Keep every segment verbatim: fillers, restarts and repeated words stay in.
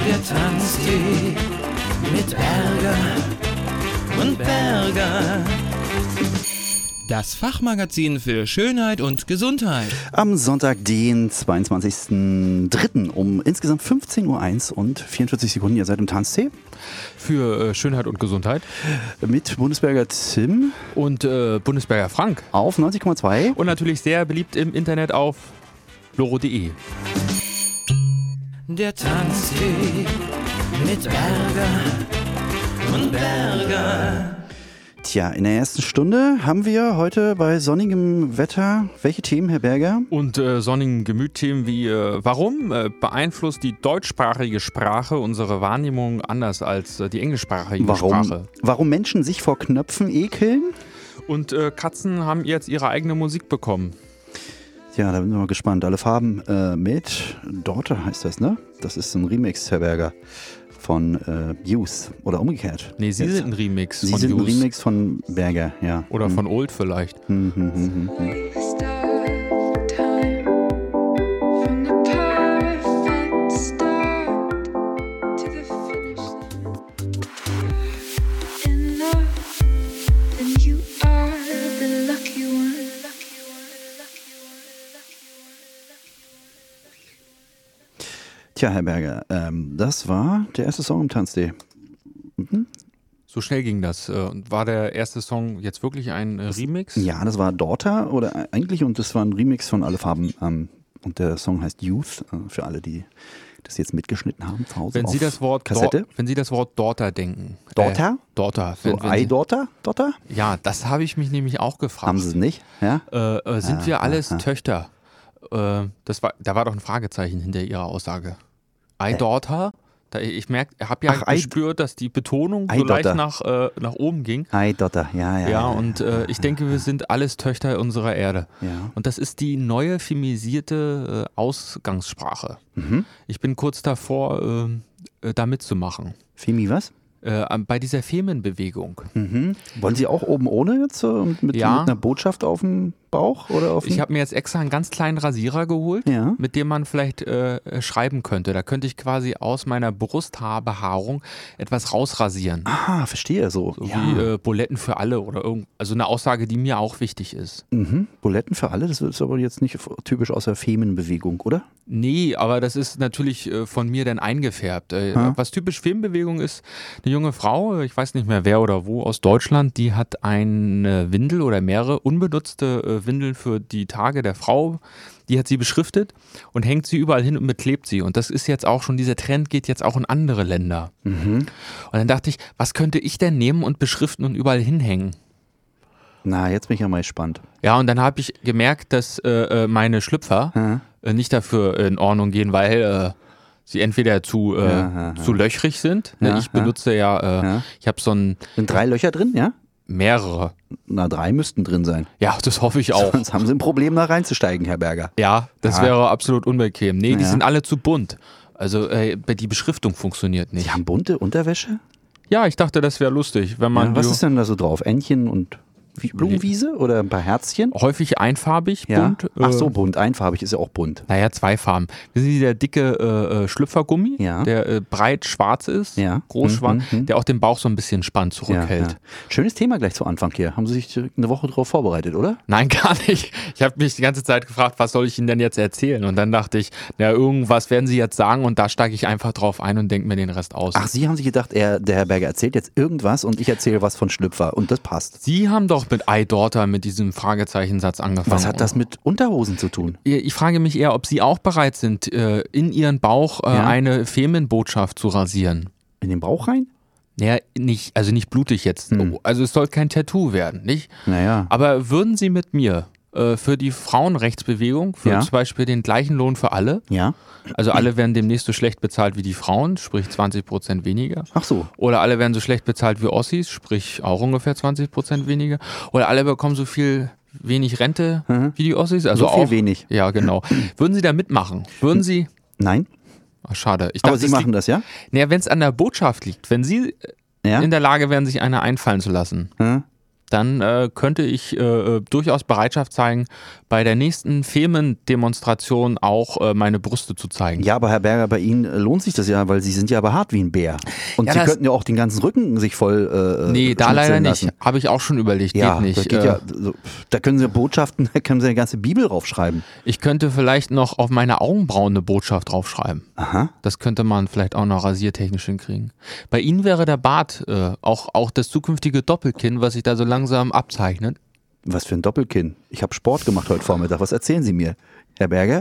Der Tanztee mit Berger und Berger. Das Fachmagazin für Schönheit und Gesundheit. Am Sonntag, den zweiundzwanzigsten dritten um insgesamt fünfzehn Uhr eins und vierundvierzig Sekunden. Ihr seid im Tanztee. Für äh, Schönheit und Gesundheit. Mit Bundesberger Tim. Und äh, Bundesberger Frank. Auf neunzig Komma zwei. Und natürlich sehr beliebt im Internet auf loro punkt de. Der Tanztee mit Berger und Berger. Tja, in der ersten Stunde haben wir heute bei sonnigem Wetter welche Themen, Herr Berger? Und äh, sonnigen Gemütthemen wie äh, warum äh, beeinflusst die deutschsprachige Sprache unsere Wahrnehmung anders als äh, die englischsprachige warum, Sprache? Warum Menschen sich vor Knöpfen ekeln? Und äh, Katzen haben jetzt ihre eigene Musik bekommen. Ja, da bin ich mal gespannt. Alle Farben äh, mit Daughter heißt das, ne? Das ist ein Remix, Herr Berger, von äh, Youth oder umgekehrt. Nee, Sie Jetzt. sind ein Remix Sie von sind Youth. ein Remix von Berger, ja. Oder hm. von Old vielleicht. Hm, hm, hm, hm, hm. Tja, Herr Berger, ähm, das war der erste Song im Tanztee. Mhm. So schnell ging das. War der erste Song jetzt wirklich ein äh, Remix? Ja, das war Daughter oder eigentlich und das war ein Remix von Alle Farben. Ähm, und der Song heißt Youth, äh, für alle, die das jetzt mitgeschnitten haben zu Hause Wenn auf Sie das Wort Kassette. Do- wenn Sie das Wort Daughter denken. Daughter? Äh, Daughter. So Wenn, wenn Sie, Ei-Daughter? Daughter? ja, das habe ich mich nämlich auch gefragt. Haben Sie es nicht? Ja? Äh, äh, sind Ah, wir alles ah, ah. Töchter? Äh, das war, da war doch ein Fragezeichen hinter Ihrer Aussage. Ei-Daughter? Da, ich merke, ich habe ja Ach, Ei- gespürt, dass die Betonung so Ei-Daughter. leicht nach, äh, nach oben ging. Ei-Daughter, ja, ja. Ja, und äh, ich denke, wir sind alles Töchter unserer Erde. Ja. Und das ist die neue femisierte äh, Ausgangssprache. Mhm. Ich bin kurz davor, äh, äh, da mitzumachen. Femi, was? Äh, bei dieser Femenbewegung. Mhm. Wollen Sie auch oben ohne jetzt so und mit, Ja. mit einer Botschaft auf dem Bauch oder auf dem? Ich habe mir jetzt extra einen ganz kleinen Rasierer geholt, Ja. mit dem man vielleicht äh, schreiben könnte. Da könnte ich quasi aus meiner Brusthaarbehaarung etwas rausrasieren. Ah, verstehe so. So ja. wie äh, Buletten für alle oder irgend, also eine Aussage, die mir auch wichtig ist. Mhm. Buletten für alle, das ist aber jetzt nicht typisch aus der Femenbewegung, oder? Nee, aber das ist natürlich äh, von mir dann eingefärbt. Äh, Ha? was typisch Femenbewegung ist, eine junge Frau, ich weiß nicht mehr wer oder wo, aus Deutschland, die hat eine Windel oder mehrere unbenutzte äh, Windeln für die Tage der Frau, die hat sie beschriftet und hängt sie überall hin und beklebt sie. Und das ist jetzt auch schon, dieser Trend geht jetzt auch in andere Länder. Mhm. Und dann dachte ich, was könnte ich denn nehmen und beschriften und überall hinhängen? Na, jetzt bin ich ja mal gespannt. Ja, und dann habe ich gemerkt, dass äh, äh, meine Schlüpfer Ja. äh, nicht dafür in Ordnung gehen, weil äh, sie entweder zu, äh, Ja, ja, ja. zu löchrig sind. Ne, Ja, ich benutze ja, äh, Ja. ich habe so ein Sind drei Löcher drin, ja? mehrere. Na, drei müssten drin sein. Ja, das hoffe ich auch. Sonst haben Sie ein Problem, da reinzusteigen, Herr Berger. Ja, das Ja. wäre absolut unbequem. Nee, die Ja. sind alle zu bunt. Also äh, die Beschriftung funktioniert nicht. Sie haben bunte Unterwäsche? Ja, ich dachte, das wäre lustig, wenn man Ja, was die- ist denn da so drauf? Entchen und Wie- Blumenwiese oder ein paar Herzchen? häufig einfarbig, Ja. bunt. Ach so, äh, bunt. Einfarbig ist ja auch bunt. Naja, zwei Farben. Wissen Sie, der dicke äh, äh, Schlüpfergummi, Ja. der äh, breit schwarz ist, Ja. groß Mhm, schwarz, mhm. der auch den Bauch so ein bisschen spannend Ja, zurückhält. ja. Schönes Thema gleich zu Anfang hier. Haben Sie sich eine Woche drauf vorbereitet, oder? Nein, gar nicht. Ich habe mich die ganze Zeit gefragt, was soll ich Ihnen denn jetzt erzählen? Und dann dachte ich, na, irgendwas werden Sie jetzt sagen und da steige ich einfach drauf ein und denke mir den Rest aus. Ach, Sie haben sich gedacht, er, der Herr Berger erzählt jetzt irgendwas und ich erzähle was von Schlüpfer und das passt. Sie haben doch mit Ei-Daughter mit diesem Fragezeichensatz angefangen. Was hat das mit Unterhosen zu tun? Ich frage mich eher, ob Sie auch bereit sind, äh, in Ihren Bauch äh, Ja. eine Femenbotschaft zu rasieren. In den Bauch rein? Naja, nicht, also nicht blutig jetzt. Hm. Also es soll kein Tattoo werden, nicht? Naja. Aber würden Sie mit mir äh, für die Frauenrechtsbewegung, für Ja. zum Beispiel den gleichen Lohn für alle, Ja. also alle werden demnächst so schlecht bezahlt wie die Frauen, sprich zwanzig Prozent weniger. Ach so. Oder alle werden so schlecht bezahlt wie Ossis, sprich auch ungefähr zwanzig Prozent weniger. Oder alle bekommen so viel wenig Rente Mhm. wie die Ossis. Also So viel auch, wenig. Ja, genau. Würden Sie da mitmachen? Würden Sie... Nein. Ach, schade. Ich Aber dachte, Sie es machen liegt, das, ja? naja, wenn es an der Botschaft liegt, wenn Sie Ja. in der Lage wären, sich eine einfallen zu lassen, Hm? dann äh, könnte ich äh, durchaus Bereitschaft zeigen, bei der nächsten Femen-Demonstration auch äh, meine Brüste zu zeigen. Ja, aber Herr Berger, bei Ihnen lohnt sich das ja, weil Sie sind ja aber hart wie ein Bär. Und Ja, Sie das- könnten ja auch den ganzen Rücken sich voll äh, Nee, da schnitzeln leider lassen. nicht. Habe ich auch schon überlegt. Ja, geht nicht. das geht Äh, ja so, da können Sie Botschaften, da können Sie eine ganze Bibel draufschreiben. Ich könnte vielleicht noch auf meine Augenbrauen eine Botschaft draufschreiben. Aha. Das könnte man vielleicht auch noch rasiertechnisch hinkriegen. Bei Ihnen wäre der Bart äh, auch, auch das zukünftige Doppelkinn, was sich da so langsam abzeichnet. Was für ein Doppelkinn. Ich habe Sport gemacht heute Vormittag. Was erzählen Sie mir, Herr Berger?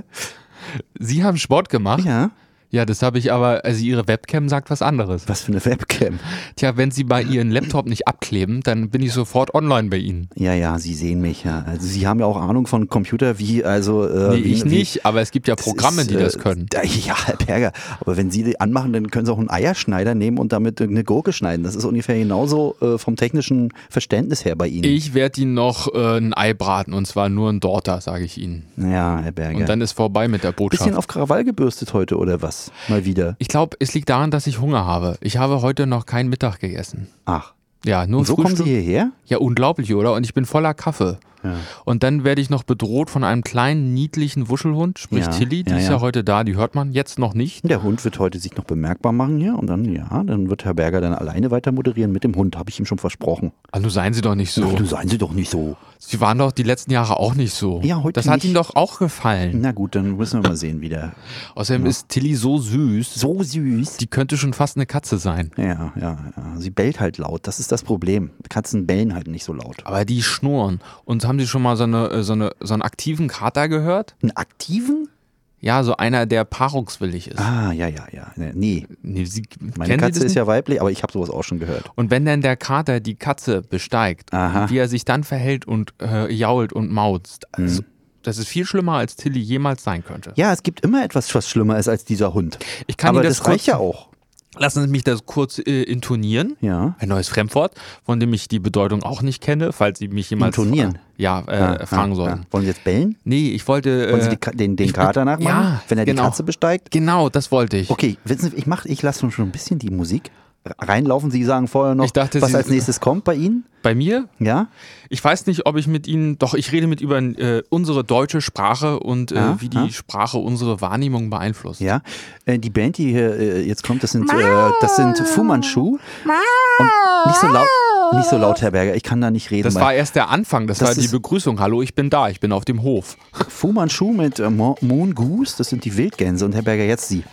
Sie haben Sport gemacht? Ja. Ja, das habe ich aber, also Ihre Webcam sagt was anderes. Was für eine Webcam. Tja, wenn Sie bei Ihren Laptop nicht abkleben, dann bin ich sofort online bei Ihnen. Ja, ja, Sie sehen mich ja. Also Sie haben ja auch Ahnung von Computer, wie also. Äh, Nee, wie, ich wie, nicht, aber es gibt ja Programme, ist, die das äh, können. da- Ja, Herr Berger, aber wenn Sie die anmachen, dann können Sie auch einen Eierschneider nehmen und damit eine Gurke schneiden. Das ist ungefähr genauso äh, vom technischen Verständnis her bei Ihnen. Ich werde Ihnen noch äh, ein Ei braten und zwar nur ein Dorter, sage ich Ihnen. Ja, Herr Berger. Und dann ist vorbei mit der Botschaft. Bisschen auf Krawall gebürstet heute oder was? Mal wieder. Ich glaube, es liegt daran, dass ich Hunger habe. Ich habe heute noch keinen Mittag gegessen. Ach. Ja, nur Und so kommen Frühstück. Sie hierher? Ja, unglaublich, oder? Und ich bin voller Kaffee. Ja. Und dann werde ich noch bedroht von einem kleinen, niedlichen Wuschelhund, sprich Ja, Tilly, die ja, ist ja. ja heute da, die hört man jetzt noch nicht. Der Hund wird heute sich noch bemerkbar machen hier und dann, ja, dann wird Herr Berger dann alleine weiter moderieren mit dem Hund, habe ich ihm schon versprochen. Ah, nun seien Sie doch nicht so. Ach, du seien Sie doch nicht so. Sie waren doch die letzten Jahre auch nicht so. Ja, heute Das hat nicht. Ihnen doch auch gefallen. Na gut, dann müssen wir mal sehen wieder. Außerdem ist Tilly so süß, So süß. die könnte schon fast eine Katze sein. Ja, ja, ja. Sie bellt halt laut, das ist das Problem. Katzen bellen halt nicht so laut. Aber die schnurren. Und haben Sie schon mal so, eine, äh, so, eine, so einen aktiven Kater gehört? Einen aktiven? Ja, so einer, der paarungswillig ist. Ah, ja, ja, ja. Nee, Nee, Sie, meine kennen Sie Katze das ist nicht? ja weiblich, aber ich habe sowas auch schon gehört. Und wenn dann der Kater die Katze besteigt, Aha. wie er sich dann verhält und äh, jault und mauzt, also, das ist viel schlimmer, als Tilly jemals sein könnte. Ja, es gibt immer etwas, was schlimmer ist als dieser Hund. Ich kann aber Ihnen das, das reicht kurz- ja auch. Lassen Sie mich das kurz äh, intonieren. Ja. Ein neues Fremdwort, von dem ich die Bedeutung auch nicht kenne, falls Sie mich jemals Intonieren? fra- ja, äh, Ah, fragen ah, sollten. ah. Wollen Sie jetzt bellen? Nee, ich wollte. Wollen Sie Äh, die, Ka- den, den ich- Kater nachmachen, ja, wenn er genau. die Katze besteigt? Genau, das wollte ich. Okay, wissen Sie, ich mach, ich lasse schon ein bisschen die Musik reinlaufen. Sie sagen vorher noch, Ich dachte, was Sie- als nächstes kommt bei Ihnen. Bei mir? Ja? Ich weiß nicht, ob ich mit Ihnen, doch ich rede mit über äh, unsere deutsche Sprache und äh, Ja, wie die ja. Sprache unsere Wahrnehmung beeinflusst. Ja. Äh, die Band, die hier äh, jetzt kommt, das sind, äh, das sind Fu Manchu. Und nicht so laut, nicht so laut, Herr Berger. Ich kann da nicht reden. Das weil war erst der Anfang, das, Das war die ist- Begrüßung. Hallo, ich bin da, ich bin auf dem Hof. Fu Manchu mit äh, Mo- Moon Goose, das sind die Wildgänse. Und Herr Berger, jetzt Sie.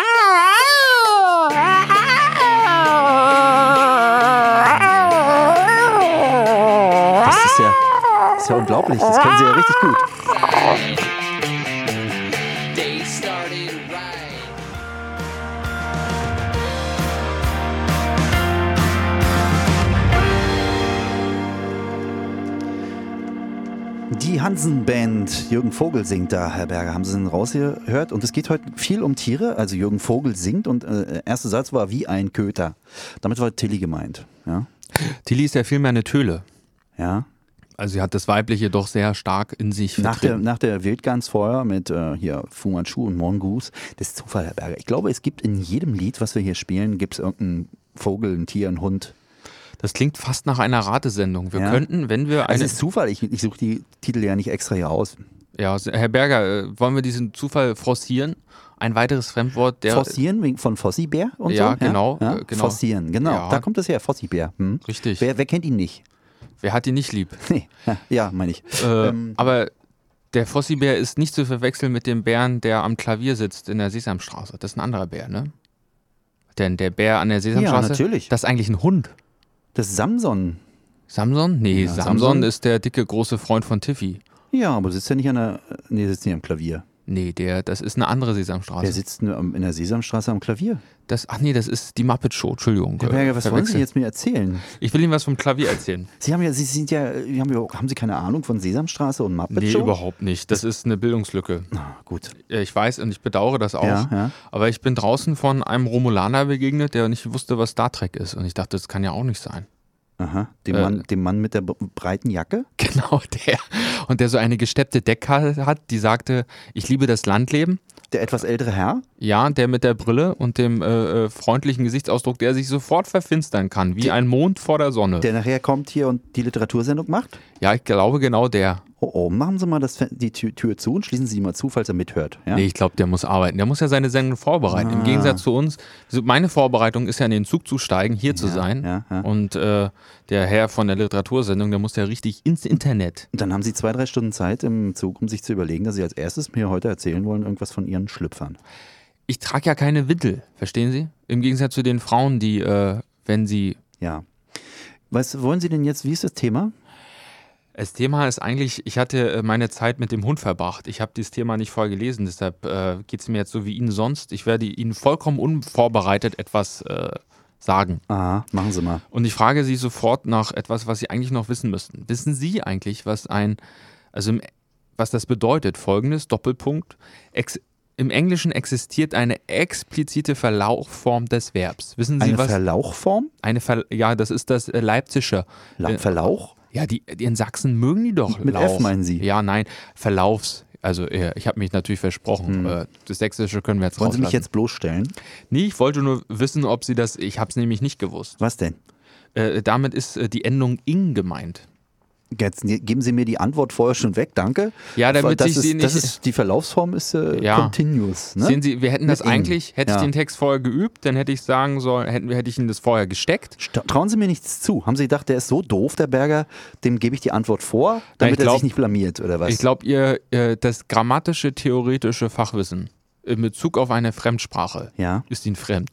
Das ist ja, das ist ja unglaublich. Das können Sie ja richtig gut. Day started right. Die Hansen-Band, Jürgen Vogel singt da, Herr Berger, haben Sie ihn rausgehört? Und es geht heute viel um Tiere, also Jürgen Vogel singt und äh, der erste Satz war wie ein Köter. Damit war Tilly gemeint, ja? Tilly ist ja vielmehr eine Töle. Ja. Also sie hat das Weibliche doch sehr stark in sich Nach der, vertreten. nach der Wildgans vorher mit äh, hier Fu Manchu und Mongoose, das ist Zufall, Herr Berger. Ich glaube, es gibt in jedem Lied, was wir hier spielen, gibt es irgendeinen Vogel, ein Tier, einen Hund. Das klingt fast nach einer Ratesendung. Wir Ja. könnten, wenn wir Also eine... es ist Zufall, ich, ich suche die Titel ja nicht extra hier aus. Ja, Herr Berger, äh, wollen wir diesen Zufall forcieren? Ein weiteres Fremdwort, der... Forcieren wegen von Fossibär und Ja, so? genau, Ja? äh, genau. Forcieren, genau. Ja. Da kommt das her, Fossibär. Hm? Richtig. Wer, wer kennt ihn nicht? Wer hat die nicht lieb? Nee, ja, ja meine ich. Äh, Ähm, aber der Fossibär ist nicht zu verwechseln mit dem Bären, der am Klavier sitzt in der Sesamstraße. Das ist ein anderer Bär, ne? Denn der Bär an der Sesamstraße, Ja, natürlich. das ist eigentlich ein Hund. Das ist Samson. Samson? Nee, Ja, Samson, Samson. ist der dicke, große Freund von Tiffy. Ja, aber sitzt er nicht an der, nee, sitzt nicht am Klavier. Nee, der, das ist eine andere Sesamstraße. Der sitzt nur am- in der Sesamstraße am Klavier. Das, ach nee, das ist die Muppet Show, Entschuldigung. Herr Berger, was äh, wollen Sie verwechselt. jetzt mir erzählen? Ich will Ihnen was vom Klavier erzählen. Sie haben ja, Sie sind ja, Sie haben, ja, haben Sie keine Ahnung von Sesamstraße und Muppet Nee, Show? überhaupt nicht. Das ist eine Bildungslücke. Ah, gut. Äh, Ich weiß und ich bedauere das auch. Ja, ja. Aber ich bin draußen von einem Romulaner begegnet, der nicht wusste, was Star Trek ist. Und ich dachte, das kann ja auch nicht sein. Aha. Dem, Äh, Mann, dem Mann mit der b- breiten Jacke? Genau, der. Und der so eine gesteppte Decke hat, die sagte, ich liebe das Landleben, Der etwas ältere Herr? Ja, der mit der Brille und dem äh, äh, freundlichen Gesichtsausdruck, der sich sofort verfinstern kann, wie Der- ein Mond vor der Sonne. Der nachher kommt hier und die Literatursendung macht? Ja, ich glaube genau der. Oh, oh, machen Sie mal das, Fen- die Tür, Tür zu und schließen Sie die mal zu, falls er mithört. Ja? Nee, ich glaube, der muss arbeiten. Der muss ja seine Sendung vorbereiten. Im Ah. Gegensatz zu uns. Also meine Vorbereitung ist ja in den Zug zu steigen, hier zu Ja, sein. ja, ja. Und äh, der Herr von der Literatursendung, der muss ja richtig ins Internet. Und dann haben Sie zwei, drei Stunden Zeit im Zug, um sich zu überlegen, dass Sie als erstes mir heute erzählen wollen, irgendwas von Ihren Schlüpfern. Ich trage ja keine Windel, verstehen Sie? Im Gegensatz zu den Frauen, die, äh, wenn sie... Ja. Was wollen Sie denn jetzt, wie ist das Thema? Das Thema ist eigentlich, ich hatte äh, meine Zeit mit dem Hund verbracht. Ich habe dieses Thema nicht vorher gelesen, deshalb äh, geht es mir jetzt so wie Ihnen sonst. Ich werde Ihnen vollkommen unvorbereitet etwas äh, sagen. Aha, machen Sie mal. Und ich frage Sie sofort nach etwas, was Sie eigentlich noch wissen müssten. Wissen Sie eigentlich, was ein, also im, was das bedeutet? Folgendes, Doppelpunkt. Ex, Im Englischen existiert eine explizite Verlauchform des Verbs. Wissen Sie Eine was? Verlauchform? eine Ver, ja, das ist das äh, Leipzische. La Äh, Verlauch? Ja, die, die in Sachsen mögen die doch Mit Lauch. F meinen Sie? Ja, nein, Verlaufs. Also äh, ich habe mich natürlich versprochen. Äh, Das Sächsische können wir jetzt Hm. Wollen Sie mich rauslassen. jetzt bloßstellen? Nee, ich wollte nur wissen, ob Sie das, ich habe es nämlich nicht gewusst. Was denn? Äh, damit ist äh, die Endung ing gemeint. Jetzt ne- geben Sie mir die Antwort vorher schon weg, danke. Ja, damit das sich ist, Sie nicht- Das ist, die Verlaufsform ist äh, Ja. continuous. Ne? Sehen Sie, wir hätten das Mit ing. eigentlich, hätte Ja. ich den Text vorher geübt, dann hätte ich sagen sollen, hätten, hätte ich Ihnen das vorher gesteckt. Sta- Trauen Sie mir nichts zu. Haben Sie gedacht, der ist so doof, der Berger, dem gebe ich die Antwort vor, damit ich er glaub- sich nicht blamiert, oder was? Ich glaube, ihr äh, das grammatische, theoretische Fachwissen in Bezug auf eine Fremdsprache Ja. ist Ihnen fremd.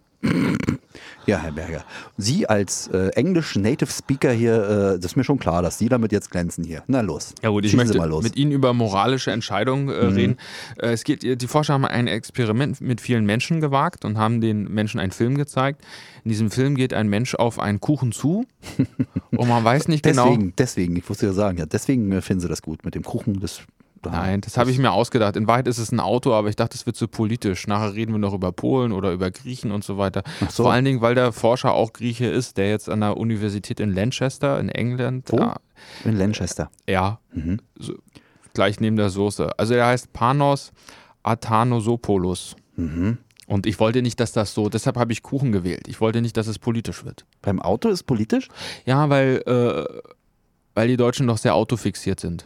Ja, Herr Berger. Sie als äh, Englisch-Native-Speaker hier, äh, das ist mir schon klar, dass Sie damit jetzt glänzen hier. Na los. Ja gut, ich Schießen möchte Sie mal los. Mhm. mit Ihnen über moralische Entscheidungen äh, reden. Äh, es geht, die Forscher haben ein Experiment mit vielen Menschen gewagt und haben den Menschen einen Film gezeigt. In diesem Film geht ein Mensch auf einen Kuchen zu und man weiß nicht genau... Deswegen, deswegen, ich wusste ja sagen, ja, deswegen äh, finden Sie das gut mit dem Kuchen. Das, da- Nein, das habe ich mir ausgedacht. In Wahrheit ist es ein Auto, aber ich dachte, es wird zu politisch. Nachher reden wir noch über Polen oder über Griechen und so weiter. Ach so. Vor allen Dingen, weil der Forscher auch Grieche ist, der jetzt an der Universität in Lancaster in England... Wo? Ja, In Lancaster. ja Mhm. so, gleich neben der Soße. Also der heißt Panos Athanosopoulos. Mhm. Und ich wollte nicht, dass das so, deshalb habe ich Kuchen gewählt. Ich wollte nicht, dass es politisch wird. Beim Auto ist politisch? Ja, weil, äh, weil die Deutschen doch sehr autofixiert sind.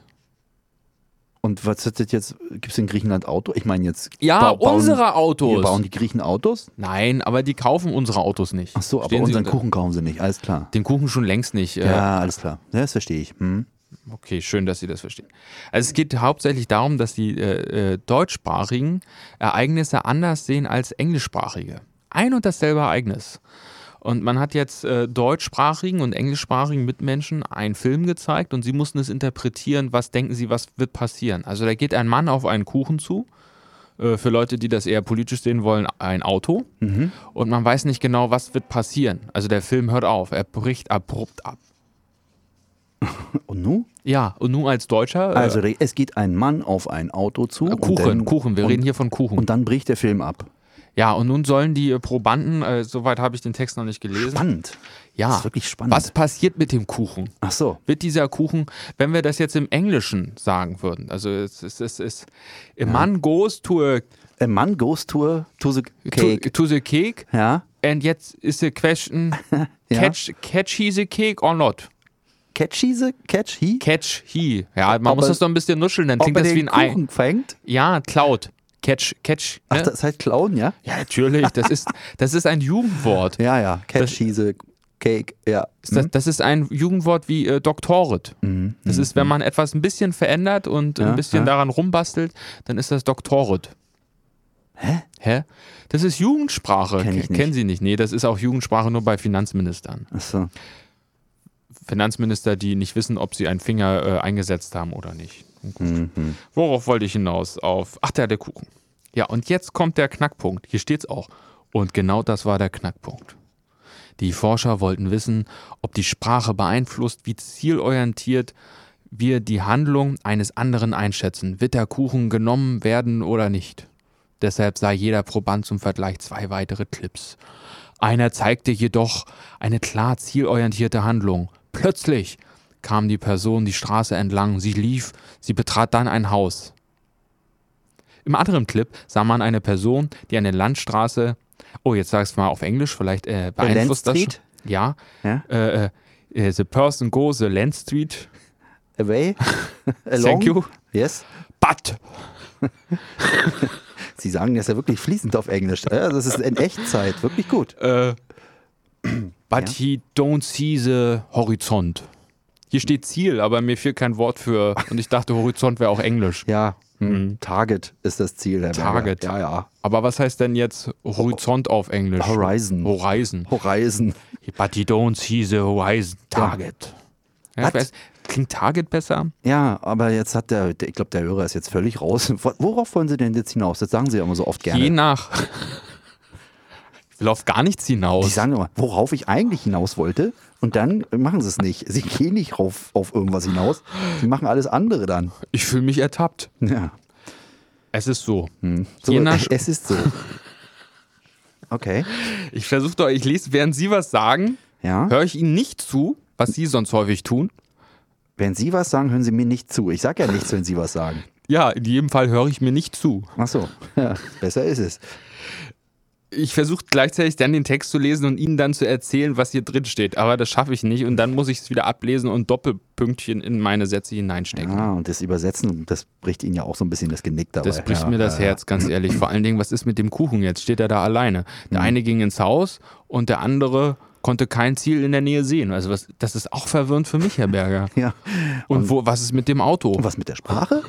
Und was ist das jetzt? Gibt es in Griechenland Auto? Ich meine jetzt. Ja, bau- bauen, unsere Autos. Hier bauen die Griechen Autos? Nein, aber die kaufen unsere Autos nicht. Ach so, aber Verstehen Sie? unseren Kuchen kaufen sie nicht. Alles klar. Den Kuchen schon längst nicht. Äh, Ja, alles klar. Ja, das verstehe ich. Hm. Okay, schön, dass Sie das verstehen. Also es geht hauptsächlich darum, dass die äh, äh, deutschsprachigen Ereignisse anders sehen als englischsprachige. Ein und dasselbe Ereignis. Und man hat jetzt äh, deutschsprachigen und englischsprachigen Mitmenschen einen Film gezeigt und sie mussten es interpretieren, was denken sie, was wird passieren. Also da geht ein Mann auf einen Kuchen zu, äh, für Leute, die das eher politisch sehen wollen, ein Auto. Mhm. Und man weiß nicht genau, was wird passieren. Also der Film hört auf, er bricht abrupt ab. Und nun? Ja, und nun als Deutscher... Äh, Also, es geht ein Mann auf ein Auto zu. und Kuchen, dann, Kuchen, wir und, reden hier von Kuchen. Und dann bricht der Film ab. Ja, und nun sollen die äh, Probanden, äh, soweit habe ich den Text noch nicht gelesen. Spannend. Ja, Das ist wirklich spannend. was passiert mit dem Kuchen? Ach so. Wird dieser Kuchen, wenn wir das jetzt im Englischen sagen würden, also es ist, es ist a man goes to a A man goes to, a, to the cake. To, to the cake Ja. and jetzt is the question, Ja. catch, catch he the cake or not? Catch he? Catch he? Catch he. Ja, man Ob muss er- das doch ein bisschen nuscheln, dann Ob klingt er das wie den ein Ei. Kuchen fängt? Ja, klaut. Catch, catch. Ach, Ne? das heißt klauen, ja? Ja, natürlich. Das ist, das ist ein Jugendwort. Ja, ja. Catch Das- he the cake. Ja. Das, das ist ein Jugendwort wie äh, Doktorit. Mhm. Das ist, wenn man etwas ein bisschen verändert und Ja, ein bisschen ja. daran rumbastelt, dann ist das Doktorit. Hä? Hä? Das ist Jugendsprache. Kenn ich nicht. Kennen Sie nicht? Nee, das ist auch Jugendsprache nur bei Finanzministern. Ach so. Finanzminister, die nicht wissen, ob sie einen Finger äh, eingesetzt haben oder nicht. Mhm. Worauf wollte ich hinaus? Auf. Ach, der, der Kuchen. Ja, und jetzt kommt der Knackpunkt. Hier steht's auch. Und genau das war der Knackpunkt. Die Forscher wollten wissen, ob die Sprache beeinflusst, wie zielorientiert wir die Handlung eines anderen einschätzen. Wird der Kuchen genommen werden oder nicht? Deshalb sah jeder Proband zum Vergleich zwei weitere Clips. Einer zeigte jedoch eine klar zielorientierte Handlung. Plötzlich kam die Person die Straße entlang. Sie lief, sie betrat dann ein Haus. Im anderen Clip sah man eine Person, die eine Landstraße, oh, jetzt sag es mal auf Englisch, vielleicht äh, beeinflusst das schon. Ja. Ja? Äh, äh, the person goes the Land Street. Away? Along? Thank you. Yes. But. Sie sagen das ja wirklich fließend auf Englisch. Ja, das ist in Echtzeit. Wirklich gut. Äh, but Ja. he don't see the Horizont. Hier steht Ziel, aber mir fiel kein Wort für. Und ich dachte, Horizont wäre auch Englisch. Ja. Hm. Mhm. Target ist das Ziel. Herr Berger. Target. Ja, ja. Aber was heißt denn jetzt Horizont auf Englisch? Horizon. Horizon. Horizon. But he don't see the horizon. Target. Ja, ich Was? weiß, klingt Target besser? Ja, aber jetzt hat der, der ich glaube, der Hörer ist jetzt völlig raus. Worauf wollen Sie denn jetzt hinaus? Das sagen Sie ja immer so oft gerne. Je nach. Ich will auf gar nichts Die hinaus. sagen immer, worauf ich eigentlich hinaus wollte, und dann machen sie es nicht. Sie gehen nicht rauf, auf irgendwas hinaus. Sie machen alles andere dann. Ich fühle mich ertappt. Ja. Es ist so. Hm. So, Je nach, es ist so. Okay. ich versuche doch, ich lese, während Sie was sagen, Ja. höre ich Ihnen nicht zu, was Sie sonst häufig tun. Wenn Sie was sagen, hören Sie mir nicht zu. Ich sage ja nichts, wenn Sie was sagen. Ja, in jedem Fall höre ich mir nicht zu. Ach so. Ja, besser ist es. Ich versuche gleichzeitig dann den Text zu lesen und Ihnen dann zu erzählen, was hier drin steht. Aber das schaffe ich nicht und dann muss ich es wieder ablesen und Doppelpünktchen in meine Sätze hineinstecken. Ah, und das Übersetzen, das bricht Ihnen ja auch so ein bisschen das Genick dabei. Das bricht ja, mir das ja, Herz, ganz ehrlich. Vor allen Dingen, was ist mit dem Kuchen jetzt? Steht er da alleine? Der eine ging ins Haus und der andere konnte kein Ziel in der Nähe sehen. Also was, das ist auch verwirrend für mich, Herr Berger. Ja. Und wo, was ist mit dem Auto? Und was mit der Sprache?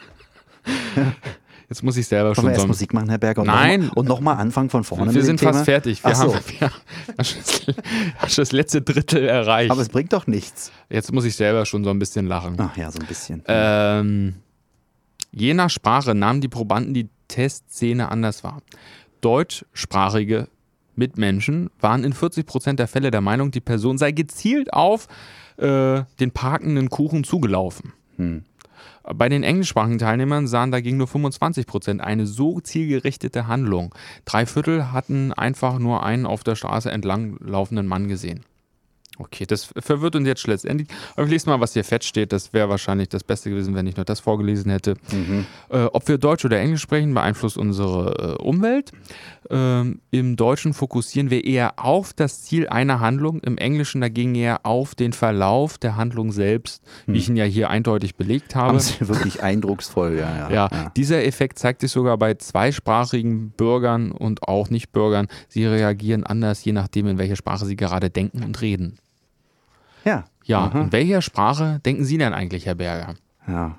Jetzt muss ich selber Wollen schon wir erst so... Musik machen, Herr Berger? Und Nein. Noch mal, und nochmal anfangen von vorne Wir mit sind dem fast Thema? fertig. Wir Ach so. haben wir haben schon das letzte Drittel erreicht. Aber es bringt doch nichts. Jetzt muss ich selber schon so ein bisschen lachen. Ach ja, so ein bisschen. Ähm, je nach Sprache nahmen die Probanden die Testszene anders wahr. Deutschsprachige Mitmenschen waren in vierzig Prozent der Fälle der Meinung, die Person sei gezielt auf äh, den parkenden Kuchen zugelaufen. Hm. Bei den englischsprachigen Teilnehmern sahen dagegen nur fünfundzwanzig Prozent eine so zielgerichtete Handlung. Drei Viertel hatten einfach nur einen auf der Straße entlang laufenden Mann gesehen. Okay, das verwirrt uns jetzt letztendlich. Aber ich lese mal, was hier fett steht. Das wäre wahrscheinlich das Beste gewesen, wenn ich nur das vorgelesen hätte. Mhm. Äh, ob wir Deutsch oder Englisch sprechen, beeinflusst unsere äh, Umwelt. Ähm, Im Deutschen fokussieren wir eher auf das Ziel einer Handlung, im Englischen dagegen eher auf den Verlauf der Handlung selbst, wie ich ihn ja hier eindeutig belegt habe. Haben Sie wirklich eindrucksvoll, ja. Ja, ja. dieser Effekt zeigt sich sogar bei zweisprachigen Bürgern und auch Nicht-Bürgern. Sie reagieren anders, je nachdem, in welcher Sprache sie gerade denken und reden. Ja. Ja, Aha. in welcher Sprache denken Sie denn eigentlich, Herr Berger? Ja.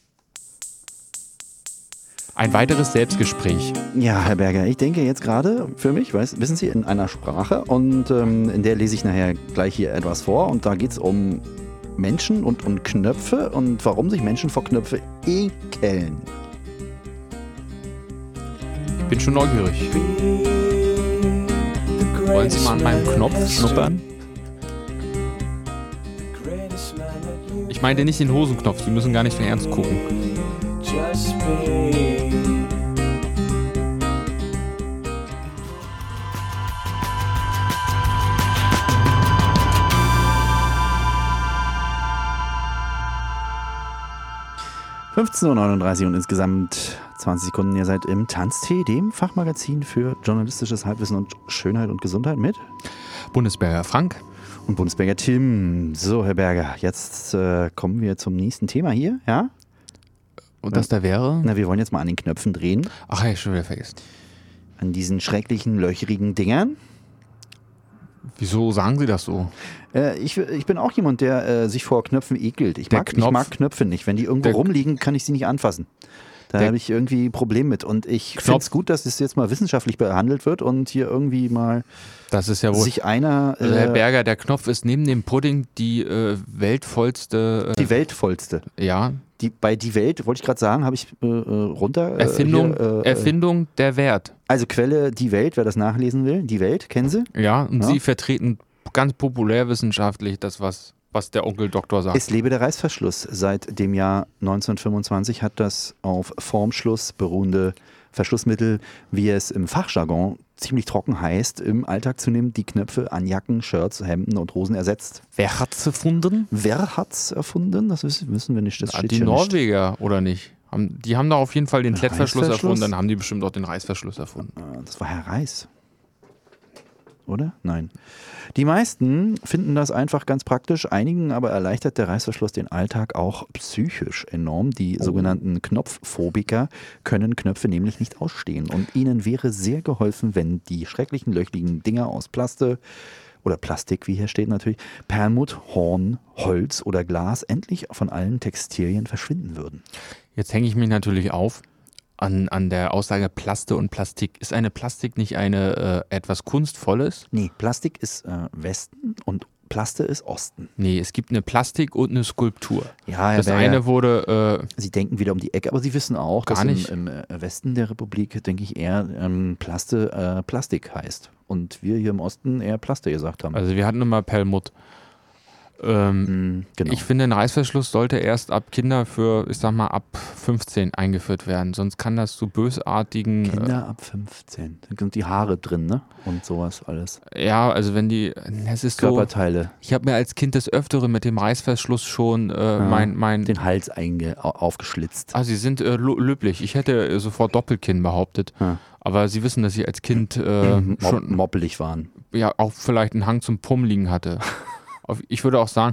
Ein weiteres Selbstgespräch. Ja, Herr Berger, ich denke jetzt gerade für mich, weiß, wissen Sie, in einer Sprache, und ähm, in der lese ich nachher gleich hier etwas vor, und da geht es um Menschen und um Knöpfe und warum sich Menschen vor Knöpfe ekeln. Bin schon neugierig. Wollen Sie mal an meinem Knopf schnuppern? Ich meinte nicht den Hosenknopf, Sie müssen gar nicht so ernst gucken. Just me. fünfzehn Uhr neununddreißig und insgesamt zwanzig Sekunden. Ihr seid im Tanztee, dem Fachmagazin für journalistisches Halbwissen und Schönheit und Gesundheit mit Bundesberger Frank. und Bundesberger Tim. So, Herr Berger, jetzt äh, kommen wir zum nächsten Thema hier, ja? Und das da wäre? Na, wir wollen jetzt mal an den Knöpfen drehen, Ach, ja, schon wieder vergessen. an diesen schrecklichen, löchrigen Dingern. Wieso sagen Sie das so? Äh, ich, ich bin auch jemand, der äh, sich vor Knöpfen ekelt. Ich Der mag, ich Knopf- mag Knöpfe nicht. Wenn die irgendwo der- rumliegen, kann ich sie nicht anfassen. Da Der- habe ich irgendwie ein Problem mit. Und ich Knopf- finde es gut, dass es jetzt mal wissenschaftlich behandelt wird und hier irgendwie mal Das ist ja wohl. sich einer, Also Herr äh, Berger, der Knopf ist neben dem Pudding die äh, weltvollste. Äh, die weltvollste. ja, Die, bei Die Welt, wollte ich gerade sagen, habe ich äh, äh, runter. Äh, Erfindung, hier, äh, Erfindung der Wert. Also Quelle Die Welt, wer das nachlesen will. Die Welt, kennen Sie? Ja, und Ja. Sie vertreten ganz populärwissenschaftlich das, was, was der Onkel Doktor sagt. Es lebe der Reißverschluss. Seit dem Jahr neunzehnhundertfünfundzwanzig hat das auf Formschluss beruhende Verschlussmittel, wie es im Fachjargon ziemlich trocken heißt, im Alltag zunehmend die Knöpfe an Jacken, Shirts, Hemden und Hosen ersetzt. Wer hat's erfunden? Wer hat's erfunden? Das wissen wissen wir nicht. Das Ah, steht die hier nicht. Norweger, oder nicht? Haben, die haben da auf jeden Fall den Klettverschluss Reißverschluss? erfunden, dann haben die bestimmt auch den Reißverschluss erfunden. Äh, Das war Herr Reis. Oder? Nein. Die meisten finden das einfach ganz praktisch, einigen aber erleichtert der Reißverschluss den Alltag auch psychisch enorm. Die Oh. sogenannten Knopfphobiker können Knöpfe nämlich nicht ausstehen und ihnen wäre sehr geholfen, wenn die schrecklichen löchrigen Dinger aus Plaste oder Plastik, wie hier steht natürlich, Perlmutt, Horn, Holz oder Glas endlich von allen Textilien verschwinden würden. Jetzt hänge ich mich natürlich auf an, an der Aussage Plaste und Plastik. Ist eine Plastik nicht eine äh, etwas Kunstvolles? Nee, Plastik ist äh, Westen und Plaste ist Osten. Nee, es gibt eine Plastik und eine Skulptur. Ja, Herr Das Berger, eine wurde, äh, Sie denken wieder um die Ecke, aber Sie wissen auch, Gar dass nicht. im, im äh, Westen der Republik, denke ich, eher ähm, Plaste äh, Plastik heißt. Und wir hier im Osten eher Plaste gesagt haben. also wir hatten immer Perlmutt. Ähm, Hm, genau. Ich finde, ein Reißverschluss sollte erst ab Kinder für, ich sag mal, ab fünfzehn eingeführt werden. Sonst kann das zu bösartigen. Kinder ab fünfzehn. Da sind die Haare drin, ne? Und sowas alles. Äh, ja, also wenn die. Es ist so. Körperteile, Ich habe mir als Kind des Öfteren mit dem Reißverschluss schon äh, mein. mein den Hals einge au- aufgeschlitzt. ah, sie sind äh, lo- löblich. Ich hätte äh, sofort Doppelkinn behauptet. Ja. Aber Sie wissen, dass ich als Kind äh, Mob schon moppelig waren. ja auch vielleicht einen Hang zum Pummeligen hatte. Auf, ich würde auch sagen,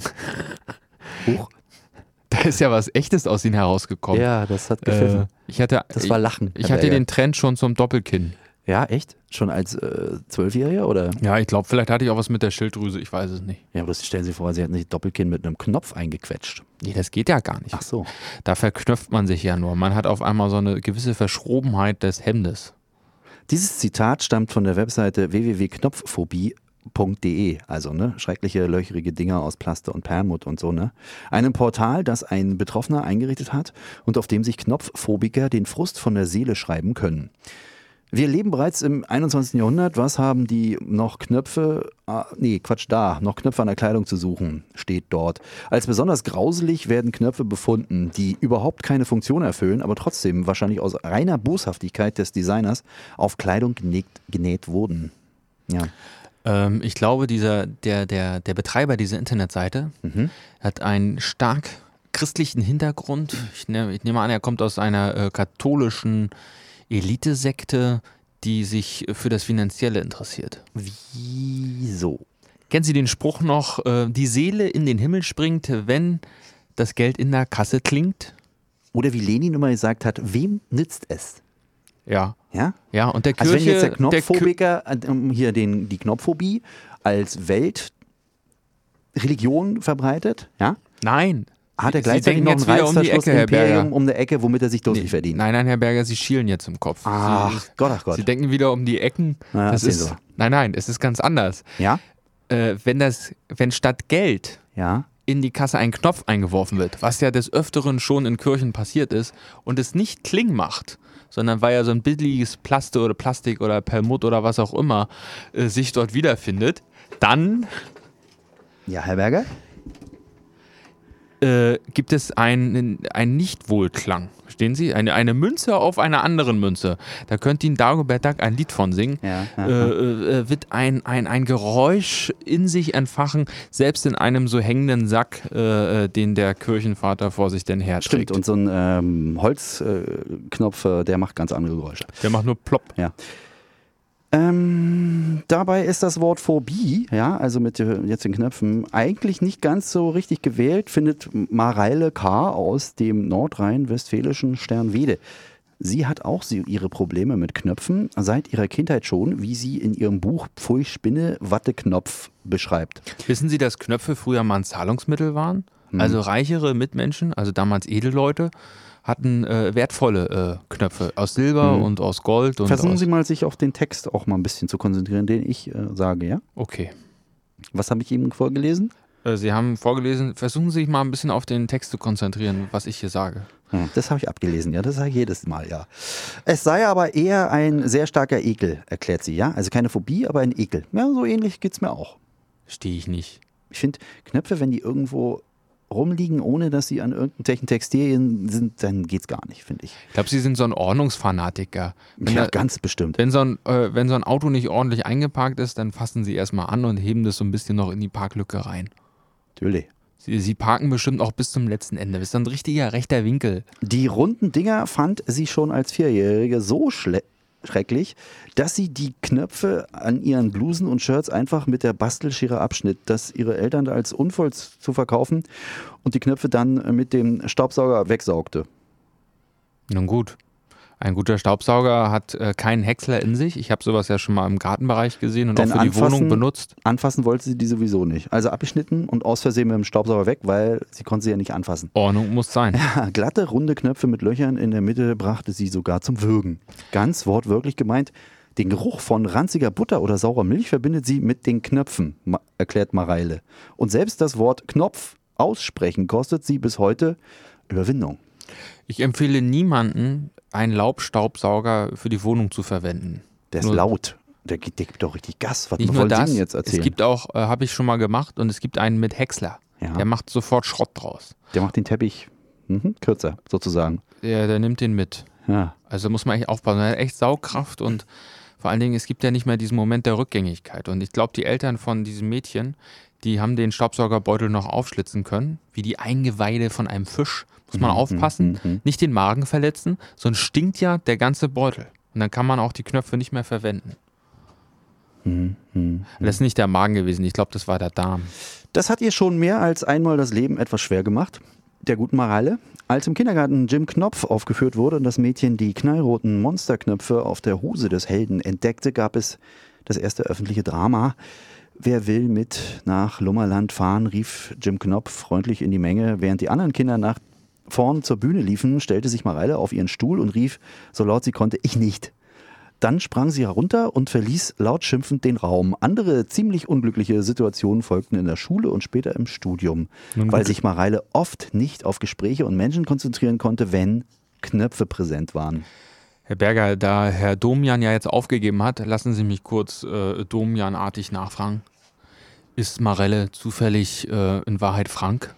Huch. da ist ja was Echtes aus ihnen herausgekommen. Ja, das hat gepfiffen. Äh, ich hatte, das war Lachen. ich Herr hatte Berger. den Trend schon zum Doppelkinn. Ja, echt? Schon als äh, Zwölfjähriger oder? Ja, ich glaube, vielleicht hatte ich auch was mit der Schilddrüse, ich weiß es nicht. Ja, aber das stellen Sie vor, Sie hätten sich Doppelkinn mit einem Knopf eingequetscht. Nee, das geht ja gar nicht. Ach so. Da verknöpft man sich ja nur. Man hat auf einmal so eine gewisse Verschrobenheit des Hemdes. Dieses Zitat stammt von der Webseite w w w punkt knopfphobie punkt d e, also ne, schreckliche löcherige Dinger aus Plaste und Perlmutt und so, ne? Einem Portal, das ein Betroffener eingerichtet hat und auf dem sich Knopfphobiker den Frust von der Seele schreiben können. Wir leben bereits im einundzwanzigsten Jahrhundert. Was haben die noch Knöpfe, ah, nee, Quatsch, da, noch Knöpfe an der Kleidung zu suchen, steht dort. Als besonders grauselig werden Knöpfe befunden, die überhaupt keine Funktion erfüllen, aber trotzdem wahrscheinlich aus reiner Boshaftigkeit des Designers auf Kleidung genäht, genäht wurden. Ja. Ähm, ich glaube, dieser, der, der, der Betreiber dieser Internetseite Mhm. hat einen stark christlichen Hintergrund. Ich, ne, ich nehme an, er kommt aus einer äh, katholischen Elitesekte, die sich für das Finanzielle interessiert. Wieso? Kennen Sie den Spruch noch, äh, die Seele in den Himmel springt, wenn das Geld in der Kasse klingt? Oder wie Lenin immer gesagt hat, wem nützt es? Ja. Ja? Ja, und der Also Kirche... wenn jetzt der der Kir- Knopfphobiker ähm, hier den, die Knopfphobie als Weltreligion verbreitet, ja? Nein. Hat er Sie gleichzeitig denken noch ein jetzt wieder um die Ecke, Herr Reißverschluss-Imperium Berger. um eine Ecke, womit er sich durstig Nee, verdient? Nein, nein, Herr Berger, Sie schielen jetzt im Kopf. Ach Sie, Gott, ach Gott. Sie denken wieder um die Ecken. Na, das erzählen ist, Sie mal. nein, nein, es ist ganz anders. Ja? Äh, wenn, das, wenn statt Geld Ja? in die Kasse ein Knopf eingeworfen wird, was ja des Öfteren schon in Kirchen passiert ist, und es nicht Kling macht, sondern weil ja so ein billiges Plaste oder Plastik oder Perlmutt oder was auch immer äh, sich dort wiederfindet, dann Ja, Herr Berger? äh, gibt es einen, einen Nicht-Wohlklang. Verstehen Sie? Eine, eine Münze auf einer anderen Münze. Da könnte Ihnen Dagobert Duck ein Lied von singen. Ja, Äh, äh, wird ein, ein, ein Geräusch in sich entfachen, selbst in einem so hängenden Sack, äh, äh, den der Kirchenvater vor sich denn herträgt. Stimmt, und so ein ähm, Holzknopf, äh, der macht ganz andere Geräusche. Der macht nur plopp. Ja. Ähm, dabei ist das Wort Phobie, ja, also mit äh, jetzt den Knöpfen, eigentlich nicht ganz so richtig gewählt, findet Mareile K. aus dem nordrhein-westfälischen Sternwede. Sie hat auch sie, ihre Probleme mit Knöpfen seit ihrer Kindheit schon, wie sie in ihrem Buch Pfui Spinne Watteknopf beschreibt. Wissen Sie, dass Knöpfe früher mal ein Zahlungsmittel waren? Also reichere Mitmenschen, also damals Edelleute, hatten äh, wertvolle äh, Knöpfe aus Silber Mhm. und aus Gold. Und Versuchen aus Sie mal, sich auf den Text auch mal ein bisschen zu konzentrieren, den ich äh, sage, ja? Okay. Was habe ich Ihnen vorgelesen? Äh, Sie haben vorgelesen, versuchen Sie sich mal ein bisschen auf den Text zu konzentrieren, was ich hier sage. Hm, das habe ich abgelesen, ja, das sage ich jedes Mal, ja. Es sei aber eher ein sehr starker Ekel, erklärt sie, ja. Also keine Phobie, aber ein Ekel. Ja, so ähnlich geht es mir auch. Verstehe ich nicht. Ich finde, Knöpfe, wenn die irgendwo rumliegen, ohne dass sie an irgendwelchen Textilien sind, dann geht's gar nicht, finde ich. Ich glaube, Sie sind so ein Ordnungsfanatiker. Wenn, Ja, da, ganz bestimmt. wenn, so ein, äh, wenn so ein Auto nicht ordentlich eingeparkt ist, dann fassen Sie erstmal an und heben das so ein bisschen noch in die Parklücke rein. Natürlich. Sie, sie parken bestimmt auch bis zum letzten Ende. Das ist ein richtiger rechter Winkel. Die runden Dinger fand sie schon als Vierjährige so schle- schrecklich, dass sie die Knöpfe an ihren Blusen und Shirts einfach mit der Bastelschere abschnitt, das ihre Eltern da als unvoll zu verkaufen und die Knöpfe dann mit dem Staubsauger wegsaugte. Nun gut. Ein guter Staubsauger hat äh, keinen Häcksler in sich. Ich habe sowas ja schon mal im Gartenbereich gesehen und Denn auch für die anfassen- Wohnung benutzt. Anfassen wollte sie die sowieso nicht. Also abgeschnitten und aus Versehen mit dem Staubsauger weg, weil sie konnte sie ja nicht anfassen. Ordnung muss sein. Ja, glatte, runde Knöpfe mit Löchern in der Mitte brachte sie sogar zum Würgen. Ganz wortwörtlich gemeint, den Geruch von ranziger Butter oder saurer Milch verbindet sie mit den Knöpfen, ma- erklärt Mareile. Und selbst das Wort Knopf aussprechen kostet sie bis heute Überwindung. Ich empfehle niemanden, einen Laubstaubsauger für die Wohnung zu verwenden. Der ist Nur- laut. Der, gibt- der gibt doch richtig Gas. Was Nicht nur wollen Sie das, denn jetzt erzählen? es gibt auch, äh, habe ich schon mal gemacht, und es gibt einen mit Häcksler. Ja. Der macht sofort Schrott draus. Der macht den Teppich mhm, kürzer, sozusagen. Der, der nimmt den mit. Ja. Also muss man echt aufpassen. Er hat echt Saugkraft und vor allen Dingen, es gibt ja nicht mehr diesen Moment der Rückgängigkeit. Und ich glaube, die Eltern von diesem Mädchen, die haben den Staubsaugerbeutel noch aufschlitzen können, wie die Eingeweide von einem Fisch. Muss man aufpassen, mhm. nicht den Magen verletzen, sonst stinkt ja der ganze Beutel. Und dann kann man auch die Knöpfe nicht mehr verwenden. Mhm. Das ist nicht der Magen gewesen, ich glaube, das war der Darm. Das hat ihr schon mehr als einmal das Leben etwas schwer gemacht. Der guten Mareile. Als im Kindergarten Jim Knopf aufgeführt wurde und das Mädchen die knallroten Monsterknöpfe auf der Hose des Helden entdeckte, gab es das erste öffentliche Drama. Wer will mit nach Lummerland fahren, rief Jim Knopf freundlich in die Menge. Während die anderen Kinder nach vorn zur Bühne liefen, stellte sich Mareile auf ihren Stuhl und rief, so laut sie konnte, ich nicht. Dann sprang sie herunter und verließ laut schimpfend den Raum. Andere ziemlich unglückliche Situationen folgten in der Schule und später im Studium, Nun weil gut. sich Mareile oft nicht auf Gespräche und Menschen konzentrieren konnte, wenn Knöpfe präsent waren. Herr Berger, da Herr Domian ja jetzt aufgegeben hat, lassen Sie mich kurz äh, Domian-artig nachfragen. Ist Marelle zufällig äh, in Wahrheit Frank?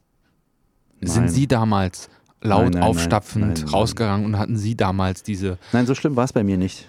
Sind Nein. Sie damals laut Nein, nein, aufstapfend nein, nein, nein. rausgegangen und hatten Sie damals diese... Nein, so schlimm war es bei mir nicht.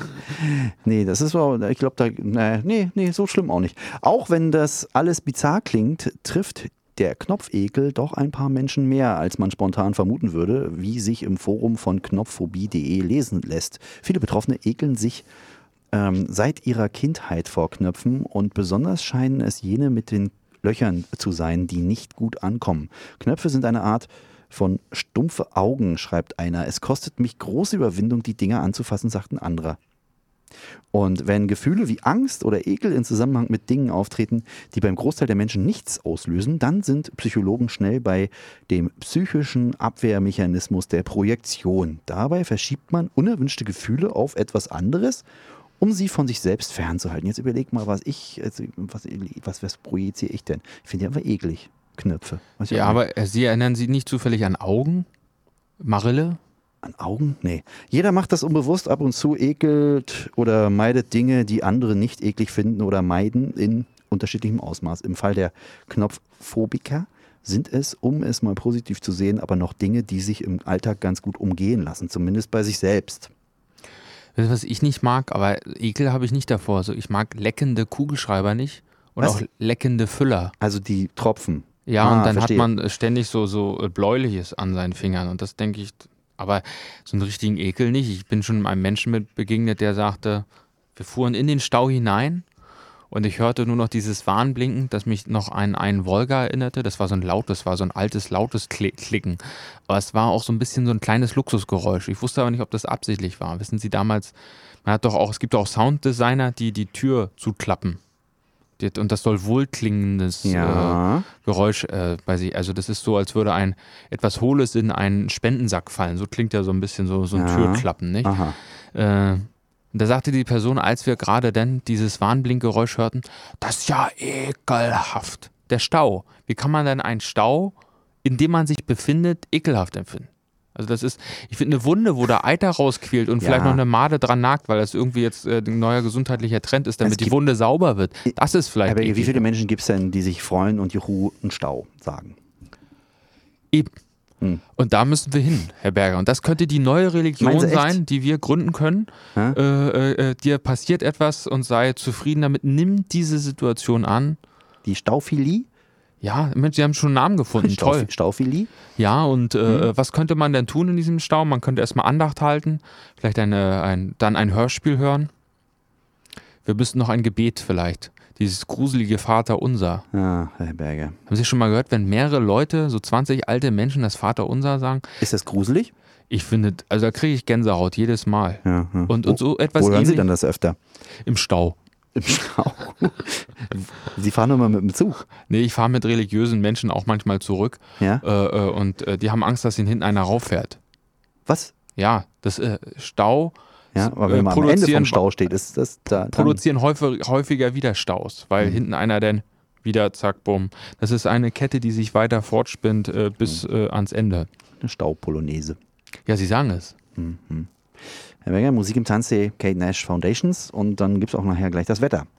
nee, das ist so, ich glaube, da, nee, nee, nee, so schlimm auch nicht. Auch wenn das alles bizarr klingt, trifft der Knopfekel doch ein paar Menschen mehr, als man spontan vermuten würde, wie sich im Forum von knopfphobie punkt de lesen lässt. Viele Betroffene ekeln sich ähm, seit ihrer Kindheit vor Knöpfen und besonders scheinen es jene mit den Löchern zu sein, die nicht gut ankommen. Knöpfe sind eine Art von stumpfe Augen, schreibt einer. Es kostet mich große Überwindung, die Dinger anzufassen, sagt ein anderer. Und wenn Gefühle wie Angst oder Ekel in Zusammenhang mit Dingen auftreten, die beim Großteil der Menschen nichts auslösen, dann sind Psychologen schnell bei dem psychischen Abwehrmechanismus der Projektion. Dabei verschiebt man unerwünschte Gefühle auf etwas anderes, um sie von sich selbst fernzuhalten. Jetzt überleg mal, was ich, also was, was, was projiziere ich denn? Ich finde die einfach eklig, Knöpfe. Weiß ich Ja, auch nicht. aber äh, Sie erinnern Sie nicht zufällig an Augen? Marille? An Augen? Nee. Jeder macht das unbewusst ab und zu, ekelt oder meidet Dinge, die andere nicht eklig finden oder meiden in unterschiedlichem Ausmaß. Im Fall der Knopfphobiker sind es, um es mal positiv zu sehen, aber noch Dinge, die sich im Alltag ganz gut umgehen lassen, zumindest bei sich selbst. Das ist, was ich nicht mag, aber Ekel habe ich nicht davor. Also ich mag leckende Kugelschreiber nicht und Was? auch leckende Füller. Also die Tropfen. Ja, Ah, und dann verstehe. hat man ständig so, so äh, Bläuliches an seinen Fingern und das denke ich, aber so einen richtigen Ekel nicht. Ich bin schon einem Menschen mit begegnet, der sagte, wir fuhren in den Stau hinein und ich hörte nur noch dieses Warnblinken, das mich noch an einen Volga erinnerte. Das war so ein lautes, war so ein altes, lautes Kli- Klicken. Aber es war auch so ein bisschen so ein kleines Luxusgeräusch. Ich wusste aber nicht, ob das absichtlich war. Wissen Sie, damals, man hat doch auch, es gibt auch Sounddesigner, die die Tür zuklappen. Die- Und das soll wohlklingendes Ja. äh, Geräusch äh, bei sich. Also das ist so, als würde ein etwas Hohles in einen Spendensack fallen. So klingt ja so ein bisschen so, so ein Ja. Türklappen, nicht? Aha. Äh, und da sagte die Person, als wir gerade denn dieses Warnblinkgeräusch hörten, das ist ja ekelhaft. Der Stau. Wie kann man denn einen Stau, in dem man sich befindet, ekelhaft empfinden? Also das ist, ich finde, eine Wunde, wo da Eiter rausquillt und Ja. vielleicht noch eine Made dran nagt, weil das irgendwie jetzt äh, ein neuer gesundheitlicher Trend ist, damit Es die gibt- Wunde sauber wird. Das ist vielleicht Aber wie eklig. viele Menschen gibt es denn, die sich freuen und Juhu, ein Stau sagen? Eben. Hm. Und da müssen wir hin, Herr Berger. Und das könnte die neue Religion Meinen Sie echt? sein, die wir gründen können. Hä? Äh, äh, dir passiert etwas und sei zufrieden damit. Nimm diese Situation an. Die Stauphilie? Ja, Mensch, sie haben schon einen Namen gefunden. Stau, Toll. Staufili? Ja, und äh, Mhm. was könnte man denn tun in diesem Stau? Man könnte erstmal Andacht halten, vielleicht eine, ein, dann ein Hörspiel hören. Wir müssten noch ein Gebet vielleicht. Dieses gruselige Vaterunser. Ah, Herr Berger. Haben Sie schon mal gehört, wenn mehrere Leute, so zwanzig alte Menschen, das Vaterunser sagen? Ist das gruselig? Ich finde, also da kriege ich Gänsehaut jedes Mal. Ja, ja. Und, und so etwas Wo hören Sie ähnlich dann das öfter? im Stau. Im Stau. Sie fahren immer mit dem Zug. Nee, ich fahre mit religiösen Menschen auch manchmal zurück Ja? äh, äh, und äh, die haben Angst, dass ihnen hinten einer rauffährt. Was? Ja, das äh, Stau Ja, aber wenn äh, man am Ende vom produzieren- Stau steht, ist das da. Dann, produzieren häufig, häufiger wieder Staus, weil Mhm. hinten einer dann wieder zack, bumm. Das ist eine Kette, die sich weiter fortspinnt äh, bis äh, ans Ende. eine Staupolonaise. Ja, Sie sagen es. Mhm. Herr Berger, Musik im Tanzsee, Kate Nash Foundations und dann gibt es auch nachher gleich das Wetter.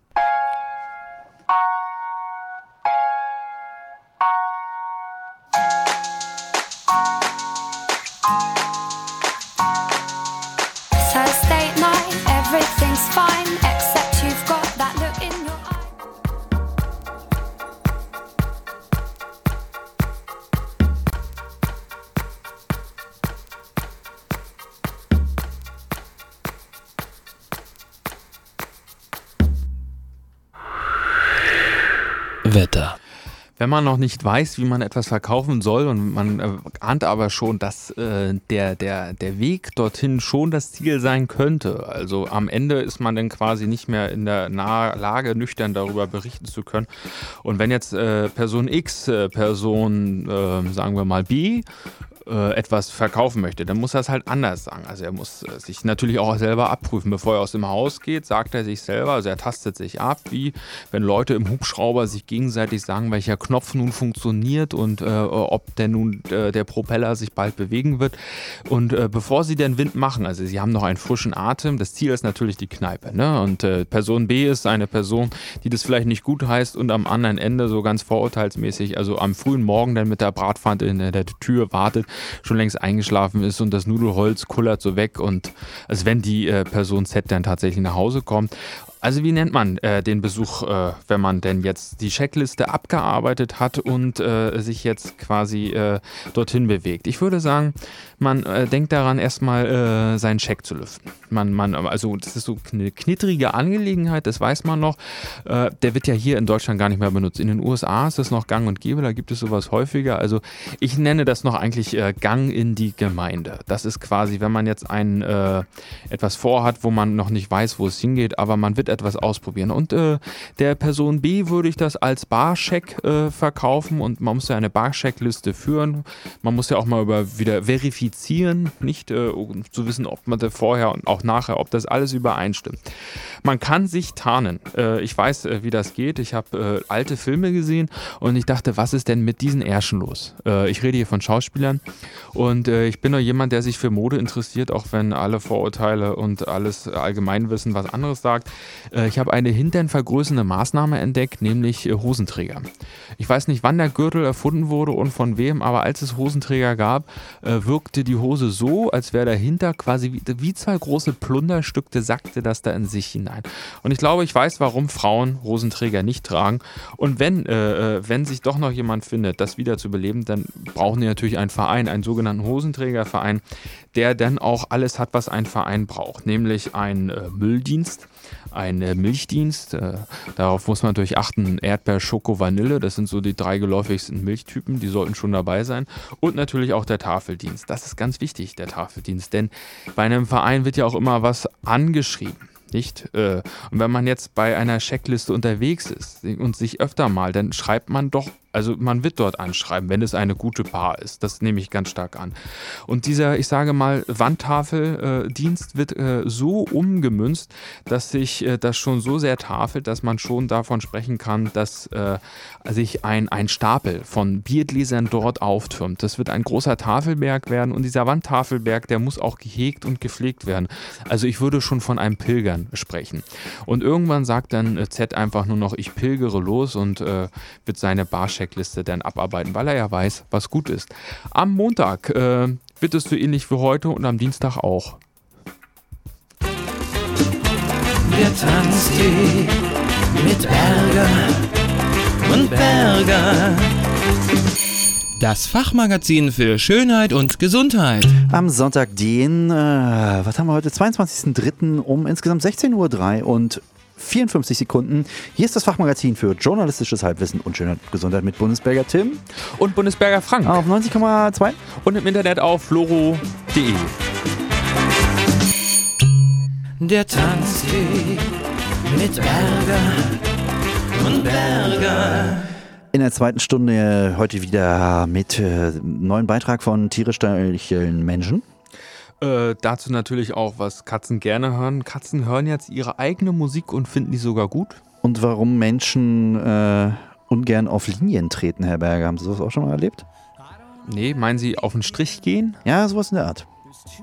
Thursday night, everything's fine, except you've got that look in your eye. Wetter. Wenn man noch nicht weiß, wie man etwas verkaufen soll und man äh, ahnt aber schon, dass äh, der, der, der Weg dorthin schon das Ziel sein könnte. Also am Ende ist man dann quasi nicht mehr in der nahe Lage, nüchtern darüber berichten zu können. Und wenn jetzt äh, Person X, äh, Person, äh, sagen wir mal B, äh, etwas verkaufen möchte, dann muss er es halt anders sagen. Also er muss äh, sich natürlich auch selber abprüfen. Bevor er aus dem Haus geht, sagt er sich selber, also er tastet sich ab, wie wenn Leute im Hubschrauber sich gegenseitig sagen, welcher Knopf nun funktioniert und äh, ob denn nun äh, der Propeller sich bald bewegen wird. Und äh, bevor sie den Wind machen, also sie haben noch einen frischen Atem, das Ziel ist natürlich die Kneipe. Ne? Und äh, Person B ist eine Person, die das vielleicht nicht gut heißt und am anderen Ende so ganz vorurteilsmäßig, also am frühen Morgen dann mit der Bratpfanne in der Tür wartet, schon längst eingeschlafen ist und das Nudelholz kullert so weg und als wenn die äh, Person Z dann tatsächlich nach Hause kommt. Also wie nennt man äh, den Besuch, äh, wenn man denn jetzt die Checkliste abgearbeitet hat und äh, sich jetzt quasi äh, dorthin bewegt? Ich würde sagen, man äh, denkt daran, erstmal äh, seinen Scheck zu lüften. Man, man, also das ist so eine knittrige Angelegenheit, das weiß man noch. Äh, der wird ja hier in Deutschland gar nicht mehr benutzt. In den U S A ist das noch gang und gäbe, da gibt es sowas häufiger. Also ich nenne das noch eigentlich äh, Gang in die Gemeinde. Das ist quasi, wenn man jetzt ein äh, etwas vorhat, wo man noch nicht weiß, wo es hingeht, aber man wird etwas ausprobieren. Und äh, der Person B würde ich das als Barcheck äh, verkaufen und man muss ja eine Barcheckliste führen. Man muss ja auch mal über wieder verifizieren, nicht äh, um zu wissen, ob man da vorher und auch nachher, ob das alles übereinstimmt. Man kann sich tarnen. Äh, ich weiß, äh, wie das geht. Ich habe äh, alte Filme gesehen und ich dachte, was ist denn mit diesen Ärschen los? Äh, ich rede hier von Schauspielern und äh, ich bin doch jemand, der sich für Mode interessiert, auch wenn alle Vorurteile und alles Allgemeinwissen was anderes sagt. Äh, ich habe eine hinternvergrößernde Maßnahme entdeckt, nämlich äh, Hosenträger. Ich weiß nicht, wann der Gürtel erfunden wurde und von wem, aber als es Hosenträger gab, äh, wirkte die Hose so, als wäre dahinter quasi wie, wie zwei große Plunderstücke, sackte das da in sich hinein. Und ich glaube, ich weiß, warum Frauen Hosenträger nicht tragen. Und wenn, äh, wenn sich doch noch jemand findet, das wieder zu beleben, dann brauchen die natürlich einen Verein, einen sogenannten Hosenträgerverein, der dann auch alles hat, was ein Verein braucht, nämlich einen äh, Mülldienst, einen äh, Milchdienst, äh, darauf muss man natürlich achten, Erdbeer, Schoko, Vanille, das sind so die drei geläufigsten Milchtypen, die sollten schon dabei sein und natürlich auch der Tafeldienst. Das ist ganz wichtig, der Tafeldienst, denn bei einem Verein wird ja auch immer was angeschrieben. Nicht? Und wenn man jetzt bei einer Checkliste unterwegs ist und sich öfter mal, dann schreibt man doch, also man wird dort anschreiben, wenn es eine gute Bar ist. Das nehme ich ganz stark an. Und dieser, ich sage mal, Wandtafeldienst äh, wird äh, so umgemünzt, dass sich äh, das schon so sehr tafelt, dass man schon davon sprechen kann, dass äh, sich ein, ein Stapel von Biergläsern dort auftürmt. Das wird ein großer Tafelberg werden und dieser Wandtafelberg, der muss auch gehegt und gepflegt werden. Also ich würde schon von einem Pilgern sprechen. Und irgendwann sagt dann äh, Z einfach nur noch, ich pilgere los und äh, wird seine Barcheckliste dann abarbeiten, weil er ja weiß, was gut ist. Am Montag äh, wird es so ähnlich wie heute und am Dienstag auch. Der Tanztee mit Berger und Berger. Das Fachmagazin für Schönheit und Gesundheit. Am Sonntag, den, äh, was haben wir heute, zweiundzwanzigsten dritten um insgesamt sechzehn Uhr drei und vierundfünfzig Sekunden. Hier ist das Fachmagazin für journalistisches Halbwissen und Schönheit und Gesundheit mit Bundesberger Tim. Und Bundesberger Frank. Auf neunzig Komma zwei. Und im Internet auf floro punkt de. Der Tanzweg mit Berger und Berger. In der zweiten Stunde heute wieder mit äh, neuen Beitrag von tierisch-steuerlichen Menschen. Äh, dazu natürlich auch, was Katzen gerne hören. Katzen hören jetzt ihre eigene Musik und finden die sogar gut. Und warum Menschen äh, ungern auf Linien treten, Herr Berger. Haben Sie sowas auch schon mal erlebt? Nee, meinen Sie auf den Strich gehen? Ja, sowas in der Art.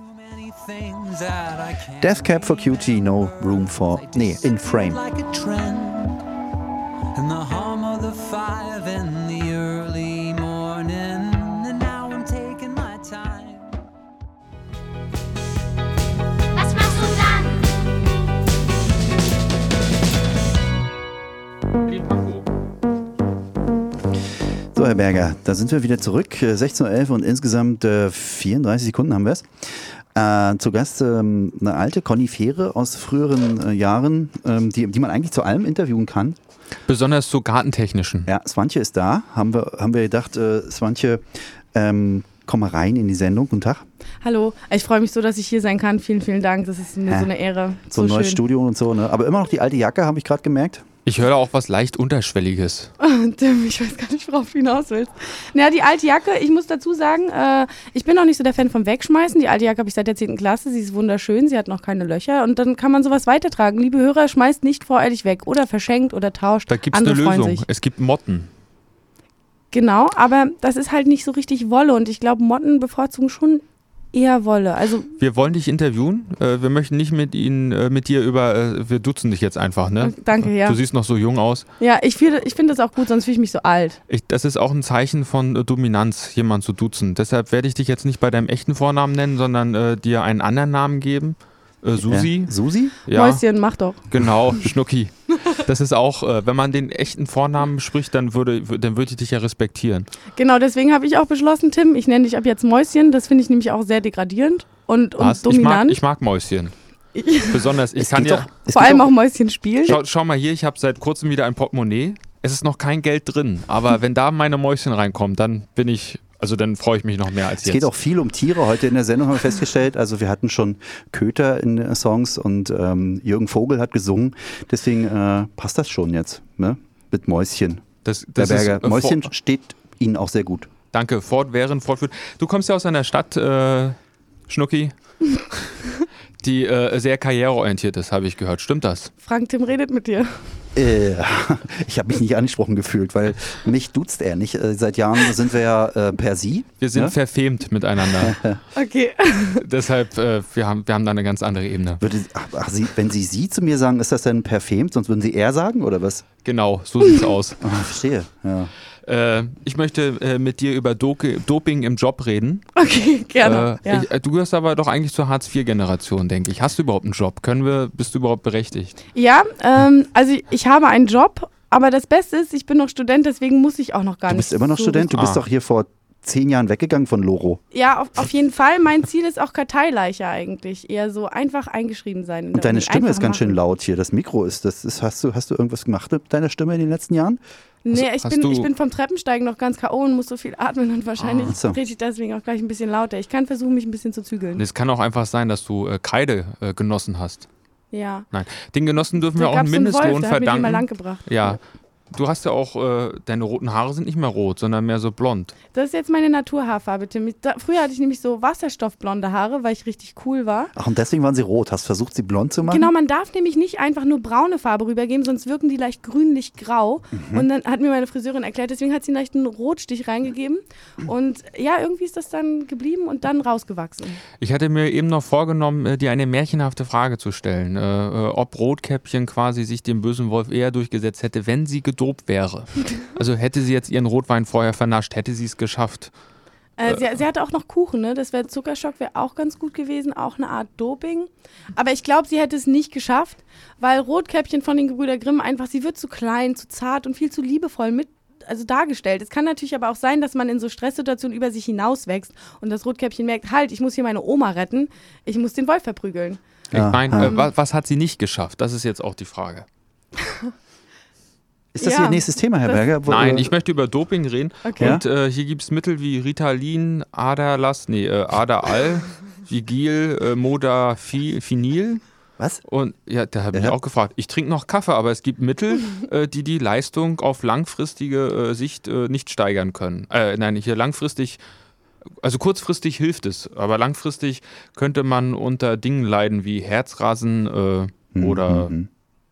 Death Cab for Cutie, no room for... Nee, in frame. And the hum of the five in the early morning, and now I'm taking my time. Was machst du dann? So, Herr Berger, da sind wir wieder zurück. sechzehn Uhr elf und insgesamt äh, vierunddreißig Sekunden haben wir es. Äh, zu Gast ähm, eine alte Konifere aus früheren äh, Jahren, ähm, die, die man eigentlich zu allem interviewen kann. Besonders zu gartentechnischen. Ja, Swantje ist da. Haben wir, haben wir gedacht, äh, Swantje, ähm, komm mal rein in die Sendung. Guten Tag. Hallo, ich freue mich so, dass ich hier sein kann. Vielen, vielen Dank. Das ist mir Ja. so eine Ehre. So ein neues schön. Studio und so, ne? Aber immer noch die alte Jacke, habe ich gerade gemerkt. Ich höre auch was leicht Unterschwelliges. Tim, ich weiß gar nicht, worauf du hinaus willst. Naja, die alte Jacke, ich muss dazu sagen, äh, ich bin noch nicht so der Fan vom Wegschmeißen. Die alte Jacke habe ich seit der zehnten Klasse. Sie ist wunderschön, sie hat noch keine Löcher. Und dann kann man sowas weitertragen. Liebe Hörer, schmeißt nicht voreilig weg oder verschenkt oder tauscht. Da gibt es eine Andere freuen Lösung. sich. Es gibt Motten. Genau, aber das ist halt nicht so richtig Wolle. Und ich glaube, Motten bevorzugen schon eher Wolle. Also Wir wollen dich interviewen. Äh, wir möchten nicht mit Ihnen, äh, mit dir über, äh, wir duzen dich jetzt einfach, ne? danke, ja. Du siehst noch so jung aus. Ja, ich finde ich find das auch gut, sonst fühle ich mich so alt. Ich, das ist auch ein Zeichen von äh, Dominanz, jemanden zu duzen. Deshalb werde ich dich jetzt nicht bei deinem echten Vornamen nennen, sondern äh, dir einen anderen Namen geben. Äh, Susi. Ja. Susi? Ja, Mäuschen, mach doch. genau, Schnucki. Das ist auch, äh, wenn man den echten Vornamen spricht, dann würde, dann würde ich dich ja respektieren. Genau, deswegen habe ich auch beschlossen, Tim, ich nenne dich ab jetzt Mäuschen. Das finde ich nämlich auch sehr degradierend und, und Was? Ich mag, dominant. ich mag Mäuschen. Besonders, ich Es kann geht ja. doch- es Vor geht allem doch- auch Mäuschen spielen. Schau, schau mal hier, ich habe seit kurzem wieder ein Portemonnaie. Es ist noch kein Geld drin, aber wenn da meine Mäuschen reinkommen, dann bin ich, also dann freue ich mich noch mehr als Es jetzt. geht auch viel um Tiere. Heute in der Sendung haben wir festgestellt, also wir hatten schon Köter in den Songs und ähm, Jürgen Vogel hat gesungen. Deswegen äh, passt das schon jetzt, ne? Mit Mäuschen. das, Der das ist, Berger, äh, Mäuschen fort, steht Ihnen auch sehr gut. danke, fortwährend, fortführen. Du kommst ja aus einer Stadt, äh, Schnucki, die äh, sehr karriereorientiert ist, habe ich gehört. Stimmt das? Frank, Tim redet mit dir. Äh, ich habe mich nicht angesprochen gefühlt, weil mich duzt er nicht. Äh, seit Jahren sind wir ja äh, per Sie. Wir sind ne? verfemt miteinander. Okay. Deshalb, äh, wir, haben, wir haben da eine ganz andere Ebene. Würde, ach, ach, Sie, wenn Sie Sie zu mir sagen, ist das denn perfemt? Sonst würden Sie er sagen oder was? Genau, so sieht's aus. Ah, verstehe. Ja. Äh, ich möchte äh, mit dir über Do- Doping im Job reden. Okay, gerne. Äh, ja. ich, äh, du gehörst aber doch eigentlich zur Hartz vier Generation, denke ich. Hast du überhaupt einen Job? Können wir, bist du überhaupt berechtigt? ja, ähm, also ich habe einen Job, aber das Beste ist, ich bin noch Student, deswegen muss ich auch noch gar Du nicht. bist immer noch so Student? Du bist Ah. doch hier vor zehn Jahren weggegangen von Loro. Ja, auf, auf jeden Fall. Mein Ziel ist auch Karteileicher eigentlich. Eher so einfach eingeschrieben sein. in Und der deine Uni. Stimme Einfach ist ganz schön machen. laut hier. Das Mikro ist, das ist, hast du, hast du irgendwas gemacht mit deiner Stimme in den letzten Jahren? Nee, ich hast bin, du- ich bin vom Treppensteigen noch ganz K O und muss so viel atmen und wahrscheinlich Ah, so. rede ich deswegen auch gleich ein bisschen lauter. Ich kann versuchen, mich ein bisschen zu zügeln. Es kann auch einfach sein, dass du äh, Kreide äh, genossen hast. Ja. Nein, den Genossen dürfen Da wir auch einen gab's so einen Mindestlohn Wolf, der hat mir die mal lang verdanken. gebracht. Ja, du hast ja auch, äh, deine roten Haare sind nicht mehr rot, sondern mehr so blond. Das ist jetzt meine Naturhaarfarbe, Tim. Da, früher hatte ich nämlich so wasserstoffblonde Haare, weil ich richtig cool war. Ach, und deswegen waren sie rot. Hast versucht, sie blond zu machen? Genau, man darf nämlich nicht einfach nur braune Farbe rübergeben, sonst wirken die leicht grünlich-grau. Mhm. Und dann hat mir meine Friseurin erklärt, deswegen hat sie einen leichten Rotstich reingegeben. Und ja, irgendwie ist das dann geblieben und dann rausgewachsen. Ich hatte mir eben noch vorgenommen, äh, dir eine märchenhafte Frage zu stellen, äh, äh, ob Rotkäppchen quasi sich dem bösen Wolf eher durchgesetzt hätte, wenn sie gedopt wäre. Also hätte sie jetzt ihren Rotwein vorher vernascht, hätte sie es geschafft. Äh, sie, sie hatte auch noch Kuchen, ne? Das wäre Zuckerschock, wäre auch ganz gut gewesen, auch eine Art Doping. Aber ich glaube, sie hätte es nicht geschafft, weil Rotkäppchen von den Gebrüder Grimm einfach, sie wird zu klein, zu zart und viel zu liebevoll mit also dargestellt. Es kann natürlich aber auch sein, dass man in so Stresssituationen über sich hinauswächst und das Rotkäppchen merkt, halt, ich muss hier meine Oma retten, ich muss den Wolf verprügeln. Ich Ja, meine, ja. äh, was, was hat sie nicht geschafft? Das ist jetzt auch die Frage. Ist das Ja, Ihr nächstes Thema, Herr das- Berger? Wo- Nein, ich möchte über Doping reden. Okay. Und äh, hier gibt es Mittel wie Ritalin, Adalas, nee, äh, Adal, Vigil, äh, Modafinil. Was? Und ja, da habe ich Ja. auch gefragt. Ich trinke noch Kaffee, aber es gibt Mittel, äh, die die Leistung auf langfristige äh, Sicht äh, nicht steigern können. Äh, nein, hier langfristig, also kurzfristig hilft es, aber langfristig könnte man unter Dingen leiden wie Herzrasen äh, oder, Mhm.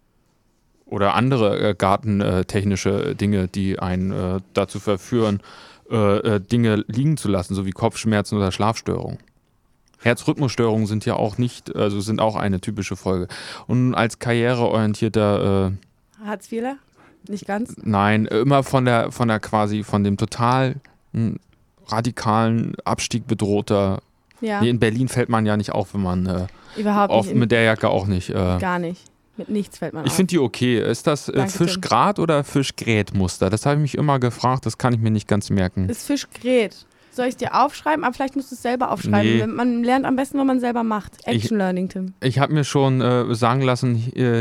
oder andere äh, gartentechnische Dinge, die einen äh, dazu verführen, äh, äh, Dinge liegen zu lassen, so wie Kopfschmerzen oder Schlafstörungen. Herzrhythmusstörungen sind ja auch nicht, also sind auch eine typische Folge. Und als karriereorientierter, äh, Hartz-Vierler? Nicht ganz? nein, immer von der, von der quasi, von dem total mh, radikalen Abstieg bedrohter. Ja, Nee, in Berlin fällt man ja nicht auf, wenn man äh, überhaupt auf, nicht. In, mit der Jacke auch nicht. Äh, gar nicht. Mit nichts fällt man ich auf. finde die okay. Ist das äh, Danke, Tim. Fischgrat oder Fischgrätmuster? Das habe ich mich immer gefragt, das kann ich mir nicht ganz merken. Ist Fischgrät. Soll ich es dir aufschreiben? Aber vielleicht musst du es selber aufschreiben. Nee. Wenn- Man lernt am besten, wenn man selber macht. Action Learning, Tim. Ich habe mir schon äh, sagen lassen, äh,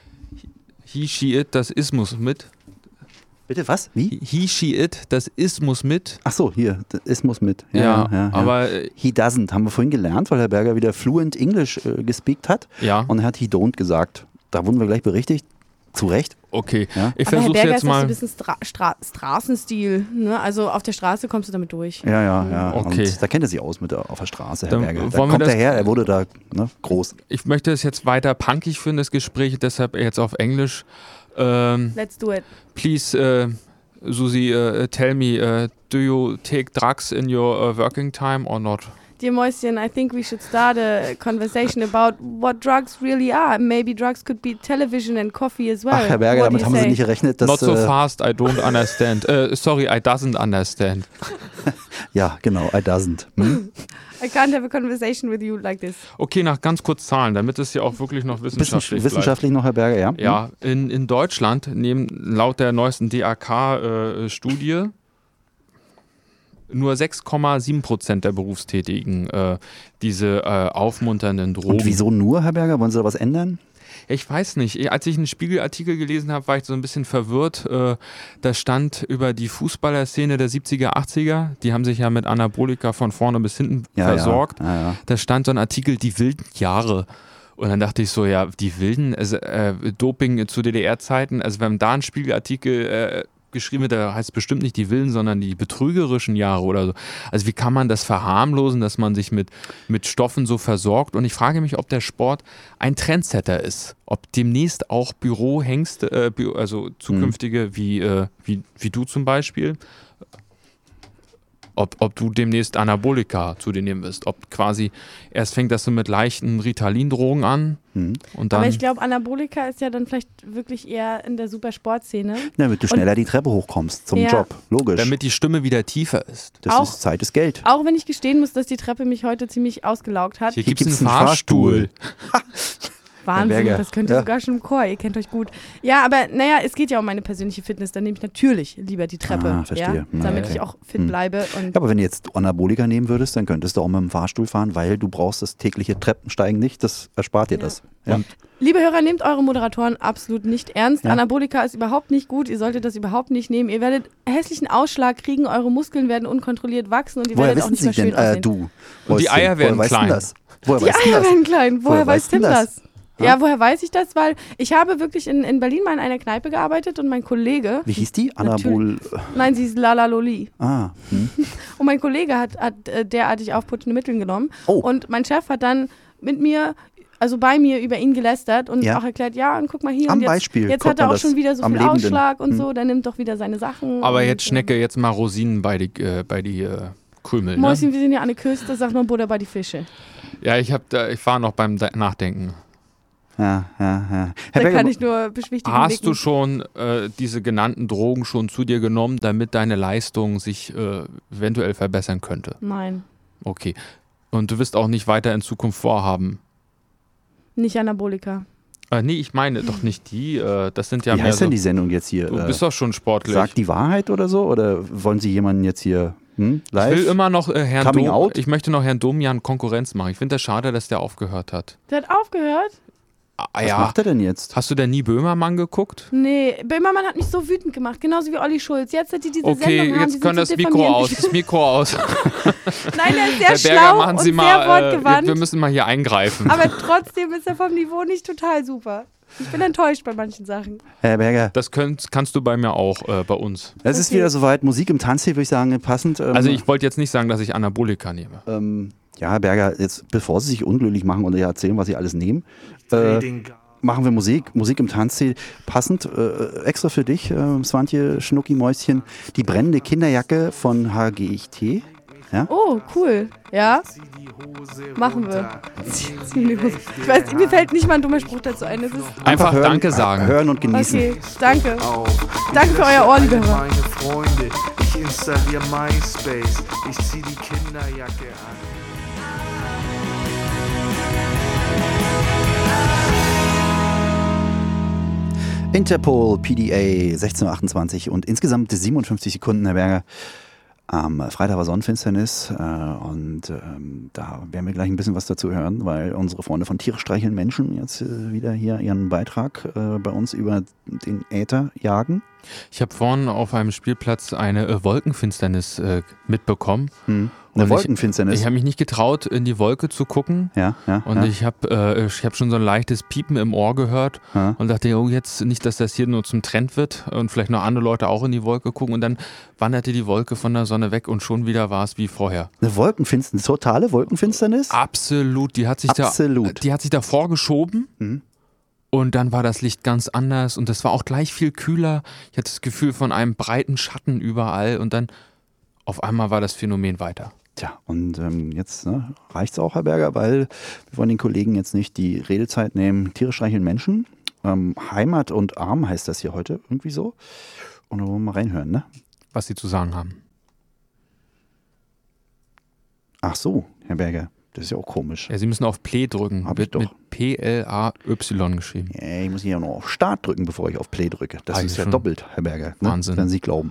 he, she, it, das Ismus mit. Bitte, was? Wie? He, she, it, das Ismus mit. Ach so, hier, es muss mit. Ja, Ja, ja, ja. aber äh, He doesn't, haben wir vorhin gelernt, weil Herr Berger wieder fluent English äh, gespeakt hat. ja, Und er hat he don't gesagt. Da wurden wir gleich berichtigt. Zu Recht. okay. Ja. Ich Aber Herr versuche Berger jetzt ist doch so mal. ein bisschen Stra Stra Straßenstil. Ne? Also auf der Straße kommst du damit durch. Ja, ja, ja. Okay. Und da kennt er sich aus mit der, auf der Straße, Herr Dann Berger. Da wollen wir kommt das- er her, er wurde da ne, groß. Ich möchte es jetzt weiter punkig führen, das Gespräch, deshalb jetzt auf Englisch. Ähm, Let's do it. please, äh, Susi, äh, tell me, äh, do you take drugs in your uh, working time or not? Dear Mäuschen, I think we should start a conversation about what drugs really are. Maybe drugs could be television and coffee as well. Ach, Herr Berger, What do damit you haben Sie say? nicht gerechnet. Dass, Not so äh, fast, I don't understand. Äh, sorry, I doesn't understand. Ja, genau, I doesn't. Hm? I can't have a conversation with you like this. Okay, nach ganz kurz Zahlen, damit es ja auch wirklich noch Bisschen wissenschaftlich bleibt. wissenschaftlich noch, Herr Berger, ja? Ja, in, in Deutschland nehmen laut der neuesten D A K-Studie nur sechs Komma sieben Prozent der Berufstätigen äh, diese äh, aufmunternden Drogen. Und wieso nur, Herr Berger? Wollen Sie da was ändern? Ich weiß nicht. Als ich einen Spiegelartikel gelesen habe, war ich so ein bisschen verwirrt. Äh, da stand über die Fußballerszene der siebziger, achtziger. Die haben sich ja mit Anabolika von vorne bis hinten Ja, versorgt. Ja, ja, ja. Da stand so ein Artikel, die wilden Jahre. Und dann dachte ich so, ja, die wilden, also, äh, Doping zu D D R-Zeiten, also wenn da ein Spiegelartikel äh, geschrieben wird, da heißt es bestimmt nicht die wilden, sondern die betrügerischen Jahre oder so. Also wie kann man das verharmlosen, dass man sich mit, mit Stoffen so versorgt? Und ich frage mich, ob der Sport ein Trendsetter ist. Ob demnächst auch Bürohengste, äh, Bü- also zukünftige wie, äh, wie, wie du zum Beispiel, ob, ob du demnächst Anabolika zu dir nehmen wirst. Ob quasi, erst fängt das so mit leichten Ritalin-Drogen an Hm. und dann... Aber ich glaube, Anabolika ist ja dann vielleicht wirklich eher in der Supersportszene. Damit du schneller die Treppe hochkommst zum Ja. Job. Logisch. damit die Stimme wieder tiefer ist. das Auch- ist Zeit ist Geld. Auch wenn ich gestehen muss, dass die Treppe mich heute ziemlich ausgelaugt hat. Hier Hier gibt es gibt's einen einen Fahrstuhl. Wahnsinn, Berger. das könnte Ja. sogar schon im Chor, ihr kennt euch gut. Ja, aber naja, es geht ja um meine persönliche Fitness, dann nehme ich natürlich lieber die Treppe, Ah, verstehe. ja, Na, damit okay. ich auch fit Hm. bleibe. Und Ja, aber wenn du jetzt Anabolika nehmen würdest, dann könntest du auch mit dem Fahrstuhl fahren, weil du brauchst das tägliche Treppensteigen nicht. Das erspart dir Ja. das. Ja. liebe Hörer, nehmt eure Moderatoren absolut nicht ernst. Ja. Anabolika ist überhaupt nicht gut, ihr solltet das überhaupt nicht nehmen. Ihr werdet hässlichen Ausschlag kriegen, eure Muskeln werden unkontrolliert wachsen und ihr Woher werdet auch wissen nicht Sie mehr denn, schön äh, aussehen. du? Und die Mäuschen, Eier werden woher weißt du klein. Das? Woher Die weißt du Eier das? werden klein. Woher, Woher weiß weißt du Tim das? das? Ja, woher weiß ich das? Weil ich habe wirklich in, in Berlin mal in einer Kneipe gearbeitet und mein Kollege, Wie hieß die? Anabol. nein, sie ist Lala Loli. Ah. Hm. Und mein Kollege hat, hat äh, derartig aufputschende Mittel genommen. Oh. Und mein Chef hat dann mit mir, also bei mir, über ihn gelästert und Ja. auch erkrlärt, ja, und guck mal hier. Am und jetzt, Beispiel Jetzt kommt hat er man auch das schon wieder so am viel Lebenden. Ausschlag und Hm. so, der nimmt doch wieder seine Sachen. Aber und, jetzt Schnecke, jetzt mal Rosinen bei die, äh, bei die äh, Krümel. Äh, Ne? Mäuschen, wir sind ja an der Küste, sagt man Butter bei die Fische. Ja, ich, hab da, ich war noch beim Da- Nachdenken. Ja, ja, ja. Herr Da Berger, kann ich nur beschwichtigen. Hast nicken. du schon äh, diese genannten Drogen schon zu dir genommen, damit deine Leistung sich äh, eventuell verbessern könnte? Nein, Okay. Und du wirst auch nicht weiter in Zukunft vorhaben. nicht Anabolika. Äh, nee, ich meine doch nicht die. Äh, das sind ja Wie mehr heißt so, denn die Sendung jetzt hier? Du Äh, bist doch schon sportlich. Sagt die Wahrheit oder so? Oder wollen Sie jemanden jetzt hier hm, live? Ich will immer noch äh, Herrn Coming Dom, out? ich möchte noch Herrn Domian Konkurrenz machen. Ich finde das schade, dass der aufgehört hat. Der hat aufgehört? Ah, Was ja. macht er denn jetzt? Hast du denn nie Böhmermann geguckt? Nee, Böhmermann hat mich so wütend gemacht, genauso wie Olli Schulz. Jetzt, seit die diese Okay, Sendung haben, jetzt die können sind das so Mikro diffamierend. aus. Das Mikro aus. Nein, der ist sehr Herr Berger, schlau machen Sie und mal. sehr Äh, wortgewandt. wir müssen mal hier eingreifen. Aber trotzdem ist er vom Niveau nicht total super. Ich bin enttäuscht bei manchen Sachen. Herr Berger, Das könnt, kannst du bei mir auch, äh, bei uns. es ist Okay. wieder soweit. Musik im Tanz hier, würde ich sagen, passend. Ähm, Also ich wollte jetzt nicht sagen, dass ich Anabolika nehme. ähm, ja, Herr Berger, jetzt bevor Sie sich unglücklich machen und ja erzählen, was Sie alles nehmen, äh, machen wir Musik. Musik im Tanz hier, passend, äh, extra für dich, äh, Swantje Schnucki Mäuschen, die brennende Kinderjacke von H G I T. Ja? Oh, cool. Ja? Machen wir. Ich weiß, mir fällt nicht mal ein dummer Spruch dazu ein. Es ist Einfach hören, Danke sagen. Hören und genießen. okay, danke. Danke für euer Ohr, liebe Hörer. Meine Freunde, ich installiere MySpace, ich zieh die Kinderjacke an. Interpol, P D A, sechzehn Uhr achtundzwanzig und insgesamt siebenundfünfzig Sekunden, Herr Berger. Am Freitag war Sonnenfinsternis äh, und ähm, da werden wir gleich ein bisschen was dazu hören, weil unsere Freunde von Tiere streicheln Menschen jetzt äh, wieder hier ihren Beitrag äh, bei uns über den Äther jagen. Ich habe vorhin auf einem Spielplatz eine äh, Wolkenfinsternis äh, mitbekommen. Hm. Eine Und Wolkenfinsternis. Ich, ich habe mich nicht getraut, in die Wolke zu gucken. ja, ja, Und ja. ich habe äh, ich hab schon so ein leichtes Piepen im Ohr gehört Ja. und dachte, oh, jetzt nicht, dass das hier nur zum Trend wird und vielleicht noch andere Leute auch in die Wolke gucken. Und dann wanderte die Wolke von der Sonne weg und schon wieder war es wie vorher. Eine Wolkenfinsternis, totale Wolkenfinsternis? Absolut, die hat sich Absolut. da, die hat sich da vorgeschoben. Mhm. Und dann war das Licht ganz anders und das war auch gleich viel kühler. Ich hatte das Gefühl von einem breiten Schatten überall und dann auf einmal war das Phänomen weiter. Tja, und ähm, jetzt ne, reicht's auch, Herr Berger, weil wir wollen den Kollegen jetzt nicht die Redezeit nehmen. Tiere streicheln Menschen. Ähm, Heimat und Arm heißt das hier heute irgendwie so. Und da wollen wir mal reinhören, ne? Was sie zu sagen haben. Ach so, Herr Berger, das ist ja auch komisch. Ja, sie müssen auf Play drücken. Hab ich Wird doch. mit P L A Y geschrieben. Ja, ich muss hier noch auf Start drücken, bevor ich auf Play drücke. Das Ah, ist ja schon. doppelt, Herr Berger. Ne? Wahnsinn. Wenn Sie glauben.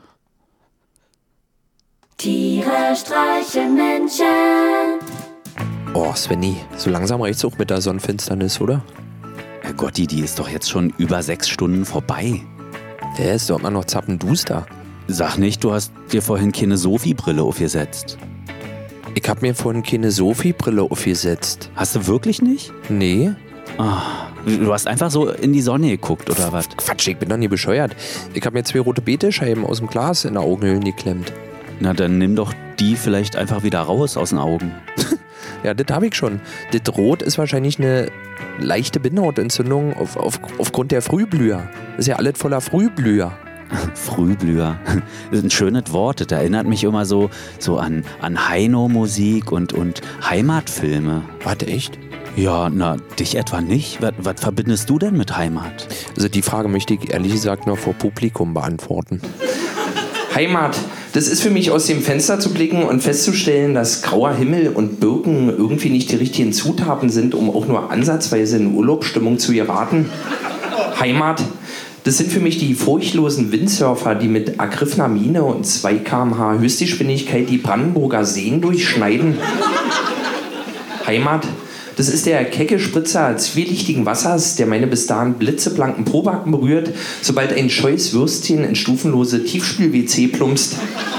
Tiere streicheln Menschen. Oh, Svenny, so langsam reicht's auch mit der Sonnenfinsternis, oder? Herr Gotti, die ist doch jetzt schon über sechs Stunden vorbei. Der ist doch immer noch zappenduster. Sag nicht, du hast dir vorhin keine Sophie-Brille aufgesetzt. Ich hab mir vorhin keine Sophie-Brille aufgesetzt. Hast du wirklich nicht? Nee? Ah, du hast einfach so in die Sonne geguckt, oder was? Quatsch, ich bin doch nie bescheuert. Ich hab mir zwei rote Betescheiben aus dem Glas in der Augenhöhlen geklemmt. Na, dann nimm doch die vielleicht einfach wieder raus aus den Augen. Ja, das habe ich schon. Das Rot ist wahrscheinlich eine leichte Bindehautentzündung auf, auf, aufgrund der Frühblüher. Das ist ja alles voller Frühblüher. Frühblüher. Das ist ein schönes Wort. Das erinnert mich immer so, so an, an Heino-Musik und, und Heimatfilme. Warte, echt? Ja, na, dich etwa nicht? Was, was verbindest du denn mit Heimat? Also die Frage möchte ich ehrlich gesagt nur vor Publikum beantworten. Heimat, das ist für mich aus dem Fenster zu blicken und festzustellen, dass grauer Himmel und Birken irgendwie nicht die richtigen Zutaten sind, um auch nur ansatzweise in Urlaubsstimmung zu geraten. Heimat, das sind für mich die furchtlosen Windsurfer, die mit ergriffener Miene und zwei Kilometer pro Stunde Höchstgeschwindigkeit die Brandenburger Seen durchschneiden. Heimat, das ist der kecke Spritzer zwielichtigen Wassers, der meine bis dahin blitzeblanken Probacken berührt, sobald ein scheues Würstchen in stufenlose Tiefspül-W C plumpst.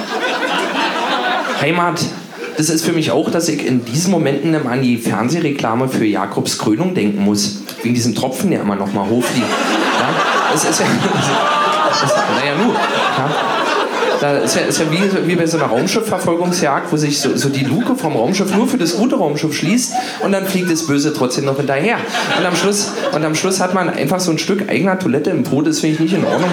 Heimat, das ist für mich auch, dass ich in diesen Momenten immer an die Fernsehreklame für Jakobs Krönung denken muss. Wegen diesem Tropfen, der immer noch mal hochfliegt. Ja, das ist ja... Das ist, naja, nur. Ja. Da ist ja, ist ja wie, wie bei so einer Raumschiffverfolgungsjagd, wo sich so, so die Luke vom Raumschiff nur für das gute Raumschiff schließt und dann fliegt das Böse trotzdem noch hinterher. Und am Schluss, und am Schluss hat man einfach so ein Stück eigener Toilette im Po, das finde ich nicht in Ordnung.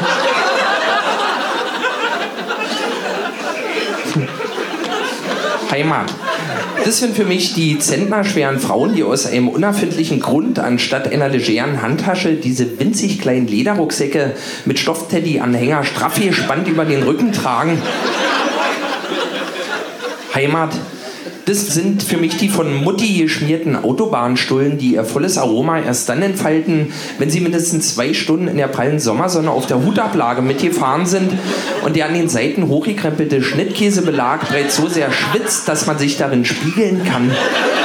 Heimat. Das sind für mich die zentnerschweren Frauen, die aus einem unerfindlichen Grund anstatt einer legeren Handtasche diese winzig kleinen Lederrucksäcke mit Stoffteddy-Anhänger straff gespannt über den Rücken tragen. Heimat. Das sind für mich die von Mutti geschmierten Autobahnstullen, die ihr volles Aroma erst dann entfalten, wenn sie mindestens zwei Stunden in der prallen Sommersonne auf der Hutablage mitgefahren sind und der an den Seiten hochgekrempelte Schnittkäsebelag bereits so sehr schwitzt, dass man sich darin spiegeln kann.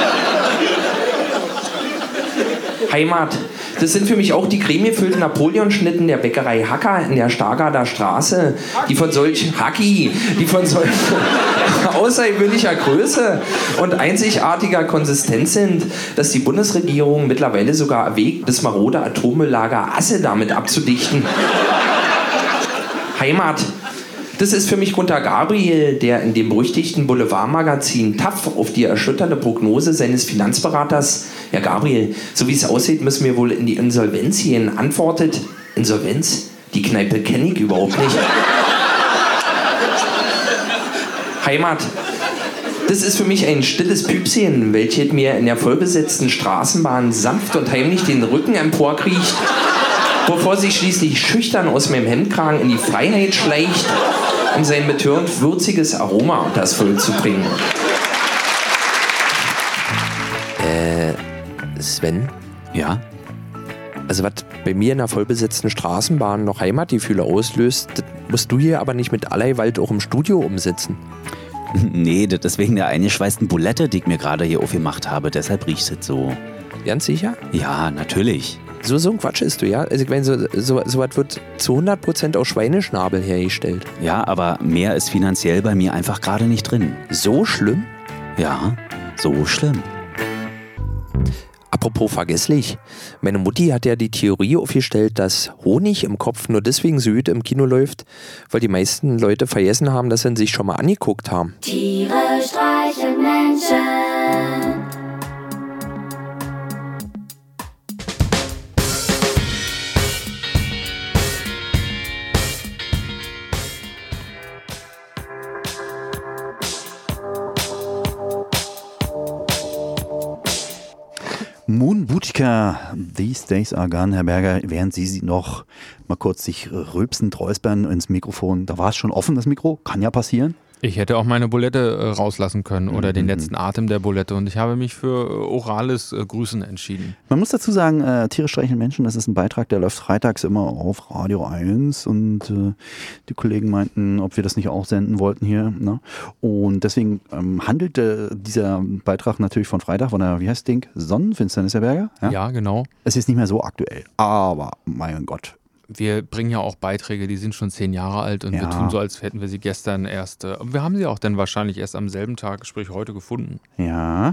Heimat. Das sind für mich auch die cremegefüllten Napoleon-Schnitten der Bäckerei Hacker in der Stargarder Straße, die von solch Hacki, die von solch außergewöhnlicher Größe und einzigartiger Konsistenz sind, dass die Bundesregierung mittlerweile sogar erwägt, das marode Atommülllager Asse damit abzudichten. Heimat. Das ist für mich Gunter Gabriel, der in dem berüchtigten Boulevardmagazin T A F auf die erschütternde Prognose seines Finanzberaters, Herr Gabriel, so wie es aussieht, müssen wir wohl in die Insolvenz gehen, antwortet, Insolvenz? Die Kneipe kenne ich überhaupt nicht. Heimat. Das ist für mich ein stilles Püpschen, welches mir in der vollbesetzten Straßenbahn sanft und heimlich den Rücken emporkriecht, bevor sich schließlich schüchtern aus meinem Hemdkragen in die Freiheit schleicht, um sein betörend würziges Aroma unters Volk zu bringen. Äh, Sven? Ja? Also was bei mir in einer vollbesetzten Straßenbahn noch Heimatgefühle auslöst, das musst du hier aber nicht mit aller Gewalt auch im Studio umsetzen. Nee, das ist wegen der eingeschweißten Bulette, die ich mir gerade hier aufgemacht habe. Deshalb riecht es so. Ganz sicher? Ja, natürlich. So, so ein Quatsch ist du, ja? Also ich meine, so, so, so was wird zu hundert Prozent aus Schweineschnabel hergestellt. Ja, aber mehr ist finanziell bei mir einfach gerade nicht drin. So schlimm? Ja, so schlimm. Apropos vergesslich, meine Mutti hat ja die Theorie aufgestellt, dass Honig im Kopf nur deswegen so gut im Kino läuft, weil die meisten Leute vergessen haben, dass sie ihn sich schon mal angeguckt haben. Tiere streicheln Menschen. Moon Butchka, These Days Are Gone, Herr Berger, während Sie noch mal kurz sich rülpsend räuspern ins Mikrofon, da war es schon offen, das Mikro, kann ja passieren. Ich hätte auch meine Bulette äh, rauslassen können oder Mhm. den letzten Atem der Bulette und ich habe mich für äh, orales äh, Grüßen entschieden. Man muss dazu sagen, äh, Tiere streicheln Menschen, das ist ein Beitrag, der läuft freitags immer auf Radio eins und äh, die Kollegen meinten, ob wir das nicht auch senden wollten hier. Ne? Und deswegen ähm, handelt äh, dieser Beitrag natürlich von Freitag, von der, wie heißt das Ding? Sonnenfinsternis, Herr Berger? Ja, ja genau. Es ist nicht mehr so aktuell, aber mein Gott. Wir bringen ja auch Beiträge, die sind schon zehn Jahre alt und Ja. wir tun so, als hätten wir sie gestern erst, äh, wir haben sie auch dann wahrscheinlich erst am selben Tag, sprich heute, gefunden. Ja.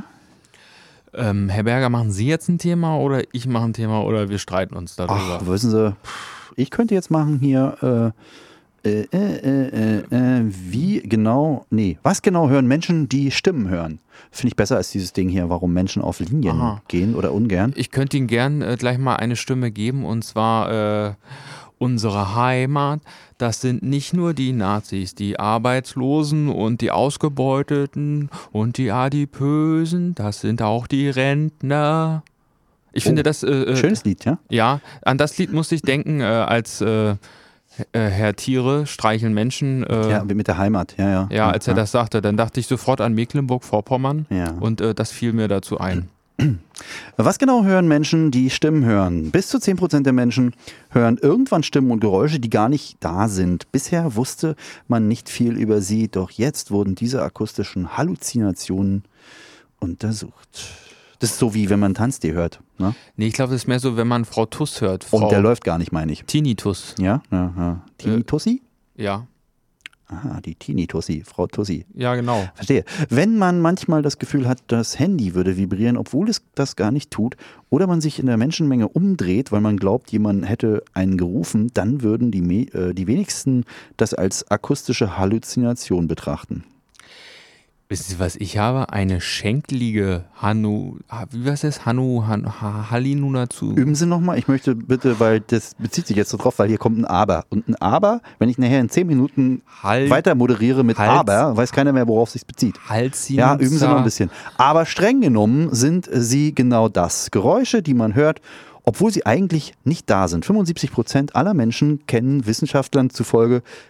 Ähm, Herr Berger, machen Sie jetzt ein Thema oder ich mache ein Thema oder wir streiten uns darüber? Ach, wissen Sie, ich könnte jetzt machen hier, äh, äh, äh, äh, äh, wie genau, nee, was genau hören Menschen, die Stimmen hören? Finde ich besser als dieses Ding hier, warum Menschen auf Linien Aha. gehen oder ungern. Ich könnte Ihnen gern äh, gleich mal eine Stimme geben und zwar äh, unsere Heimat. Das sind nicht nur die Nazis, die Arbeitslosen und die Ausgebeuteten und die Adipösen, das sind auch die Rentner. Ich Oh, finde das... Äh, Schönes Lied, ja? Ja, an das Lied musste ich denken, äh, als äh, äh, Herr Tiere streicheln Menschen. Äh, Ja, mit der Heimat, ja, ja. ja, als er das sagte, dann dachte ich sofort an Mecklenburg-Vorpommern Ja. und äh, das fiel mir dazu ein. Was genau hören Menschen, die Stimmen hören? Bis zu zehn Prozent der Menschen hören irgendwann Stimmen und Geräusche, die gar nicht da sind. Bisher wusste man nicht viel über sie, doch jetzt wurden diese akustischen Halluzinationen untersucht. Das ist so wie wenn man Tanztee hört. Ne? Nee, ich glaube, das ist mehr so, wenn man Frau Tuss hört. Frau Und der läuft gar nicht, meine ich. Tinnitus. Ja, ja, ja. Tinnitussi? Ja, Aha, die Tinnitussi, Frau Tussi. ja, genau. Verstehe. Wenn man manchmal das Gefühl hat, das Handy würde vibrieren, obwohl es das gar nicht tut, oder man sich in der Menschenmenge umdreht, weil man glaubt, jemand hätte einen gerufen, dann würden die, Me- äh, die wenigsten das als akustische Halluzination betrachten. Wissen Sie, was ich habe? Eine schenkelige Hanu, ha- wie heißt das? Hanu, Han, ha, Hallinuna zu. Üben Sie nochmal, ich möchte bitte, weil das bezieht sich jetzt so drauf, weil hier kommt ein Aber. Und ein Aber, wenn ich nachher in zehn Minuten Hal- weiter moderiere mit Hals- Aber, weiß keiner mehr, worauf es sich bezieht. Halsinza. Ja, üben Sie noch ein bisschen. Aber streng genommen sind sie genau das. Geräusche, die man hört, obwohl sie eigentlich nicht da sind. fünfundsiebzig Prozent aller Menschen kennen Wissenschaftlern zufolge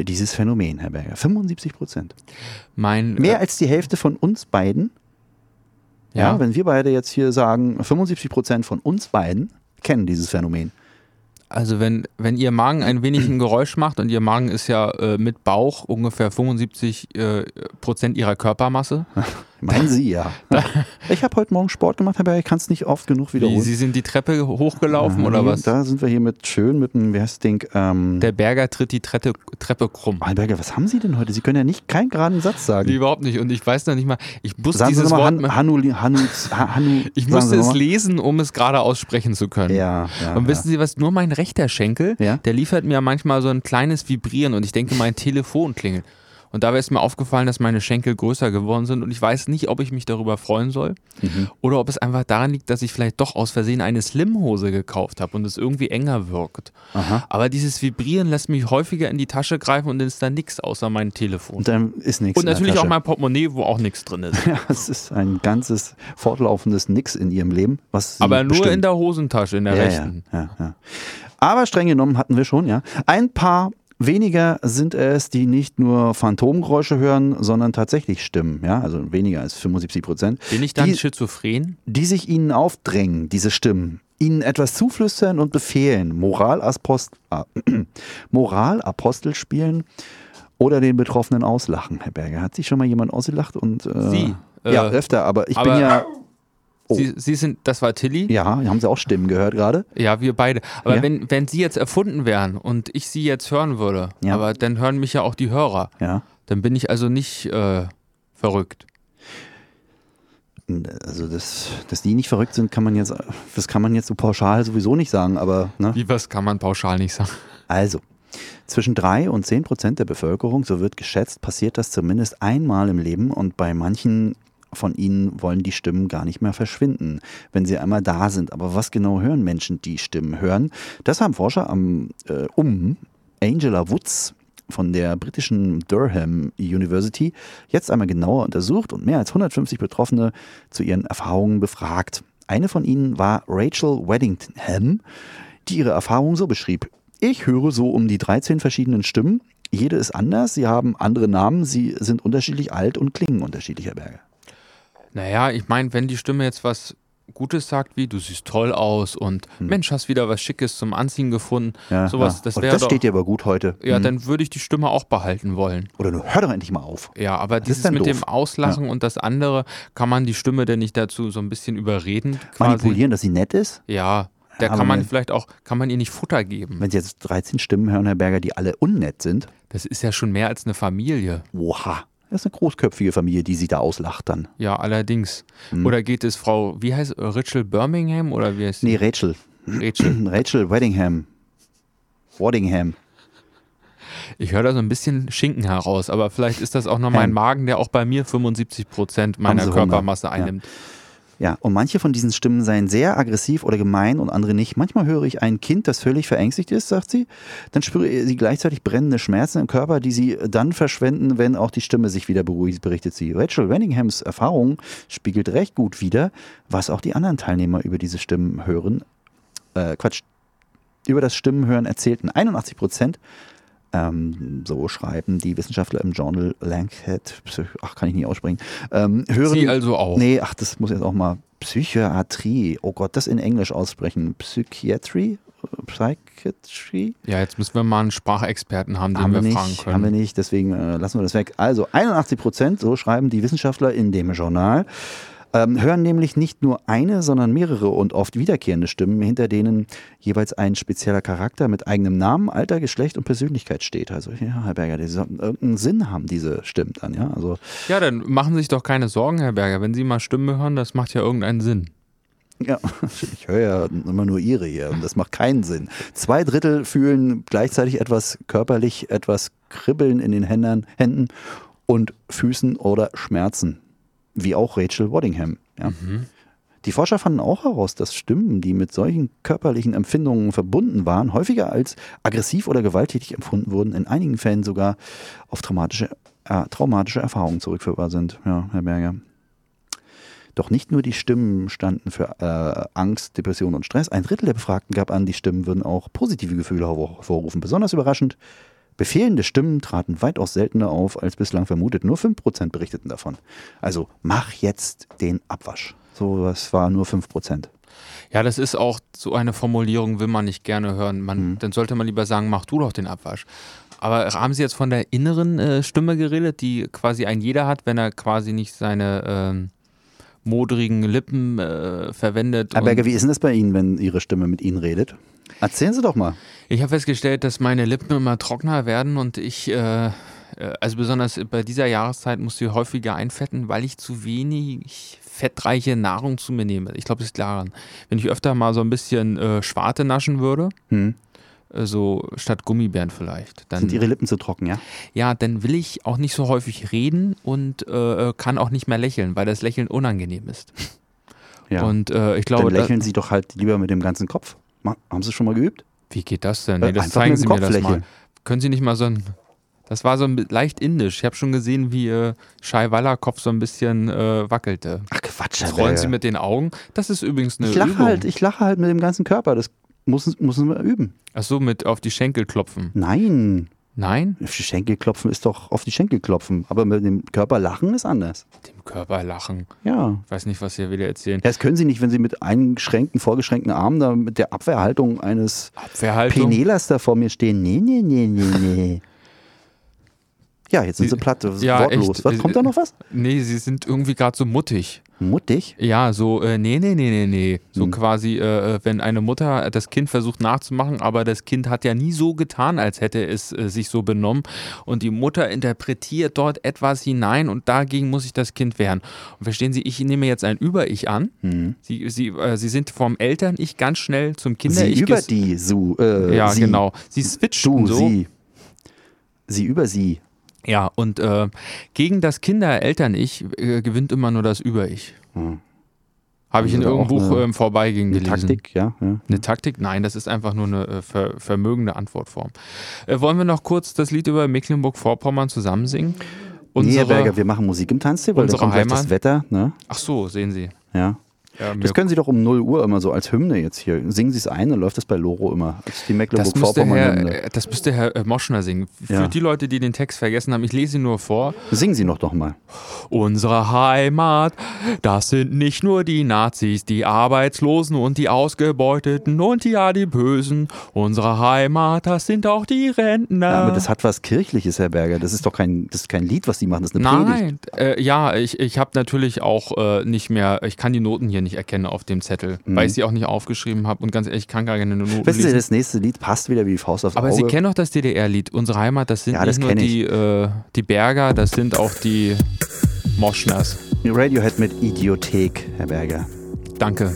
dieses Phänomen, Herr Berger. fünfundsiebzig Prozent. Mein, Mehr äh, als die Hälfte von uns beiden. Ja. Ja. Wenn wir beide jetzt hier sagen, fünfundsiebzig Prozent von uns beiden kennen dieses Phänomen. Also wenn, wenn Ihr Magen ein wenig ein Geräusch macht und Ihr Magen ist ja äh, mit Bauch ungefähr fünfundsiebzig Prozent Ihrer Körpermasse. Meinen Sie, ja. Ich habe heute Morgen Sport gemacht, Herr Berger, ich kann es nicht oft genug Wie, wiederholen. Sie sind die Treppe hochgelaufen oder was? Da sind wir hier mit schön mit dem, wie heißt das Ding? Ähm, Der Berger tritt die Treppe, Treppe krumm. Herr Berger, was haben Sie denn heute? Sie können ja nicht keinen geraden Satz sagen. Nee, überhaupt nicht. Und ich weiß noch nicht mal, ich muss Sagen Sie dieses nochmal Wort... Han, Hanu, Hanu, Hanu, ich sagen musste Sie es noch mal. lesen, um es gerade aussprechen zu können. Ja, ja. Und ja. wissen Sie was, nur mein rechter Schenkel, Ja? der liefert mir manchmal so ein kleines Vibrieren und ich denke, mein Telefon klingelt. Und dabei ist mir aufgefallen, dass meine Schenkel größer geworden sind und ich weiß nicht, ob ich mich darüber freuen soll Mhm. oder ob es einfach daran liegt, dass ich vielleicht doch aus Versehen eine Slim-Hose gekauft habe und es irgendwie enger wirkt. Aha. Aber dieses Vibrieren lässt mich häufiger in die Tasche greifen und dann ist da nichts außer mein Telefon. Und dann ist nichts. Und in der natürlich auch Tasche. mein Portemonnaie, wo auch nichts drin ist. Ja, es ist ein ganzes fortlaufendes Nix in Ihrem Leben. Was Sie Aber nur bestimmt. in der Hosentasche, in der ja, rechten. Ja, ja, ja. Aber streng genommen hatten wir schon, ja. Ein paar weniger sind es, die nicht nur Phantomgeräusche hören, sondern tatsächlich Stimmen. Ja, also weniger als fünfundsiebzig Prozent. Bin ich dann Die- schizophren? Die sich ihnen aufdrängen, diese Stimmen. Ihnen etwas zuflüstern und befehlen. Moralapostel, äh, Moralapostel spielen oder den Betroffenen auslachen. Herr Berger, hat sich schon mal jemand ausgelacht? Und, äh, Sie. Ja, Äh, öfter, aber ich aber- bin ja... Oh. Sie, Sie sind, das war Tilly? Ja, haben Sie auch Stimmen gehört gerade? Ja, wir beide. Aber Ja. wenn, wenn Sie jetzt erfunden wären und ich Sie jetzt hören würde, Ja. aber dann hören mich ja auch die Hörer, Ja. dann bin ich also nicht äh, verrückt. Also, das, dass die nicht verrückt sind, kann man jetzt, das kann man jetzt so pauschal sowieso nicht sagen, aber, ne? Wie was kann man pauschal nicht sagen. Also, zwischen drei und zehn Prozent der Bevölkerung, so wird geschätzt, passiert das zumindest einmal im Leben und bei manchen von ihnen wollen die Stimmen gar nicht mehr verschwinden, wenn sie einmal da sind. Aber was genau hören Menschen, die Stimmen hören? Das haben Forscher am, äh, um Angela Woods von der britischen Durham University jetzt einmal genauer untersucht und mehr als hundertfünfzig Betroffene zu ihren Erfahrungen befragt. Eine von ihnen war Rachel Weddingham, die ihre Erfahrung so beschrieb. Ich höre so um die dreizehn verschiedenen Stimmen. Jede ist anders, sie haben andere Namen, sie sind unterschiedlich alt und klingen unterschiedlich, Herr Berger. Naja, ich meine, wenn die Stimme jetzt was Gutes sagt, wie du siehst toll aus und Mensch, hast wieder was Schickes zum Anziehen gefunden, Ja, sowas, ja. das Und wäre das doch... steht dir aber gut heute. Ja, Hm. dann würde ich die Stimme auch behalten wollen. Oder nur hör doch endlich mal auf. Ja, aber ist dieses dann mit doof. dem Auslachen und das andere, kann man die Stimme denn nicht dazu so ein bisschen überreden? Quasi? Manipulieren, dass sie nett ist? Ja, da aber kann man wenn- vielleicht auch, kann man ihr nicht Futter geben. Wenn Sie jetzt dreizehn Stimmen hören, Herr Berger, die alle unnett sind, Das ist ja schon mehr als eine Familie. oha, das ist eine großköpfige Familie, die sie da auslacht dann. Ja, allerdings. Hm. Oder geht es Frau, wie heißt Rachel Birmingham oder wie heißt Nee, sie? Rachel. Rachel. Rachel Weddingham. Waddingham. Ich höre da so ein bisschen Schinken heraus, aber vielleicht ist das auch noch mein Ham. Magen, der auch bei mir fünfundsiebzig Prozent meiner Sie Hunger? Körpermasse Ja. einnimmt. Ja, und manche von diesen Stimmen seien sehr aggressiv oder gemein und andere nicht. Manchmal höre ich ein Kind, das völlig verängstigt ist, sagt sie. Dann spüre sie gleichzeitig brennende Schmerzen im Körper, die sie dann verschwenden, wenn auch die Stimme sich wieder beruhigt, berichtet sie. Rachel Wenninghams Erfahrung spiegelt recht gut wider, was auch die anderen Teilnehmer über diese Stimmen hören, äh, Quatsch, über das Stimmenhören erzählten. einundachtzig Prozent, ähm, so schreiben die Wissenschaftler im Journal Lancet, Psych- ach, kann ich nicht aussprechen, ähm, hören. Sie also auch. Nee, ach, das muss jetzt auch mal Psychiatrie. Oh Gott, das in Englisch aussprechen. Psychiatry? Psychiatry? Ja, jetzt müssen wir mal einen Sprachexperten haben, den Haben wir, wir, fragen nicht, können. haben wir nicht, deswegen äh, lassen wir das weg. Also einundachtzig Prozent, so schreiben die Wissenschaftler in dem Journal, ähm, hören nämlich nicht nur eine, sondern mehrere und oft wiederkehrende Stimmen, hinter denen jeweils ein spezieller Charakter mit eigenem Namen, Alter, Geschlecht und Persönlichkeit steht. Also ja, Herr Berger, die sollten irgendeinen Sinn haben, diese Stimmen dann. Ja, also, Ja, dann machen Sie sich doch keine Sorgen, Herr Berger. Wenn Sie mal Stimme hören, das macht ja irgendeinen Sinn. ja, ich höre ja immer nur Ihre hier und das macht keinen Sinn. Zwei Drittel fühlen gleichzeitig etwas körperlich, etwas Kribbeln in den Händen, Händen und Füßen oder Schmerzen. Wie auch Rachel Waddingham. Ja. Mhm. Die Forscher fanden auch heraus, dass Stimmen, die mit solchen körperlichen Empfindungen verbunden waren, häufiger als aggressiv oder gewalttätig empfunden wurden, in einigen Fällen sogar auf traumatische, äh, traumatische Erfahrungen zurückführbar sind. Ja, Herr Berger. Doch nicht nur die Stimmen standen für äh, Angst, Depression und Stress. Ein Drittel der Befragten gab an, die Stimmen würden auch positive Gefühle hervorrufen. Besonders überraschend Befehlende Stimmen traten weitaus seltener auf als bislang vermutet. Nur fünf Prozent berichteten davon. Also mach jetzt den Abwasch. So, das war nur fünf Prozent. Ja, das ist auch so eine Formulierung, will man nicht gerne hören. Man, Mhm. Dann sollte man lieber sagen, mach du doch den Abwasch. Aber haben Sie jetzt von der inneren äh, Stimme geredet, die quasi ein jeder hat, wenn er quasi nicht seine ähm, modrigen Lippen äh, verwendet? Herr Berger, und- wie ist denn das bei Ihnen, wenn Ihre Stimme mit Ihnen redet? Erzählen Sie doch mal. Ich habe festgestellt, dass meine Lippen immer trockener werden und ich, äh, äh, also besonders bei dieser Jahreszeit, muss ich häufiger einfetten, weil ich zu wenig fettreiche Nahrung zu mir nehme. Ich glaube, das ist daran. Wenn ich öfter mal so ein bisschen äh, Schwarte naschen würde, Hm. äh, so statt Gummibären vielleicht, dann, Sind Ihre Lippen zu trocken, ja? ja, dann will ich auch nicht so häufig reden und äh, kann auch nicht mehr lächeln, weil das Lächeln unangenehm ist. Ja. Und äh, ich glaube, Dann lächeln da, Sie doch halt lieber mit dem ganzen Kopf. Ma- Haben Sie schon mal geübt? wie geht das denn? Äh, Nee, das einfach zeigen mit dem Sie mir Kopf das mal. lächeln. Können Sie nicht mal so ein. Das war so ein bi- leicht indisch. Ich habe schon gesehen, wie äh, Shai Wallach-Kopf so ein bisschen äh, wackelte. Ach Quatsch, Jetzt Herr rollen Berger. Sie mit den Augen. Das ist übrigens eine Ich lache Übung. halt, ich lache halt mit dem ganzen Körper. Das muss, müssen wir üben. Ach so, mit auf die Schenkel klopfen. Nein. Nein? Auf die Schenkel klopfen ist doch auf die Schenkel klopfen. Aber mit dem Körper lachen ist anders. Dem Körper lachen. Ja. Ich weiß nicht, was Sie hier wieder erzählen. Ja, das können Sie nicht, wenn Sie mit eingeschränkten, vorgeschränkten Armen da mit der Abwehrhaltung eines Abwehrhaltung. Penelers da vor mir stehen. Nee, nee, nee, nee, nee. Ja, jetzt sind Sie, Sie- platt, ja, wortlos. echt. Was, kommt da noch was? Nee, Sie sind irgendwie gerade so muttig. Muttig? Ja, so, äh, nee, nee, nee, nee, nee. So Hm. quasi, äh, wenn eine Mutter das Kind versucht nachzumachen, aber das Kind hat ja nie so getan, als hätte es äh, sich so benommen. Und die Mutter interpretiert dort etwas hinein und dagegen muss sich das Kind wehren. Und verstehen Sie, ich nehme jetzt ein Über-Ich an. Hm. Sie, Sie, Sie, äh, Sie sind vom Eltern-Ich ganz schnell zum Sie Kinder-Ich. über ges- die, Su, äh, Ja, sie. genau. Sie switchen Du, so. sie. Sie über sie. Ja, und äh, gegen das Kinder-Eltern-Ich äh, gewinnt immer nur das Über-Ich. Hm. Habe ich in Also irgendeinem auch Buch eine- äh, im Vorbeigehen Eine gelesen. Taktik, ja. ja. Eine Taktik? Nein, das ist einfach nur eine äh, ver vermögende Antwortform. Äh, wollen wir noch kurz das Lied über Mecklenburg-Vorpommern zusammen singen? Nee, Herr Unsere, Berger, wir machen Musik im Tanzstil, weil dann unsere kommt gleich das Heimat? Wetter. Ne? Ach so, sehen Sie. Ja. Ja, mir- Das können Sie doch um null Uhr immer so als Hymne jetzt hier. Singen Sie es ein, dann läuft das bei Loro immer. Das ist die das, müsste Mecklenburg-Vorpommern-Hymne. Herr, äh, das müsste Herr äh, Moschner singen. Für Ja. die Leute, die den Text vergessen haben, ich lese ihn nur vor. Singen Sie noch doch mal. Unsere Heimat, das sind nicht nur die Nazis, die Arbeitslosen und die Ausgebeuteten und die Adipösen. Unsere Heimat, das sind auch die Rentner. Ja, aber das hat was Kirchliches, Herr Berger. Das ist doch kein, das ist kein Lied, was Sie machen. Das ist eine Predigt. Nein, äh, ja, ich, ich habe natürlich auch äh, nicht mehr, ich kann die Noten hier nicht erkennen auf dem Zettel, Mhm. weil ich sie auch nicht aufgeschrieben habe und ganz ehrlich, ich kann gar keine Noten Wissen Sie, lesen. das nächste Lied passt wieder wie die Faust aufs Aber Auge. Sie kennen doch das D D R-Lied, unsere Heimat, das sind Ja, das nicht nur kenn ich. die, äh, die Berger, das sind auch die Moschners. Radiohead mit Idiothek, Herr Berger. Danke.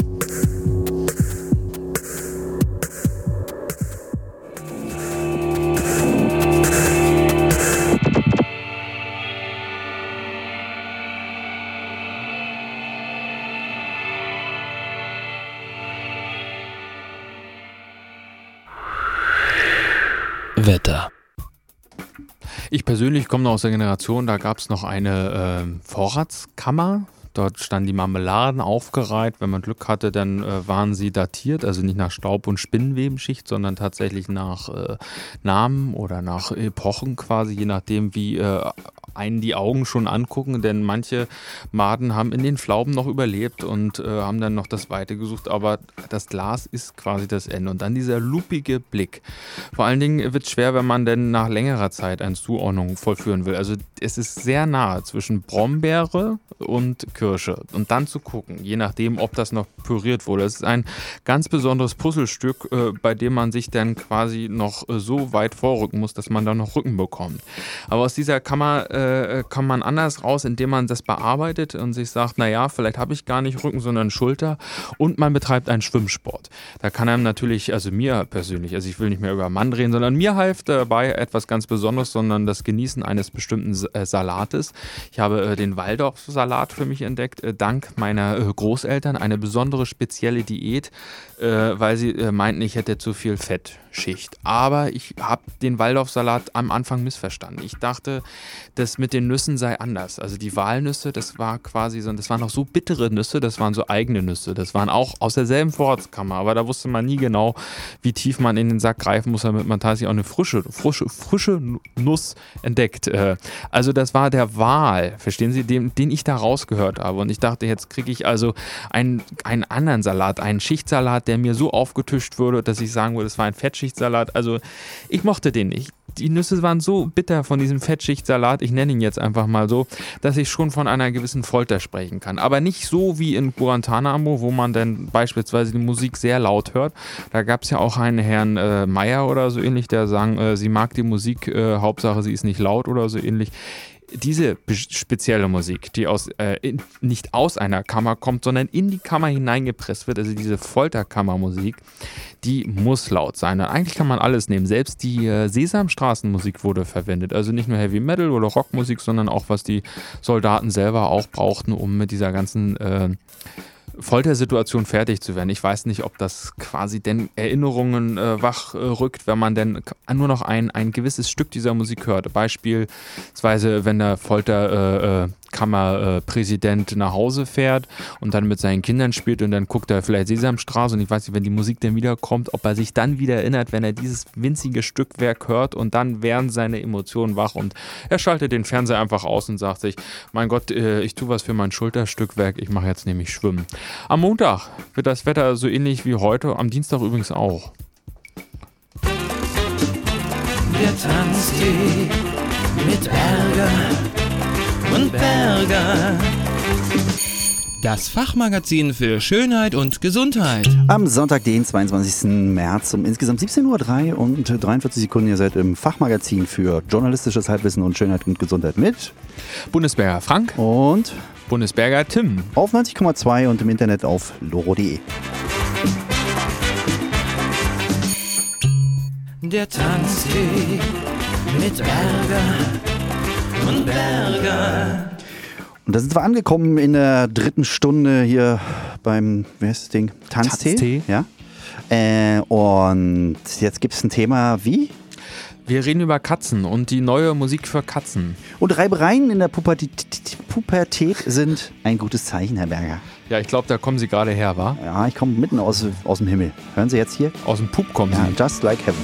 Wetter. Ich persönlich komme noch aus der Generation, da gab es noch eine ähm, Vorratskammer. Dort standen die Marmeladen aufgereiht. Wenn man Glück hatte, dann äh, waren sie datiert, also nicht nach Staub- und Spinnwebenschicht, sondern tatsächlich nach äh, Namen oder nach Epochen quasi, je nachdem, wie äh, einen die Augen schon angucken. Denn manche Maden haben in den Pflaumen noch überlebt und äh, haben dann noch das Weite gesucht. Aber das Glas ist quasi das Ende. Und dann dieser lupige Blick. Vor allen Dingen wird es schwer, wenn man denn nach längerer Zeit eine Zuordnung vollführen will. Also es ist sehr nahe zwischen Brombeere und Kirsche. Und dann zu gucken, je nachdem, ob das noch püriert wurde. Es ist ein ganz besonderes Puzzlestück, äh, bei dem man sich dann quasi noch äh, so weit vorrücken muss, dass man dann noch Rücken bekommt. Aber aus dieser Kammer äh, kann man anders raus, indem man das bearbeitet und sich sagt, naja, vielleicht habe ich gar nicht Rücken, sondern Schulter. Und man betreibt einen Schwimmsport. Da kann einem natürlich, also mir persönlich, also ich will nicht mehr über Mann reden, sondern mir hilft dabei etwas ganz Besonderes, sondern das Genießen eines bestimmten äh, Salates. Ich habe äh, den Waldorf-Salat für mich entdeckt, äh, dank meiner äh, Großeltern. Eine besondere spezielle Diät, äh, weil sie äh, meinten, ich hätte zu viel Fettschicht. Aber ich habe den Waldorf-Salat am Anfang missverstanden. Ich dachte, das das mit den Nüssen sei anders. Also die Walnüsse, das war quasi so, das waren noch so bittere Nüsse, das waren so eigene Nüsse. Das waren auch aus derselben Vorratskammer, aber da wusste man nie genau, wie tief man in den Sack greifen muss, damit man tatsächlich auch eine frische, frische, frische Nuss entdeckt. Also das war der Wal, verstehen Sie, den, den ich da rausgehört habe. Und ich dachte, jetzt kriege ich also einen, einen anderen Salat, einen Schichtsalat, der mir so aufgetischt würde, dass ich sagen würde, es war ein Fettschichtsalat. Also ich mochte den nicht. Die Nüsse waren so bitter von diesem Fettschichtsalat, ich nenne ihn jetzt einfach mal so, dass ich schon von einer gewissen Folter sprechen kann. Aber nicht so wie in Guantanamo, wo man dann beispielsweise die Musik sehr laut hört. Da gab es ja auch einen Herrn äh, Meier oder so ähnlich, der sagen, äh, sie mag die Musik, äh, Hauptsache sie ist nicht laut oder so ähnlich. Diese spezielle Musik, die aus, äh, in, nicht aus einer Kammer kommt, sondern in die Kammer hineingepresst wird, also diese Folterkammermusik, die muss laut sein. Eigentlich kann man alles nehmen. Selbst die äh, Sesamstraßenmusik wurde verwendet. Also nicht nur Heavy Metal oder Rockmusik, sondern auch, was die Soldaten selber auch brauchten, um mit dieser ganzen äh, Foltersituation fertig zu werden. Ich weiß nicht, ob das quasi denn Erinnerungen äh, wachrückt, wenn man denn nur noch ein, ein gewisses Stück dieser Musik hört. Beispielsweise, wenn der Folterkammerpräsident äh, äh, nach Hause fährt und dann mit seinen Kindern spielt und dann guckt er vielleicht Sesamstraße und ich weiß nicht, wenn die Musik dann wiederkommt, ob er sich dann wieder erinnert, wenn er dieses winzige Stückwerk hört und dann werden seine Emotionen wach und er schaltet den Fernseher einfach aus und sagt sich, mein Gott, äh, ich tue was für mein Schulterstückwerk, ich mache jetzt nämlich Schwimmen. Am Montag wird das Wetter so ähnlich wie heute, am Dienstag übrigens auch. Der Tanztee mit Berger und Berger. Das Fachmagazin für Schönheit und Gesundheit. Am Sonntag, den zweiundzwanzigsten März um insgesamt siebzehn Uhr drei und dreiundvierzig Sekunden. Ihr seid im Fachmagazin für journalistisches Halbwissen und Schönheit und Gesundheit mit Bundesberger Frank und Bundesberger Tim. Auf neunzig Komma zwei und im Internet auf loro punkt de. Der Tanztee mit Berger und Berger. Und da sind wir angekommen in der dritten Stunde hier beim, wie heißt das Ding? Tanztee. Tanztee. Ja. Äh, und jetzt gibt es ein Thema wie? Wir reden über Katzen und die neue Musik für Katzen. Und Reibereien in der Pubertät, Pubertät sind ein gutes Zeichen, Herr Berger. Ja, ich glaube, da kommen Sie gerade her, wa? Ja, ich komme mitten aus, aus dem Himmel. Hören Sie jetzt hier? Aus dem Pup kommen Ja, Sie. just like heaven.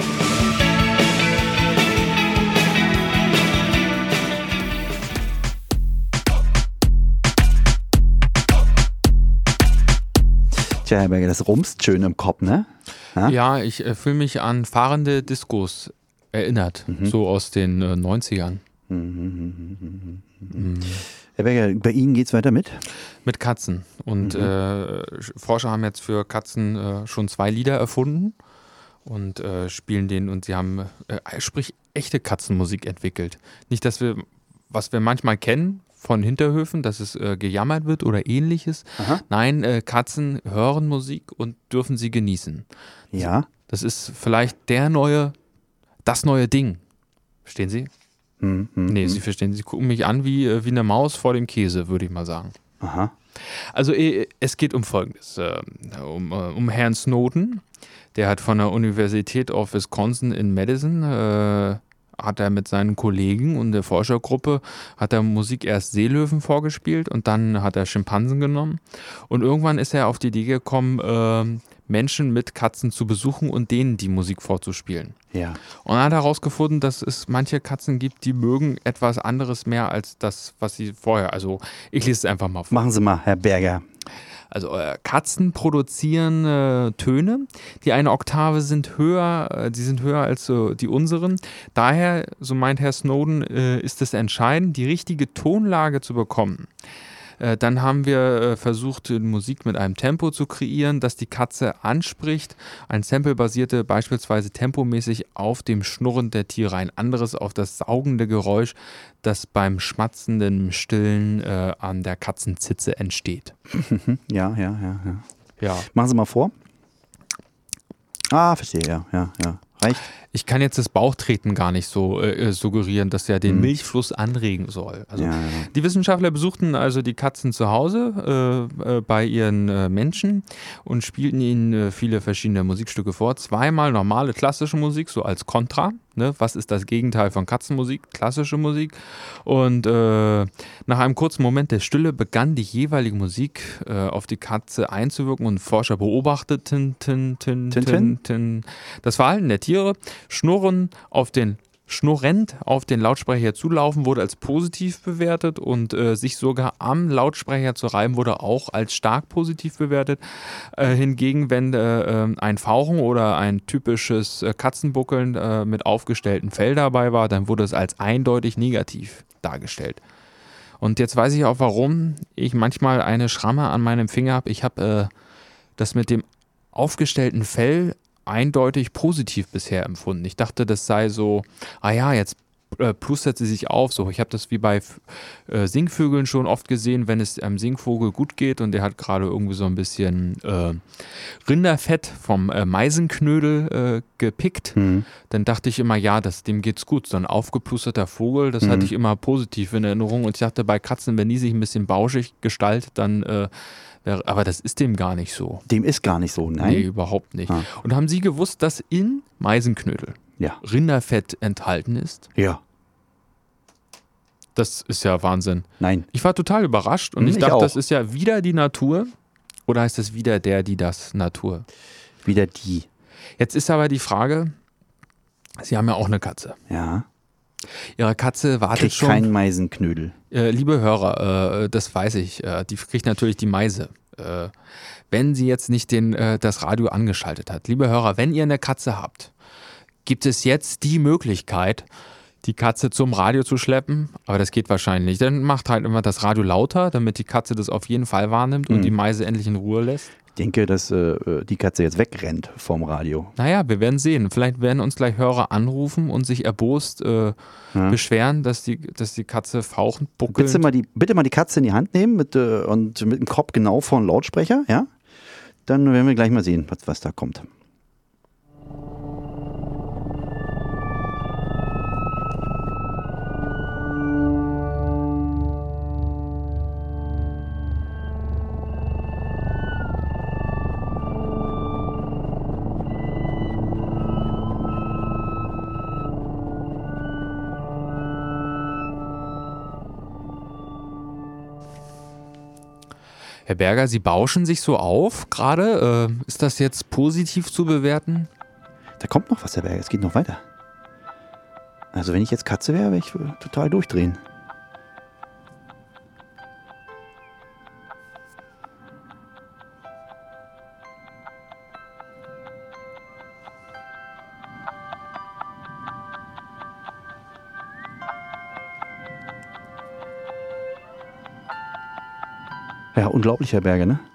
Tja, Herr Berger, das rumst schön im Kopf, ne? Ha? Ja, ich äh, fühle mich an fahrende Diskos erinnert, Mhm. so aus den äh, neunzigern. Mhm. Mhm. Herr Berger, bei Ihnen geht's weiter mit? Mit Katzen. Und Mhm. äh, Forscher haben jetzt für Katzen äh, schon zwei Lieder erfunden und äh, spielen den und sie haben, äh, sprich, echte Katzenmusik entwickelt. Nicht, dass wir, was wir manchmal kennen von Hinterhöfen, dass es äh, gejammert wird oder ähnliches. Aha. Nein, äh, Katzen hören Musik und dürfen sie genießen. Ja. Das ist vielleicht der neue, das neue Ding. Verstehen Sie? Mhm. Mhm. Nee, Sie verstehen. Sie gucken mich an wie, äh, wie eine Maus vor dem Käse, würde ich mal sagen. Aha. Also äh, es geht um Folgendes. Äh, um, äh, um Herrn Snowden. Der hat von der Universität of Wisconsin in Madison, äh, hat er mit seinen Kollegen und der Forschergruppe, hat er Musik erst Seelöwen vorgespielt und dann hat er Schimpansen genommen. Und irgendwann ist er auf die Idee gekommen, äh, Menschen mit Katzen zu besuchen und denen die Musik vorzuspielen. Ja. Und er hat herausgefunden, dass es manche Katzen gibt, die mögen etwas anderes mehr als das, was sie vorher. Also ich lese es einfach mal vor. Machen Sie mal, Herr Berger. Also äh, Katzen produzieren äh, Töne, die eine Oktave sind höher, äh, die sind höher als äh, die unseren. Daher, so meint Herr Snowden, äh, ist es entscheidend, die richtige Tonlage zu bekommen. Äh, dann haben wir äh, versucht, äh, Musik mit einem Tempo zu kreieren, das die Katze anspricht. Ein Sample basierte beispielsweise tempomäßig auf dem Schnurren der Tiere, ein anderes auf das saugende Geräusch, das beim schmatzenden Stillen äh, an der Katzenzitze entsteht. Ja, ja, ja, ja. Ja. Machen Sie mal vor. Ah, verstehe, ja, ja, ja. Reicht. Ich kann jetzt das Bauchtreten gar nicht so äh, suggerieren, dass er den Mhm. Milchfluss anregen soll. Also Ja, ja. die Wissenschaftler besuchten also die Katzen zu Hause äh, äh, bei ihren äh, Menschen und spielten ihnen äh, viele verschiedene Musikstücke vor. Zweimal normale klassische Musik, so als Kontra, Ne? Was ist das Gegenteil von Katzenmusik? Klassische Musik. Und äh, nach einem kurzen Moment der Stille begann die jeweilige Musik äh, auf die Katze einzuwirken und Forscher beobachteten tin, tin, tin, tin, tin, das Verhalten der Tiere. Schnurren auf den Schnurrend auf den Lautsprecher zulaufen wurde als positiv bewertet und äh, sich sogar am Lautsprecher zu reiben wurde auch als stark positiv bewertet. Äh, hingegen, wenn äh, ein Fauchen oder ein typisches äh, Katzenbuckeln äh, mit aufgestelltem Fell dabei war, dann wurde es als eindeutig negativ dargestellt. Und jetzt weiß ich auch, warum ich manchmal eine Schramme an meinem Finger habe. Ich habe äh, das mit dem aufgestellten Fell eindeutig positiv bisher empfunden. Ich dachte, das sei so, ah ja, jetzt äh, plustert sie sich auf. So, ich habe das wie bei äh, Singvögeln schon oft gesehen, wenn es einem Singvogel gut geht und der hat gerade irgendwie so ein bisschen äh, Rinderfett vom äh, Meisenknödel äh, gepickt, mhm. dann dachte ich immer, ja, das, dem geht's gut. So ein aufgeplusterter Vogel, das mhm. hatte ich immer positiv in Erinnerung und ich dachte, bei Katzen, wenn die sich ein bisschen bauschig gestaltet, dann äh, aber das ist dem gar nicht so. Dem ist gar nicht so, nein? Nee, überhaupt nicht. Ah. Und haben Sie gewusst, dass in Meisenknödel ja. Rinderfett enthalten ist? Ja. Das ist ja Wahnsinn. Nein. Ich war total überrascht und hm, ich dachte, ich das ist ja wieder die Natur. Oder heißt das wieder der, die, das Natur? Wieder die. Jetzt ist aber die Frage, Sie haben ja auch eine Katze. Ja. Ihre Katze wartet kriegt schon. Kein Meisenknödel. Äh, liebe Hörer, äh, das weiß ich. Äh, die kriegt natürlich die Meise. Äh, wenn sie jetzt nicht den, äh, das Radio angeschaltet hat. Liebe Hörer, wenn ihr eine Katze habt, gibt es jetzt die Möglichkeit, die Katze zum Radio zu schleppen. Aber das geht wahrscheinlich nicht. Dann macht halt immer das Radio lauter, damit die Katze das auf jeden Fall wahrnimmt und mhm. die Meise endlich in Ruhe lässt. Ich denke, dass äh, die Katze jetzt wegrennt vom Radio. Naja, wir werden sehen. Vielleicht werden uns gleich Hörer anrufen und sich erbost äh, ja. beschweren, dass die, dass die Katze fauchend buckelt. Bitte mal die, bitte mal die Katze in die Hand nehmen mit, äh, und mit dem Kopf genau vor den Lautsprecher, ja? Dann werden wir gleich mal sehen, was, was da kommt. Herr Berger, Sie bauschen sich so auf gerade. Äh, ist das jetzt positiv zu bewerten? Da kommt noch was, Herr Berger. Es geht noch weiter. Also wenn ich jetzt Katze wäre, wäre ich total durchdrehen. Ja, unglaublich, Herr Berger, ne?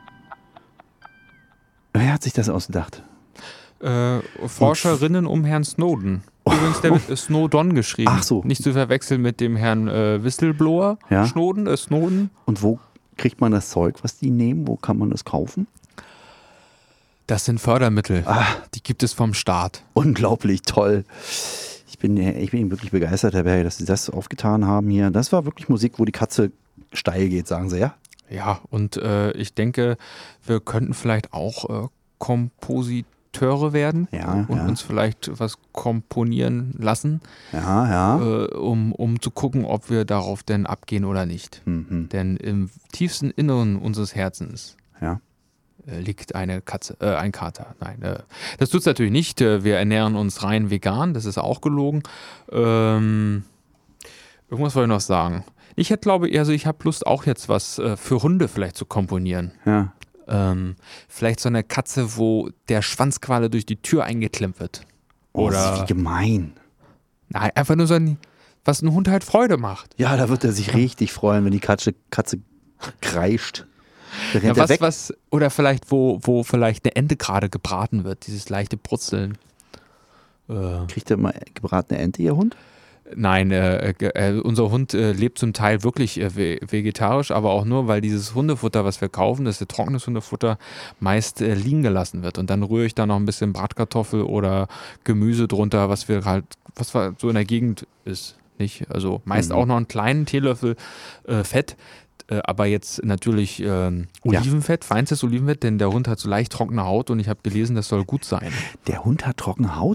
Wer hat sich das ausgedacht? Äh, Forscherinnen um Herrn Snowden. Übrigens, der wird Snowdon geschrieben. Ach so. Nicht zu verwechseln mit dem Herrn äh, Whistleblower. Ja. Snowden, äh, Snowden. Und wo kriegt man das Zeug, was die nehmen? Wo kann man das kaufen? Das sind Fördermittel. Ah. Die gibt es vom Staat. Unglaublich toll. Ich bin, ich bin wirklich begeistert, Herr Berger, dass Sie das aufgetan haben hier. Das war wirklich Musik, wo die Katze steil geht, sagen Sie, ja? Ja, und äh, ich denke, wir könnten vielleicht auch äh, Kompositeure werden ja, und ja. uns vielleicht was komponieren lassen, ja, ja. Äh, um, um zu gucken, ob wir darauf denn abgehen oder nicht. Mhm. Denn im tiefsten Inneren unseres Herzens ja. äh, liegt eine Katze, äh, ein Kater. Nein, äh, das tut es natürlich nicht. Wir ernähren uns rein vegan, das ist auch gelogen. Ähm, irgendwas wollte ich noch sagen. Ich hätte, glaube ich, also ich habe Lust, auch jetzt was äh, für Hunde vielleicht zu komponieren. Ja. Ähm, vielleicht so eine Katze, wo der Schwanz quasi durch die Tür eingeklemmt wird. Oh, Oder das ist wie gemein. Nein, einfach nur so ein, was ein Hund halt Freude macht. Ja, da wird er sich richtig freuen, wenn die Katze, Katze kreischt. Dann rennt Ja, er was, weg. was, oder vielleicht, wo, wo vielleicht eine Ente gerade gebraten wird, dieses leichte Brutzeln. Äh, Kriegt er mal gebratene Ente, Ihr Hund? Nein, äh, äh, unser Hund äh, lebt zum Teil wirklich äh, vegetarisch, aber auch nur, weil dieses Hundefutter, was wir kaufen, das ist trockenes Hundefutter, meist äh, liegen gelassen wird. Und dann rühre ich da noch ein bisschen Bratkartoffel oder Gemüse drunter, was wir halt, was so in der Gegend ist. Nicht? Also meist Mhm. auch noch einen kleinen Teelöffel äh, Fett, äh, aber jetzt natürlich äh, Olivenfett, ja. feinstes Olivenfett, denn der Hund hat so leicht trockene Haut und ich habe gelesen, das soll gut sein. Der Hund hat trockene Haut?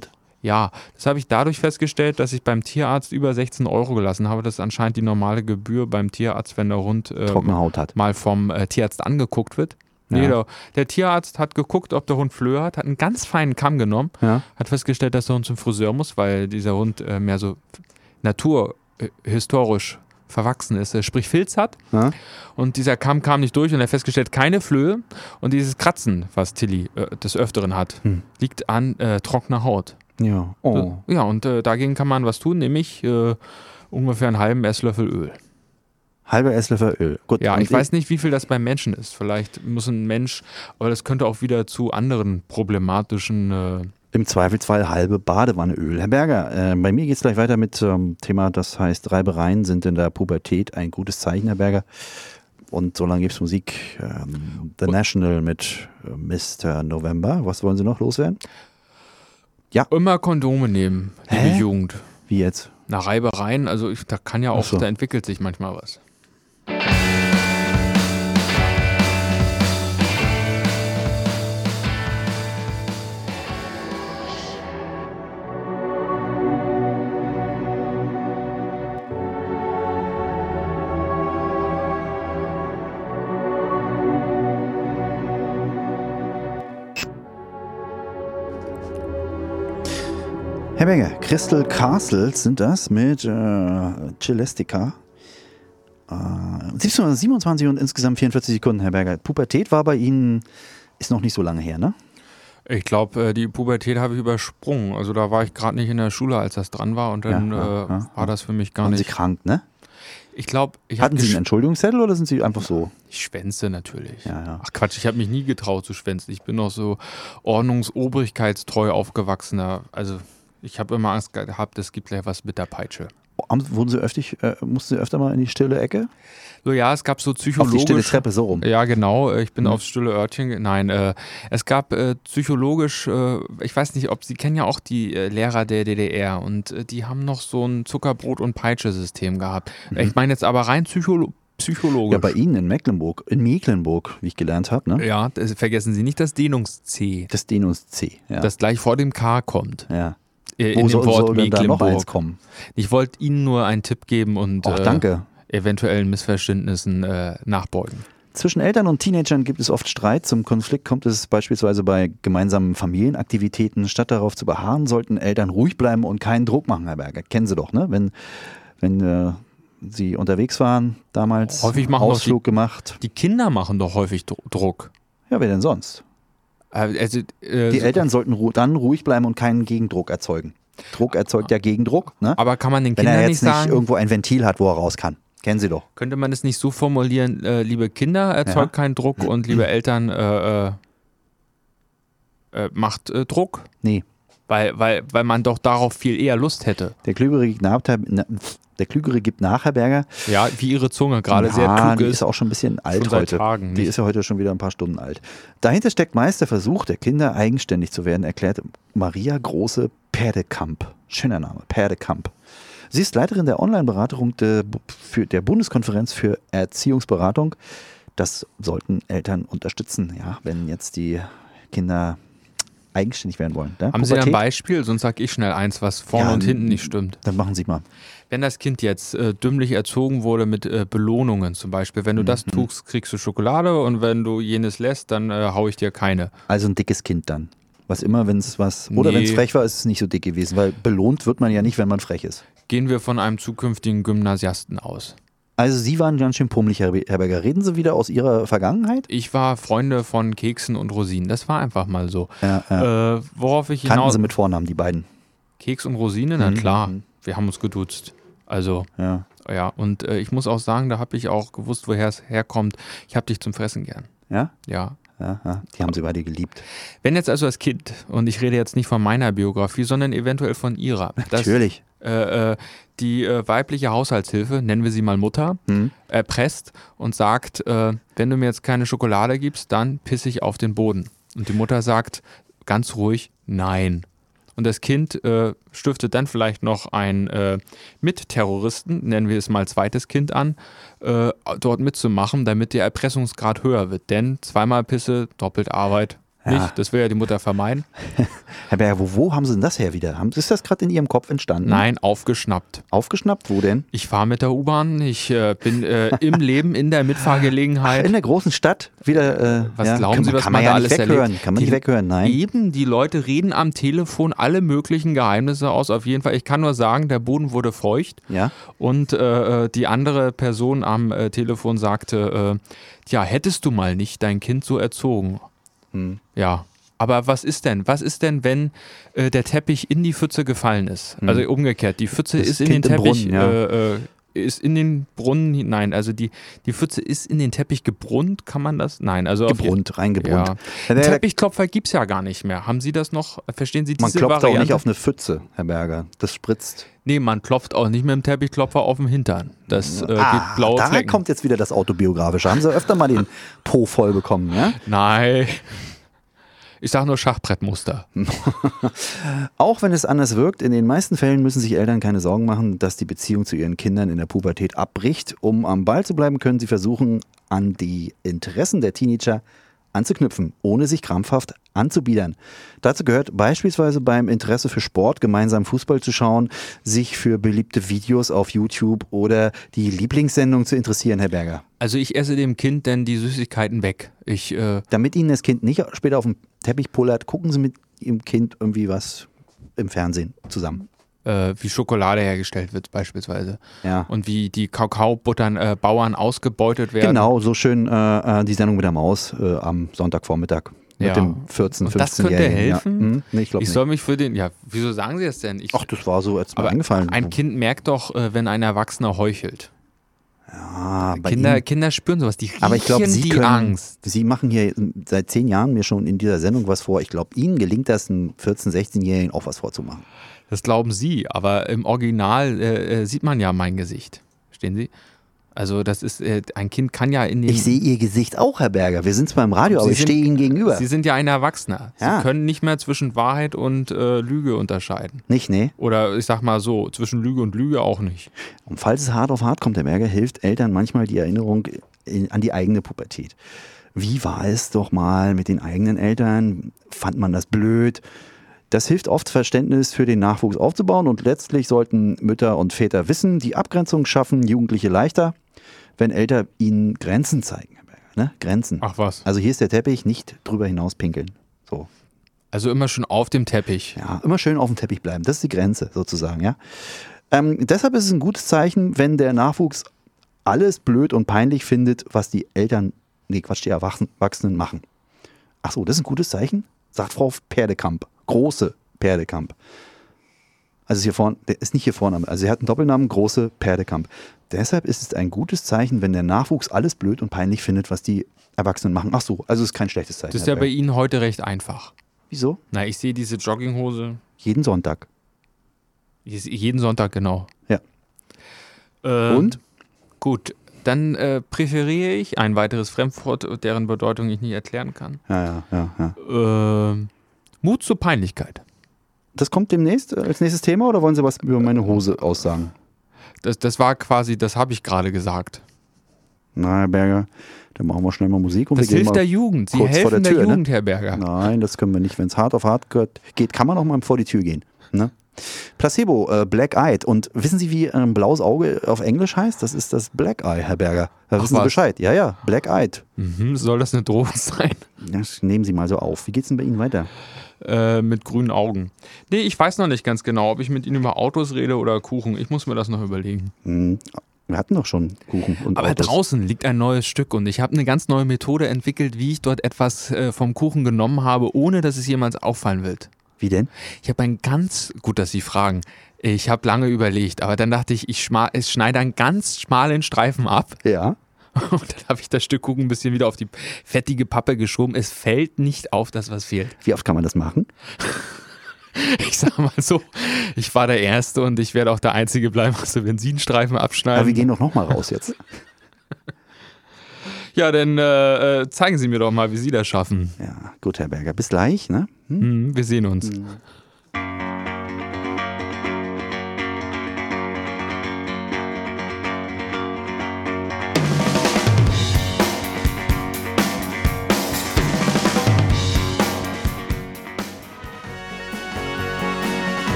Ja, das habe ich dadurch festgestellt, dass ich beim Tierarzt über sechzehn Euro gelassen habe. Das ist anscheinend die normale Gebühr beim Tierarzt, wenn der Hund äh, Trockene Haut hat. mal vom äh, Tierarzt angeguckt wird. Ja. Nee, der, der Tierarzt hat geguckt, ob der Hund Flöhe hat, hat einen ganz feinen Kamm genommen, Ja. hat festgestellt, dass der Hund zum Friseur muss, weil dieser Hund äh, mehr so naturhistorisch verwachsen ist, äh, sprich Filz hat. Ja. Und dieser Kamm kam nicht durch und er hat festgestellt, keine Flöhe. Und dieses Kratzen, was Tilly äh, des Öfteren hat, Hm. liegt an äh, trockener Haut. Ja. Oh. Ja, und äh, dagegen kann man was tun, nämlich äh, ungefähr einen halben Esslöffel Öl. Halber Esslöffel Öl. Gut. Ja, und ich weiß nicht, wie viel das beim Menschen ist. Vielleicht muss ein Mensch, aber das könnte auch wieder zu anderen problematischen. Äh Im Zweifelsfall halbe Badewanne Öl. Herr Berger, äh, bei mir geht es gleich weiter mit ähm, Thema, das heißt, Reibereien sind in der Pubertät ein gutes Zeichen, Herr Berger. Und so lange gibt es Musik. Ähm, The National mit äh, Mister November. Was wollen Sie noch loswerden? Ja. Immer Kondome nehmen, liebe Hä? Jugend. Wie jetzt? Nach Reibereien, also ich, da kann ja auch, Ach so. da entwickelt sich manchmal was. Herr Berger, Crystal Castles sind das mit äh, Celestica. Äh, siebzehnhundertsiebenundzwanzig und insgesamt vierundvierzig Sekunden, Herr Berger. Pubertät war bei Ihnen, ist noch nicht so lange her, ne? Ich glaube, die Pubertät habe ich übersprungen. Also da war ich gerade nicht in der Schule, als das dran war und dann Ja, ja, äh, ja, war das für mich gar Waren nicht. Sie krank, ne? Ich glaube, ich habe Hatten Sie einen Entschuldigungszettel oder sind Sie einfach so? Ich schwänze natürlich. Ja, ja. Ach Quatsch, ich habe mich nie getraut zu schwänzen. Ich bin noch so ordnungsobrigkeitstreu aufgewachsener. Also ich habe immer Angst gehabt, es gibt gleich was mit der Peitsche. Haben- Wurden Sie öfter, äh, mussten Sie öfter mal in die stille Ecke? So, ja, es gab so Auf die psychologische... stille Treppe, so rum. Ja, genau. Ich bin Mhm. aufs stille Örtchen. ge- Nein, äh, es gab äh, psychologisch, äh, ich weiß nicht, ob Sie kennen ja auch die äh, Lehrer der D D R und äh, die haben noch so ein Zuckerbrot- und Peitsche-System gehabt. Ich meine jetzt aber rein psycholo psychologisch. Ja, bei Ihnen in Mecklenburg, in Mecklenburg, wie ich gelernt habe, ne? Ja, das, vergessen Sie nicht das Dehnungs-C, Das Dehnungs-C. Ja. das gleich vor dem K kommt. ja. Äh, Wo in dem soll, Wort soll denn da noch eins Mecklenburg. kommen? Ich wollte Ihnen nur einen Tipp geben und Ach, äh, danke. eventuellen Missverständnissen äh, nachbeugen. Zwischen Eltern und Teenagern gibt es oft Streit. Zum Konflikt kommt es beispielsweise bei gemeinsamen Familienaktivitäten. Statt darauf zu beharren, sollten Eltern ruhig bleiben und keinen Druck machen, Herr Berger. Kennen Sie doch, ne? Wenn, wenn äh, Sie unterwegs waren, damals Häufig machen doch Ausflug gemacht. Die Kinder machen doch häufig Dro- Druck. Ja, wer denn sonst? Äh, Also, äh, Die so- Eltern sollten ru dann ruhig bleiben und keinen Gegendruck erzeugen. Druck erzeugt ja Gegendruck, ne? Aber kann man den Wenn Kindern er nicht jetzt nicht sagen, irgendwo ein Ventil hat, wo er raus kann. Kennen Sie doch. könnte man es nicht so formulieren, äh, liebe Kinder, erzeugt Ja. keinen Druck und liebe Eltern, äh, äh, äh, macht äh, Druck? Nee. Weil, weil, weil man doch darauf viel eher Lust hätte. Der Klügere gibt nach, na, der Klügere gibt nach, Herr Berger. Ja, wie ihre Zunge gerade sehr Ja, klug die ist. ist auch schon ein bisschen alt Schon seit heute. Tagen die nicht. ist ja heute schon wieder ein paar Stunden alt. Dahinter steckt meist der Versuch der Kinder, eigenständig zu werden, erklärt Maria Große Perdekamp. Schöner Name, Perdekamp. Sie ist Leiterin der Online-Beratung der, für, der Bundeskonferenz für Erziehungsberatung. Das sollten Eltern unterstützen, ja, wenn jetzt die Kinder eigenständig werden wollen. Ne? Haben Sie da ein Pubertät? Beispiel? Sonst sag ich schnell eins, was vorne Ja, und hinten nicht stimmt. Dann machen Sie mal. Wenn das Kind jetzt äh, dümmlich erzogen wurde mit äh, Belohnungen zum Beispiel, wenn du das Mhm. tust, kriegst du Schokolade und wenn du jenes lässt, dann äh, hau ich dir keine. Also ein dickes Kind dann. Was immer, wenn es was. Oder Nee. wenn es frech war, ist es nicht so dick gewesen, weil belohnt wird man ja nicht, wenn man frech ist. Gehen wir von einem zukünftigen Gymnasiasten aus. Also Sie waren ganz schön pummelig, Herr Herr Berger. Reden Sie wieder aus Ihrer Vergangenheit? Ich war Freunde von Keksen und Rosinen. Das war einfach mal so. Ja, ja. Äh, worauf ich Kannten hinaus... Sie mit Vornamen, die beiden? Keks und Rosinen? Na Mhm, klar, mhm. wir haben uns geduzt. Also, Ja. ja. Und äh, ich muss auch sagen, da habe ich auch gewusst, woher es herkommt. Ich habe dich zum Fressen gern. Ja? Ja. Ja, ja. Die haben Sie beide geliebt. Wenn jetzt also das Kind, und ich rede jetzt nicht von meiner Biografie, sondern eventuell von ihrer. Das, Natürlich. Äh, äh, die äh, weibliche Haushaltshilfe, nennen wir sie mal Mutter, Hm? erpresst und sagt, äh, wenn du mir jetzt keine Schokolade gibst, dann pisse ich auf den Boden. Und die Mutter sagt ganz ruhig, nein. Und das Kind äh, stiftet dann vielleicht noch einen äh, Mitterroristen, nennen wir es mal zweites Kind an, äh, dort mitzumachen, damit der Erpressungsgrad höher wird. Denn zweimal Pisse, doppelt Arbeit. Ja. Nicht? Das will ja die Mutter vermeiden. Herr Berger, wo, wo haben Sie denn das her wieder? Haben, ist das gerade in Ihrem Kopf entstanden? Nein, aufgeschnappt. Aufgeschnappt? Wo denn? Ich fahre mit der U-Bahn, ich äh, bin äh, im Leben, in der Mitfahrgelegenheit. In der großen Stadt wieder. Äh, Was ja, glauben kann, Sie, was kann man man da ja alles nicht weghören? erlebt? Kann man Die- nicht weghören, nein. Eben, die Leute reden am Telefon alle möglichen Geheimnisse aus. Auf jeden Fall, ich kann nur sagen, der Boden wurde feucht. Ja. Und äh, die andere Person am äh, Telefon sagte, äh, tja, hättest du mal nicht dein Kind so erzogen. Hm. Ja, aber was ist denn? Was ist denn, wenn äh, der Teppich in die Pfütze gefallen ist? Hm. Also umgekehrt, die Pfütze Das ist in den Kind im Teppich, Brunnen, ja. äh, äh, ist in den Brunnen hinein. Also die, die Pfütze ist in den Teppich gebrunnt, kann man das? Nein, also auf Gebrunnt, reingebrunnt. Ja. Herr Einen Berger, Teppichklopfer gibt es ja gar nicht mehr. Haben Sie das noch? Verstehen Sie man diese klopft Variante? auch nicht auf eine Pfütze, Herr Berger. Das spritzt. Nee, man klopft auch nicht mit dem Teppichklopfer auf den Hintern. Das äh, ah, gibt blaue da Flecken. kommt jetzt wieder das Autobiografische. Haben Sie öfter mal den Po voll bekommen, ja? Nein. Ich sage nur Schachbrettmuster. Auch wenn es anders wirkt, in den meisten Fällen müssen sich Eltern keine Sorgen machen, dass die Beziehung zu ihren Kindern in der Pubertät abbricht. Um am Ball zu bleiben, können sie versuchen, an die Interessen der Teenager anzuknüpfen, ohne sich krampfhaft anzubiedern. Dazu gehört beispielsweise beim Interesse für Sport, gemeinsam Fußball zu schauen, sich für beliebte Videos auf YouTube oder die Lieblingssendung zu interessieren, Herr Berger. Also ich esse dem Kind denn die Süßigkeiten weg. Ich, äh, Damit Ihnen das Kind nicht später auf dem Teppich pullert, gucken Sie mit Ihrem Kind irgendwie was im Fernsehen zusammen. äh, wie Schokolade hergestellt wird beispielsweise. Ja. Und wie die Kakaobauern äh, Bauern ausgebeutet werden. Genau, so schön äh, die Sendung mit der Maus äh, am Sonntagvormittag mit Ja. dem vierzehn-, Und das könnte fünfzehnjährigen. helfen? Ja. Hm, nee, ich glaube Ich nicht. soll mich für den, ja, wieso sagen Sie das denn? Ich, Ach, das war so jetzt mal aber eingefallen. ein Kind merkt doch, äh, wenn ein Erwachsener heuchelt. ah, bei Kinder, Ihnen, Kinder spüren sowas, die riechen aber ich glaube, Sie die können, Angst. Sie machen hier seit zehn Jahren mir schon in dieser Sendung was vor. Ich glaube, Ihnen gelingt das, einem vierzehn-, sechzehnjährigen auch was vorzumachen. Das glauben Sie, aber im Original äh, äh, sieht man ja mein Gesicht. Verstehen Sie? Also das ist, äh, ein Kind kann ja in den... Ich sehe Ihr Gesicht auch, Herr Berger. Wir sind zwar im Radio, aber Sie ich sind- stehe Ihnen gegenüber. Sie sind ja ein Erwachsener. Ja. Sie können nicht mehr zwischen Wahrheit und äh, Lüge unterscheiden. Nicht, nee. Oder ich sag mal so, zwischen Lüge und Lüge auch nicht. Und falls es hart auf hart kommt, Herr Berger, hilft Eltern manchmal die Erinnerung in, an die eigene Pubertät. Wie war es doch mal mit den eigenen Eltern? Fand man das blöd? Das hilft oft, Verständnis für den Nachwuchs aufzubauen und letztlich sollten Mütter und Väter wissen, die Abgrenzung schaffen Jugendliche leichter, wenn Eltern ihnen Grenzen zeigen, Herr Berger. Ne? Grenzen. Ach was. Also hier ist der Teppich, nicht drüber hinaus pinkeln. So. Also immer schon auf dem Teppich. Ja, immer schön auf dem Teppich bleiben. Das ist die Grenze sozusagen, ja. Ähm, deshalb ist es ein gutes Zeichen, wenn der Nachwuchs alles blöd und peinlich findet, was die Eltern, nee, Quatsch, die Erwachsenen machen. Ach so, das ist ein gutes Zeichen, sagt Frau Perdekamp. Große Perdekamp. Also ist hier vorne, der ist nicht hier Vorname, also er hat einen Doppelnamen, Große Perdekamp. Deshalb ist es ein gutes Zeichen, wenn der Nachwuchs alles blöd und peinlich findet, was die Erwachsenen machen. Ach so, also ist kein schlechtes Zeichen. Das ist ja Herr bei Berger. Ihnen heute recht einfach. Wieso? Na, ich sehe diese Jogginghose Jeden Sonntag. jeden Sonntag, genau. Ja. Ähm, Und? Gut, dann äh, präferiere ich ein weiteres Fremdwort, deren Bedeutung ich nicht erklären kann. Ja, ja, ja, ja. Ähm, Mut zur Peinlichkeit. Das kommt demnächst als nächstes Thema oder wollen Sie was über meine Hose aussagen? Das, das war quasi, das habe ich gerade gesagt. Na, Herr Berger, dann machen wir schnell mal Musik und Das wir gehen hilft mal der Jugend. Sie kurz vor helfen der der, Tür, Jugend, ne? Herr Berger. Nein, das können wir nicht. Wenn es hart auf hart geht, kann man auch mal vor die Tür gehen. Ne? Placebo, äh, Black Eyed. Und wissen Sie, wie ein blaues Auge auf Englisch heißt? Das ist das Black Eye, Herr Berger. Da Ach, wissen Sie was? Bescheid. Ja, ja, Black Eyed. Mhm, soll das eine Drohung sein? Das nehmen Sie mal so auf. Wie geht's denn bei Ihnen weiter? Äh, mit grünen Augen. Nee, ich weiß noch nicht ganz genau, ob ich mit Ihnen über Autos rede oder Kuchen. Ich muss mir das noch überlegen. Hm, wir hatten doch schon Kuchen und Aber Autos. draußen liegt ein neues Stück und ich habe eine ganz neue Methode entwickelt, wie ich dort etwas äh, vom Kuchen genommen habe, ohne dass es jemals auffallen wird. Wie denn? Ich habe ein ganz, gut, dass Sie fragen, ich habe lange überlegt, aber dann dachte ich, ich, schma- ich schneide einen ganz schmalen Streifen ab Ja. und dann habe ich das Stück Kuchen ein bisschen wieder auf die fettige Pappe geschoben. Es fällt nicht auf, dass was fehlt. Wie oft kann man das machen? Ich sag mal so, ich war der Erste und ich werde auch der Einzige bleiben, also wenn Sie einen Streifen abschneiden. Aber wir gehen doch nochmal raus jetzt. Ja, dann äh, äh, zeigen Sie mir doch mal, wie Sie das schaffen. Ja, gut, Herr Berger. Bis gleich, ne? Hm? Hm, wir sehen uns.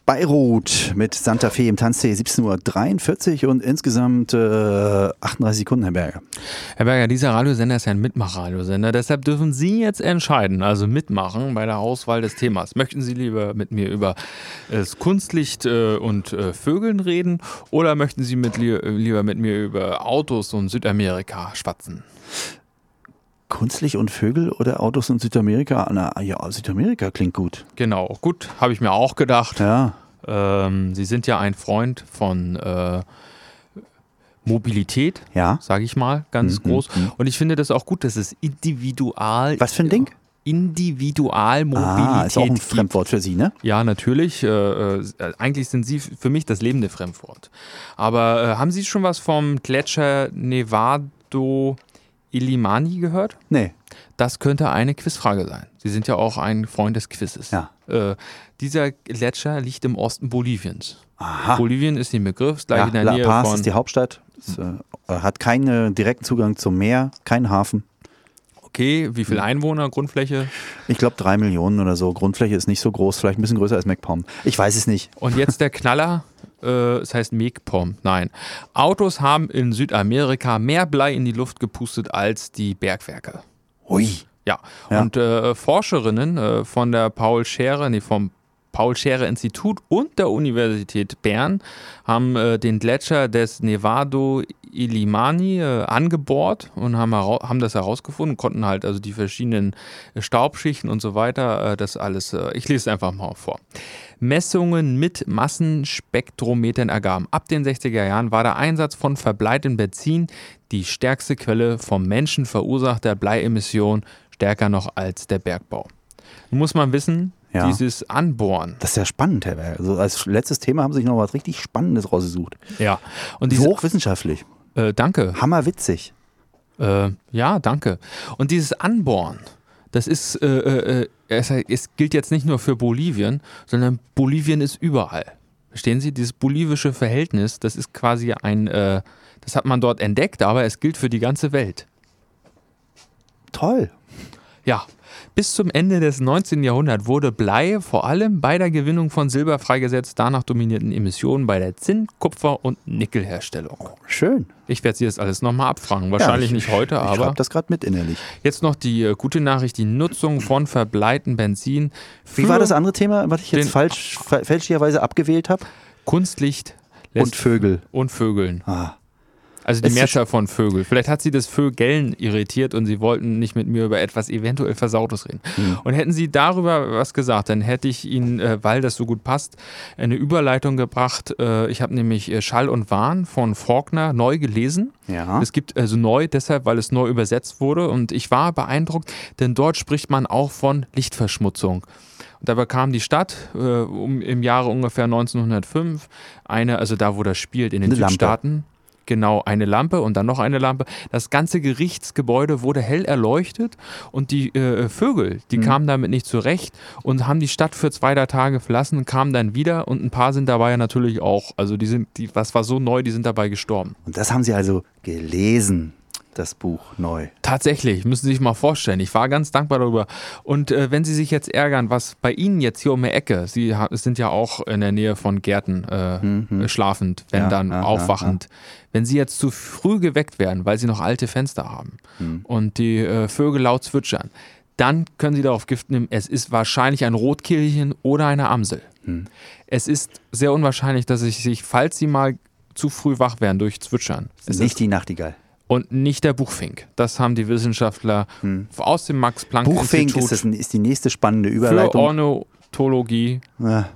Beirut mit Santa Fe im Tanztee, siebzehn Uhr dreiundvierzig und insgesamt äh, achtunddreißig Sekunden, Herr Berger. Herr Berger, dieser Radiosender ist ja ein Mitmachradiosender, deshalb dürfen Sie jetzt entscheiden, also mitmachen bei der Auswahl des Themas. Möchten Sie lieber mit mir über das Kunstlicht äh, und äh, Vögeln reden oder möchten Sie mit, li- lieber mit mir über Autos und Südamerika schwatzen? Kunstlicht und Vögel oder Autos in Südamerika? Na ja, Südamerika klingt gut. Genau, gut, habe ich mir auch gedacht. Ja. Ähm, Sie sind ja ein Freund von äh, Mobilität, Ja. sage ich mal, ganz Mhm, groß. mhm. Und ich finde das auch gut, dass es individual... Was für ein Ding? Individualmobilität. Ah, ist auch ein gibt. Fremdwort für Sie, ne? Ja, natürlich. Äh, äh, eigentlich sind Sie f- für mich das lebende Fremdwort. Aber äh, haben Sie schon was vom Gletscher Nevado Illimani gehört? Nee. Das könnte eine Quizfrage sein. Sie sind ja auch ein Freund des Quizzes. Ja. Äh, dieser Gletscher liegt im Osten Boliviens. Aha. Bolivien ist ein Begriff, ist gleich Ja, in der La Nähe Paz von... ist die Hauptstadt. Es, äh, hat keinen direkten Zugang zum Meer, keinen Hafen. Okay, wie viele Einwohner, Grundfläche? Ich glaube drei Millionen oder so. Grundfläche ist nicht so groß, vielleicht ein bisschen größer als MacPom. Ich weiß es nicht. Und jetzt der Knaller, äh, es heißt MacPom. Nein. Autos haben in Südamerika mehr Blei in die Luft gepustet als die Bergwerke. Ui. Ja, Ja. und äh, Forscherinnen äh, von der Paul Scherrer, nee, vom Paul Scherrer Institut und der Universität Bern haben äh, den Gletscher des Nevado Illimani äh, angebohrt und haben, hera- haben das herausgefunden, konnten halt also die verschiedenen äh, Staubschichten und so weiter, äh, das alles, äh, ich lese es einfach mal vor. Messungen mit Massenspektrometern ergaben. Ab den sechziger Jahren war der Einsatz von verbleitem Benzin die stärkste Quelle vom Menschen verursachter Bleiemission, stärker noch als der Bergbau. Nun muss man wissen, Ja. dieses Anbohren. Das ist ja spannend, Herr Berger. Also als letztes Thema haben Sie sich noch was richtig Spannendes rausgesucht. Ja. Und diese, Hochwissenschaftlich. äh, danke. Hammerwitzig. Äh, ja, danke. Und dieses Anbohren, das ist, äh, äh, es, es gilt jetzt nicht nur für Bolivien, sondern Bolivien ist überall. Verstehen Sie? Dieses bolivische Verhältnis, das ist quasi ein, äh, das hat man dort entdeckt, aber es gilt für die ganze Welt. Toll. Ja, bis zum Ende des neunzehnten Jahrhunderts wurde Blei vor allem bei der Gewinnung von Silber freigesetzt. Danach dominierten Emissionen bei der Zinn-, Kupfer- und Nickelherstellung. Schön. Ich werde Sie das alles nochmal abfragen. Wahrscheinlich Ja, nicht heute, Ich aber schreibe das gerade mit innerlich. jetzt noch die äh, gute Nachricht, die Nutzung von verbleitem Benzin für Wie war das andere Thema, was ich jetzt den- falsch, fa- fälschlicherweise abgewählt habe? Kunstlicht Und lässt Vögel. und Vögeln. Ah. Also die Es ist- Mehrzahl von Vögel. Vielleicht hat sie das Vögeln irritiert und sie wollten nicht mit mir über etwas eventuell Versautes reden. Hm. Und hätten sie darüber was gesagt, dann hätte ich ihnen, äh, weil das so gut passt, eine Überleitung gebracht. Äh, ich habe nämlich äh, Schall und Wahn von Faulkner neu gelesen. Ja. Es gibt also neu, deshalb, weil es neu übersetzt wurde. Und ich war beeindruckt, denn dort spricht man auch von Lichtverschmutzung. Und da bekam die Stadt äh, um, im Jahre ungefähr neunzehnhundertfünf eine, also da, wo das spielt, in den Eine Lampe. Südstaaten. Genau, eine Lampe und dann noch eine Lampe. Das ganze Gerichtsgebäude wurde hell erleuchtet und die äh, Vögel, die Mhm. kamen damit nicht zurecht und haben die Stadt für zwei drei Tage verlassen, kamen dann wieder und ein paar sind dabei natürlich auch. Also die sind, die, was war so neu, die sind dabei gestorben. Und das haben Sie also gelesen, das Buch neu. Tatsächlich, müssen Sie sich mal vorstellen. Ich war ganz dankbar darüber. Und äh, wenn Sie sich jetzt ärgern, was bei Ihnen jetzt hier um die Ecke, Sie ha- sind ja auch in der Nähe von Gärten äh, Mhm. äh, schlafend, wenn Ja, dann ja, aufwachend. Wenn Sie jetzt zu früh geweckt werden, weil Sie noch alte Fenster haben Mhm. und die äh, Vögel laut zwitschern, dann können Sie darauf Gift nehmen. Es ist wahrscheinlich ein Rotkehlchen oder eine Amsel. Mhm. Es ist sehr unwahrscheinlich, dass ich sich, falls Sie mal zu früh wach werden durch Zwitschern, es ist Nicht die Nachtigall. und nicht der Buchfink. Das haben die Wissenschaftler Hm. aus dem Max-Planck-Institut Buchfink ist, das, ist die nächste spannende für Überleitung. Ornithologie. Ja.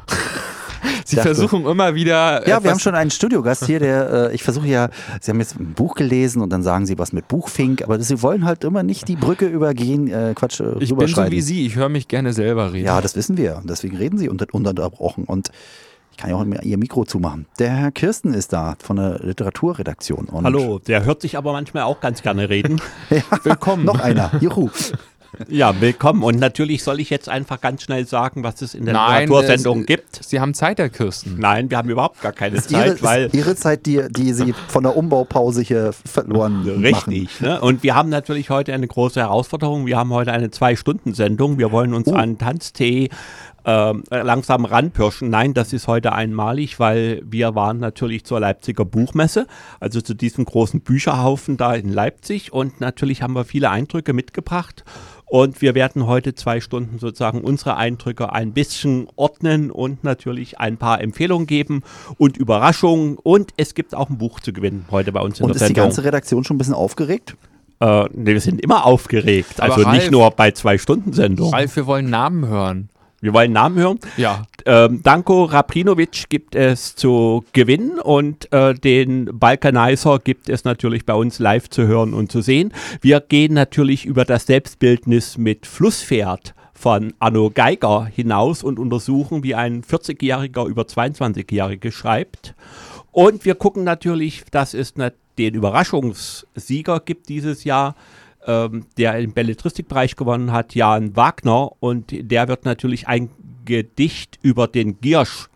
Sie dachte- versuchen immer wieder. Ja, wir etwas- haben schon einen Studiogast hier, der, äh, ich versuche ja, Sie haben jetzt ein Buch gelesen und dann sagen Sie was mit Buchfink, aber Sie wollen halt immer nicht die Brücke übergehen, äh, Quatsch, äh, Ich bin so rüberschreiten. wie Sie, ich höre mich gerne selber reden. Ja, das wissen wir. Und deswegen reden Sie unter, unterbrochen. Und ich kann ja auch immer Ihr Mikro zumachen. Der Herr Kirsten ist da von der Literaturredaktion. Und Hallo, der hört sich aber manchmal auch ganz gerne reden. Ja, Willkommen. noch einer. Juhu. Ja, willkommen. Und natürlich soll ich jetzt einfach ganz schnell sagen, was es in der Nein, Literatursendung es- gibt. Sie haben Zeit, Herr Kirsten. Nein, wir haben überhaupt gar keine Ihre, Zeit, weil ist Ihre Zeit, die, die Sie von der Umbaupause hier verloren machen. richtig. Ne? Und wir haben natürlich heute eine große Herausforderung. Wir haben heute eine Zwei-Stunden-Sendung. Wir wollen uns Oh. an Tanztee ähm, langsam ranpirschen. Nein, das ist heute einmalig, weil wir waren natürlich zur Leipziger Buchmesse, also zu diesem großen Bücherhaufen da in Leipzig und natürlich haben wir viele Eindrücke mitgebracht. Und wir werden heute zwei Stunden sozusagen unsere Eindrücke ein bisschen ordnen und natürlich ein paar Empfehlungen geben und Überraschungen. Und es gibt auch ein Buch zu gewinnen heute bei uns in und der ist die Sendung. ganze Redaktion schon ein bisschen aufgeregt? Äh, nee, wir sind immer aufgeregt. Aber also Ralf, nicht nur bei zwei Stunden Sendung. Ralf, wir wollen Namen hören. Wir wollen Namen hören. Ja. Ähm, Danko Raprinovic gibt es zu gewinnen und äh, den Balkanizer gibt es natürlich bei uns live zu hören und zu sehen. Wir gehen natürlich über das Selbstbildnis mit Flusspferd von Anno Geiger hinaus und untersuchen, wie ein vierzigjähriger über zweiundzwanzigjährige schreibt. Und wir gucken natürlich, dass es den Überraschungssieger gibt dieses Jahr, der im Belletristikbereich gewonnen hat, Jan Wagner, und der wird natürlich ein Gedicht über den Giersch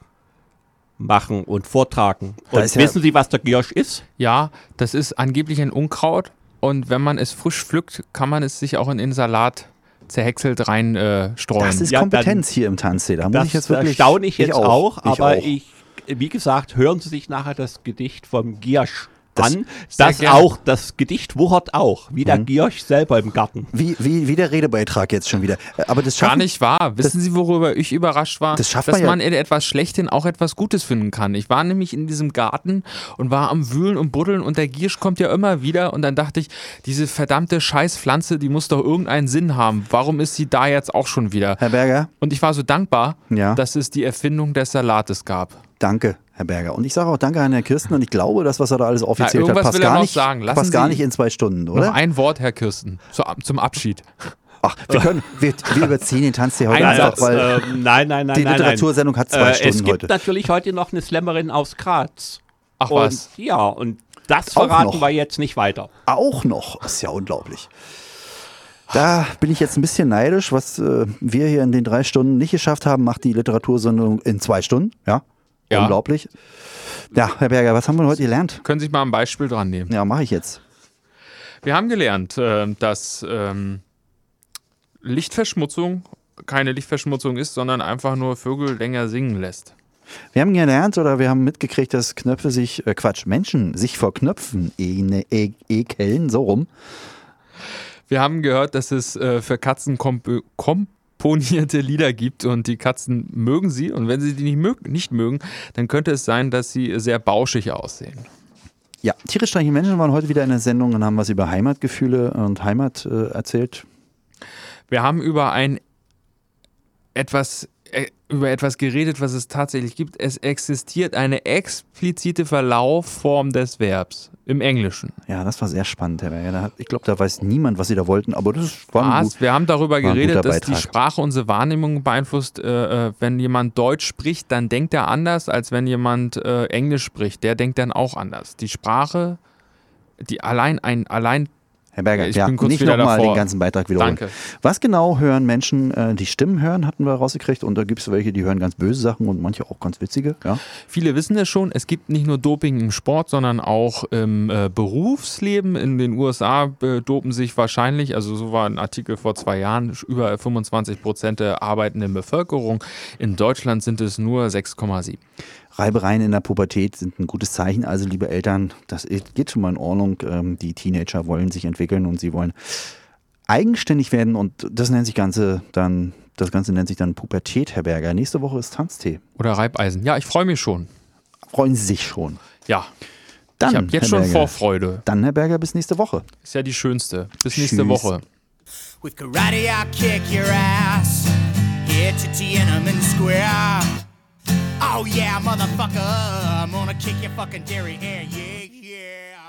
machen und vortragen. Und ist ja- wissen Sie, was der Giersch ist? Ja, das ist angeblich ein Unkraut und wenn man es frisch pflückt, kann man es sich auch in den Salat zerhäckselt rein äh, streuen. Das ist Ja, Kompetenz hier im Tanzsee. Da muss Das ich jetzt wirklich. erstaune ich jetzt auch, ich aber auch. ich, wie gesagt, hören Sie sich nachher das Gedicht vom Giersch Das- an. sehr Das gerne. auch, das Gedicht wuchert auch, wie der Giersch selber im Garten. Wie, wie, wie der Redebeitrag jetzt schon wieder. Äh, Aber das Gar schaffen, nicht wahr. Wissen Sie, worüber ich überrascht war? Das schafft Dass man ja- man in etwas Schlechten auch etwas Gutes finden kann. Ich war nämlich in diesem Garten und war am Wühlen und Buddeln und der Giersch kommt ja immer wieder und dann dachte ich, diese verdammte Scheißpflanze, die muss doch irgendeinen Sinn haben. Warum ist sie da jetzt auch schon wieder? Herr Berger, Und ich war so dankbar, Ja. dass es die Erfindung des Salates gab. danke, Herr Berger. Und ich sage auch danke an Herrn Kirsten und ich glaube, das, was er da alles aufgezählt hat, irgendwas passt will er gar noch nicht, sagen. Lassen passt gar Sie nicht in zwei Stunden, Noch oder? ein Wort, Herr Kirsten, zu, zum Abschied. Ach, wir können, wir, wir überziehen den Tanztee heute Ein einfach, Satz, weil Ähm, nein, nein, nein, die nein, Literatursendung hat zwei nein. Äh, Stunden es gibt heute. natürlich heute noch eine Slammerin aus Graz. Ach Und, was. ja, und das Auch verraten noch. wir jetzt nicht weiter. Auch noch. Das ist ja unglaublich. Da bin ich jetzt ein bisschen neidisch, was äh, wir hier in den drei Stunden nicht geschafft haben, macht die Literatursendung in zwei Stunden. Ja, Ja. unglaublich. Ja, Herr Berger, was haben wir heute gelernt? Können Sie sich mal ein Beispiel dran nehmen? Ja, mache ich jetzt. Wir haben gelernt, äh, dass ähm, Lichtverschmutzung keine Lichtverschmutzung ist, sondern einfach nur Vögel länger singen lässt. Wir haben gelernt oder wir haben mitgekriegt, dass Knöpfe sich, äh, Quatsch, Menschen sich vor Knöpfen e e ekeln, so rum. Wir haben gehört, dass es äh, für Katzen komp komponierte Lieder gibt und die Katzen mögen sie und wenn sie die nicht, mög nicht mögen, dann könnte es sein, dass sie sehr bauschig aussehen. Ja, tierisch streiche Menschen waren heute wieder in der Sendung und haben was über Heimatgefühle und Heimat äh, erzählt. Wir haben über ein etwas äh, über etwas geredet, was es tatsächlich gibt. Es existiert eine explizite Verlaufform des Verbs im Englischen. Ja, das war sehr spannend, Herr Berger. Da hat- Ich glaube, da weiß niemand, was sie da wollten, aber das war ein Was? gut. Wir haben darüber war ein geredet, guter dass die Beitrag. Sprache unsere Wahrnehmung beeinflusst. Äh, äh, wenn jemand Deutsch spricht, dann denkt er anders, als wenn jemand äh, Englisch spricht. Der denkt dann auch anders. Die Sprache, die allein ein allein Herr Berger, Ich ja, bin kurz nicht wieder nochmal davor. den ganzen Beitrag wiederholen. Danke. Was genau hören Menschen, äh, die Stimmen hören, hatten wir rausgekriegt. Und da gibt es welche, die hören ganz böse Sachen und manche auch ganz witzige. Ja. Viele wissen es schon, es gibt nicht nur Doping im Sport, sondern auch im äh, Berufsleben. In den U S A äh, dopen sich wahrscheinlich, also so war ein Artikel vor zwei Jahren, über fünfundzwanzig Prozent der arbeitenden Bevölkerung. In Deutschland sind es nur sechs Komma sieben. Reibereien in der Pubertät sind ein gutes Zeichen. Also, liebe Eltern, das geht schon mal in Ordnung. Ähm, die Teenager wollen sich entwickeln und sie wollen eigenständig werden. Und das nennt sich Ganze dann, das Ganze nennt sich dann Pubertät, Herr Berger. Nächste Woche ist Tanztee. Oder Reibeisen. Ja, ich freue mich schon. Freuen Sie sich schon. Ja, Dann, ich habe jetzt Herr schon Berger. Vorfreude. Dann, Herr Berger, bis nächste Woche. Ist ja die schönste. Bis nächste Tschüss. Woche. With karate, I'll kick your ass. Hit you Tiananmen Square. Oh yeah, motherfucker, I'm gonna kick your fucking derriere, yeah, yeah.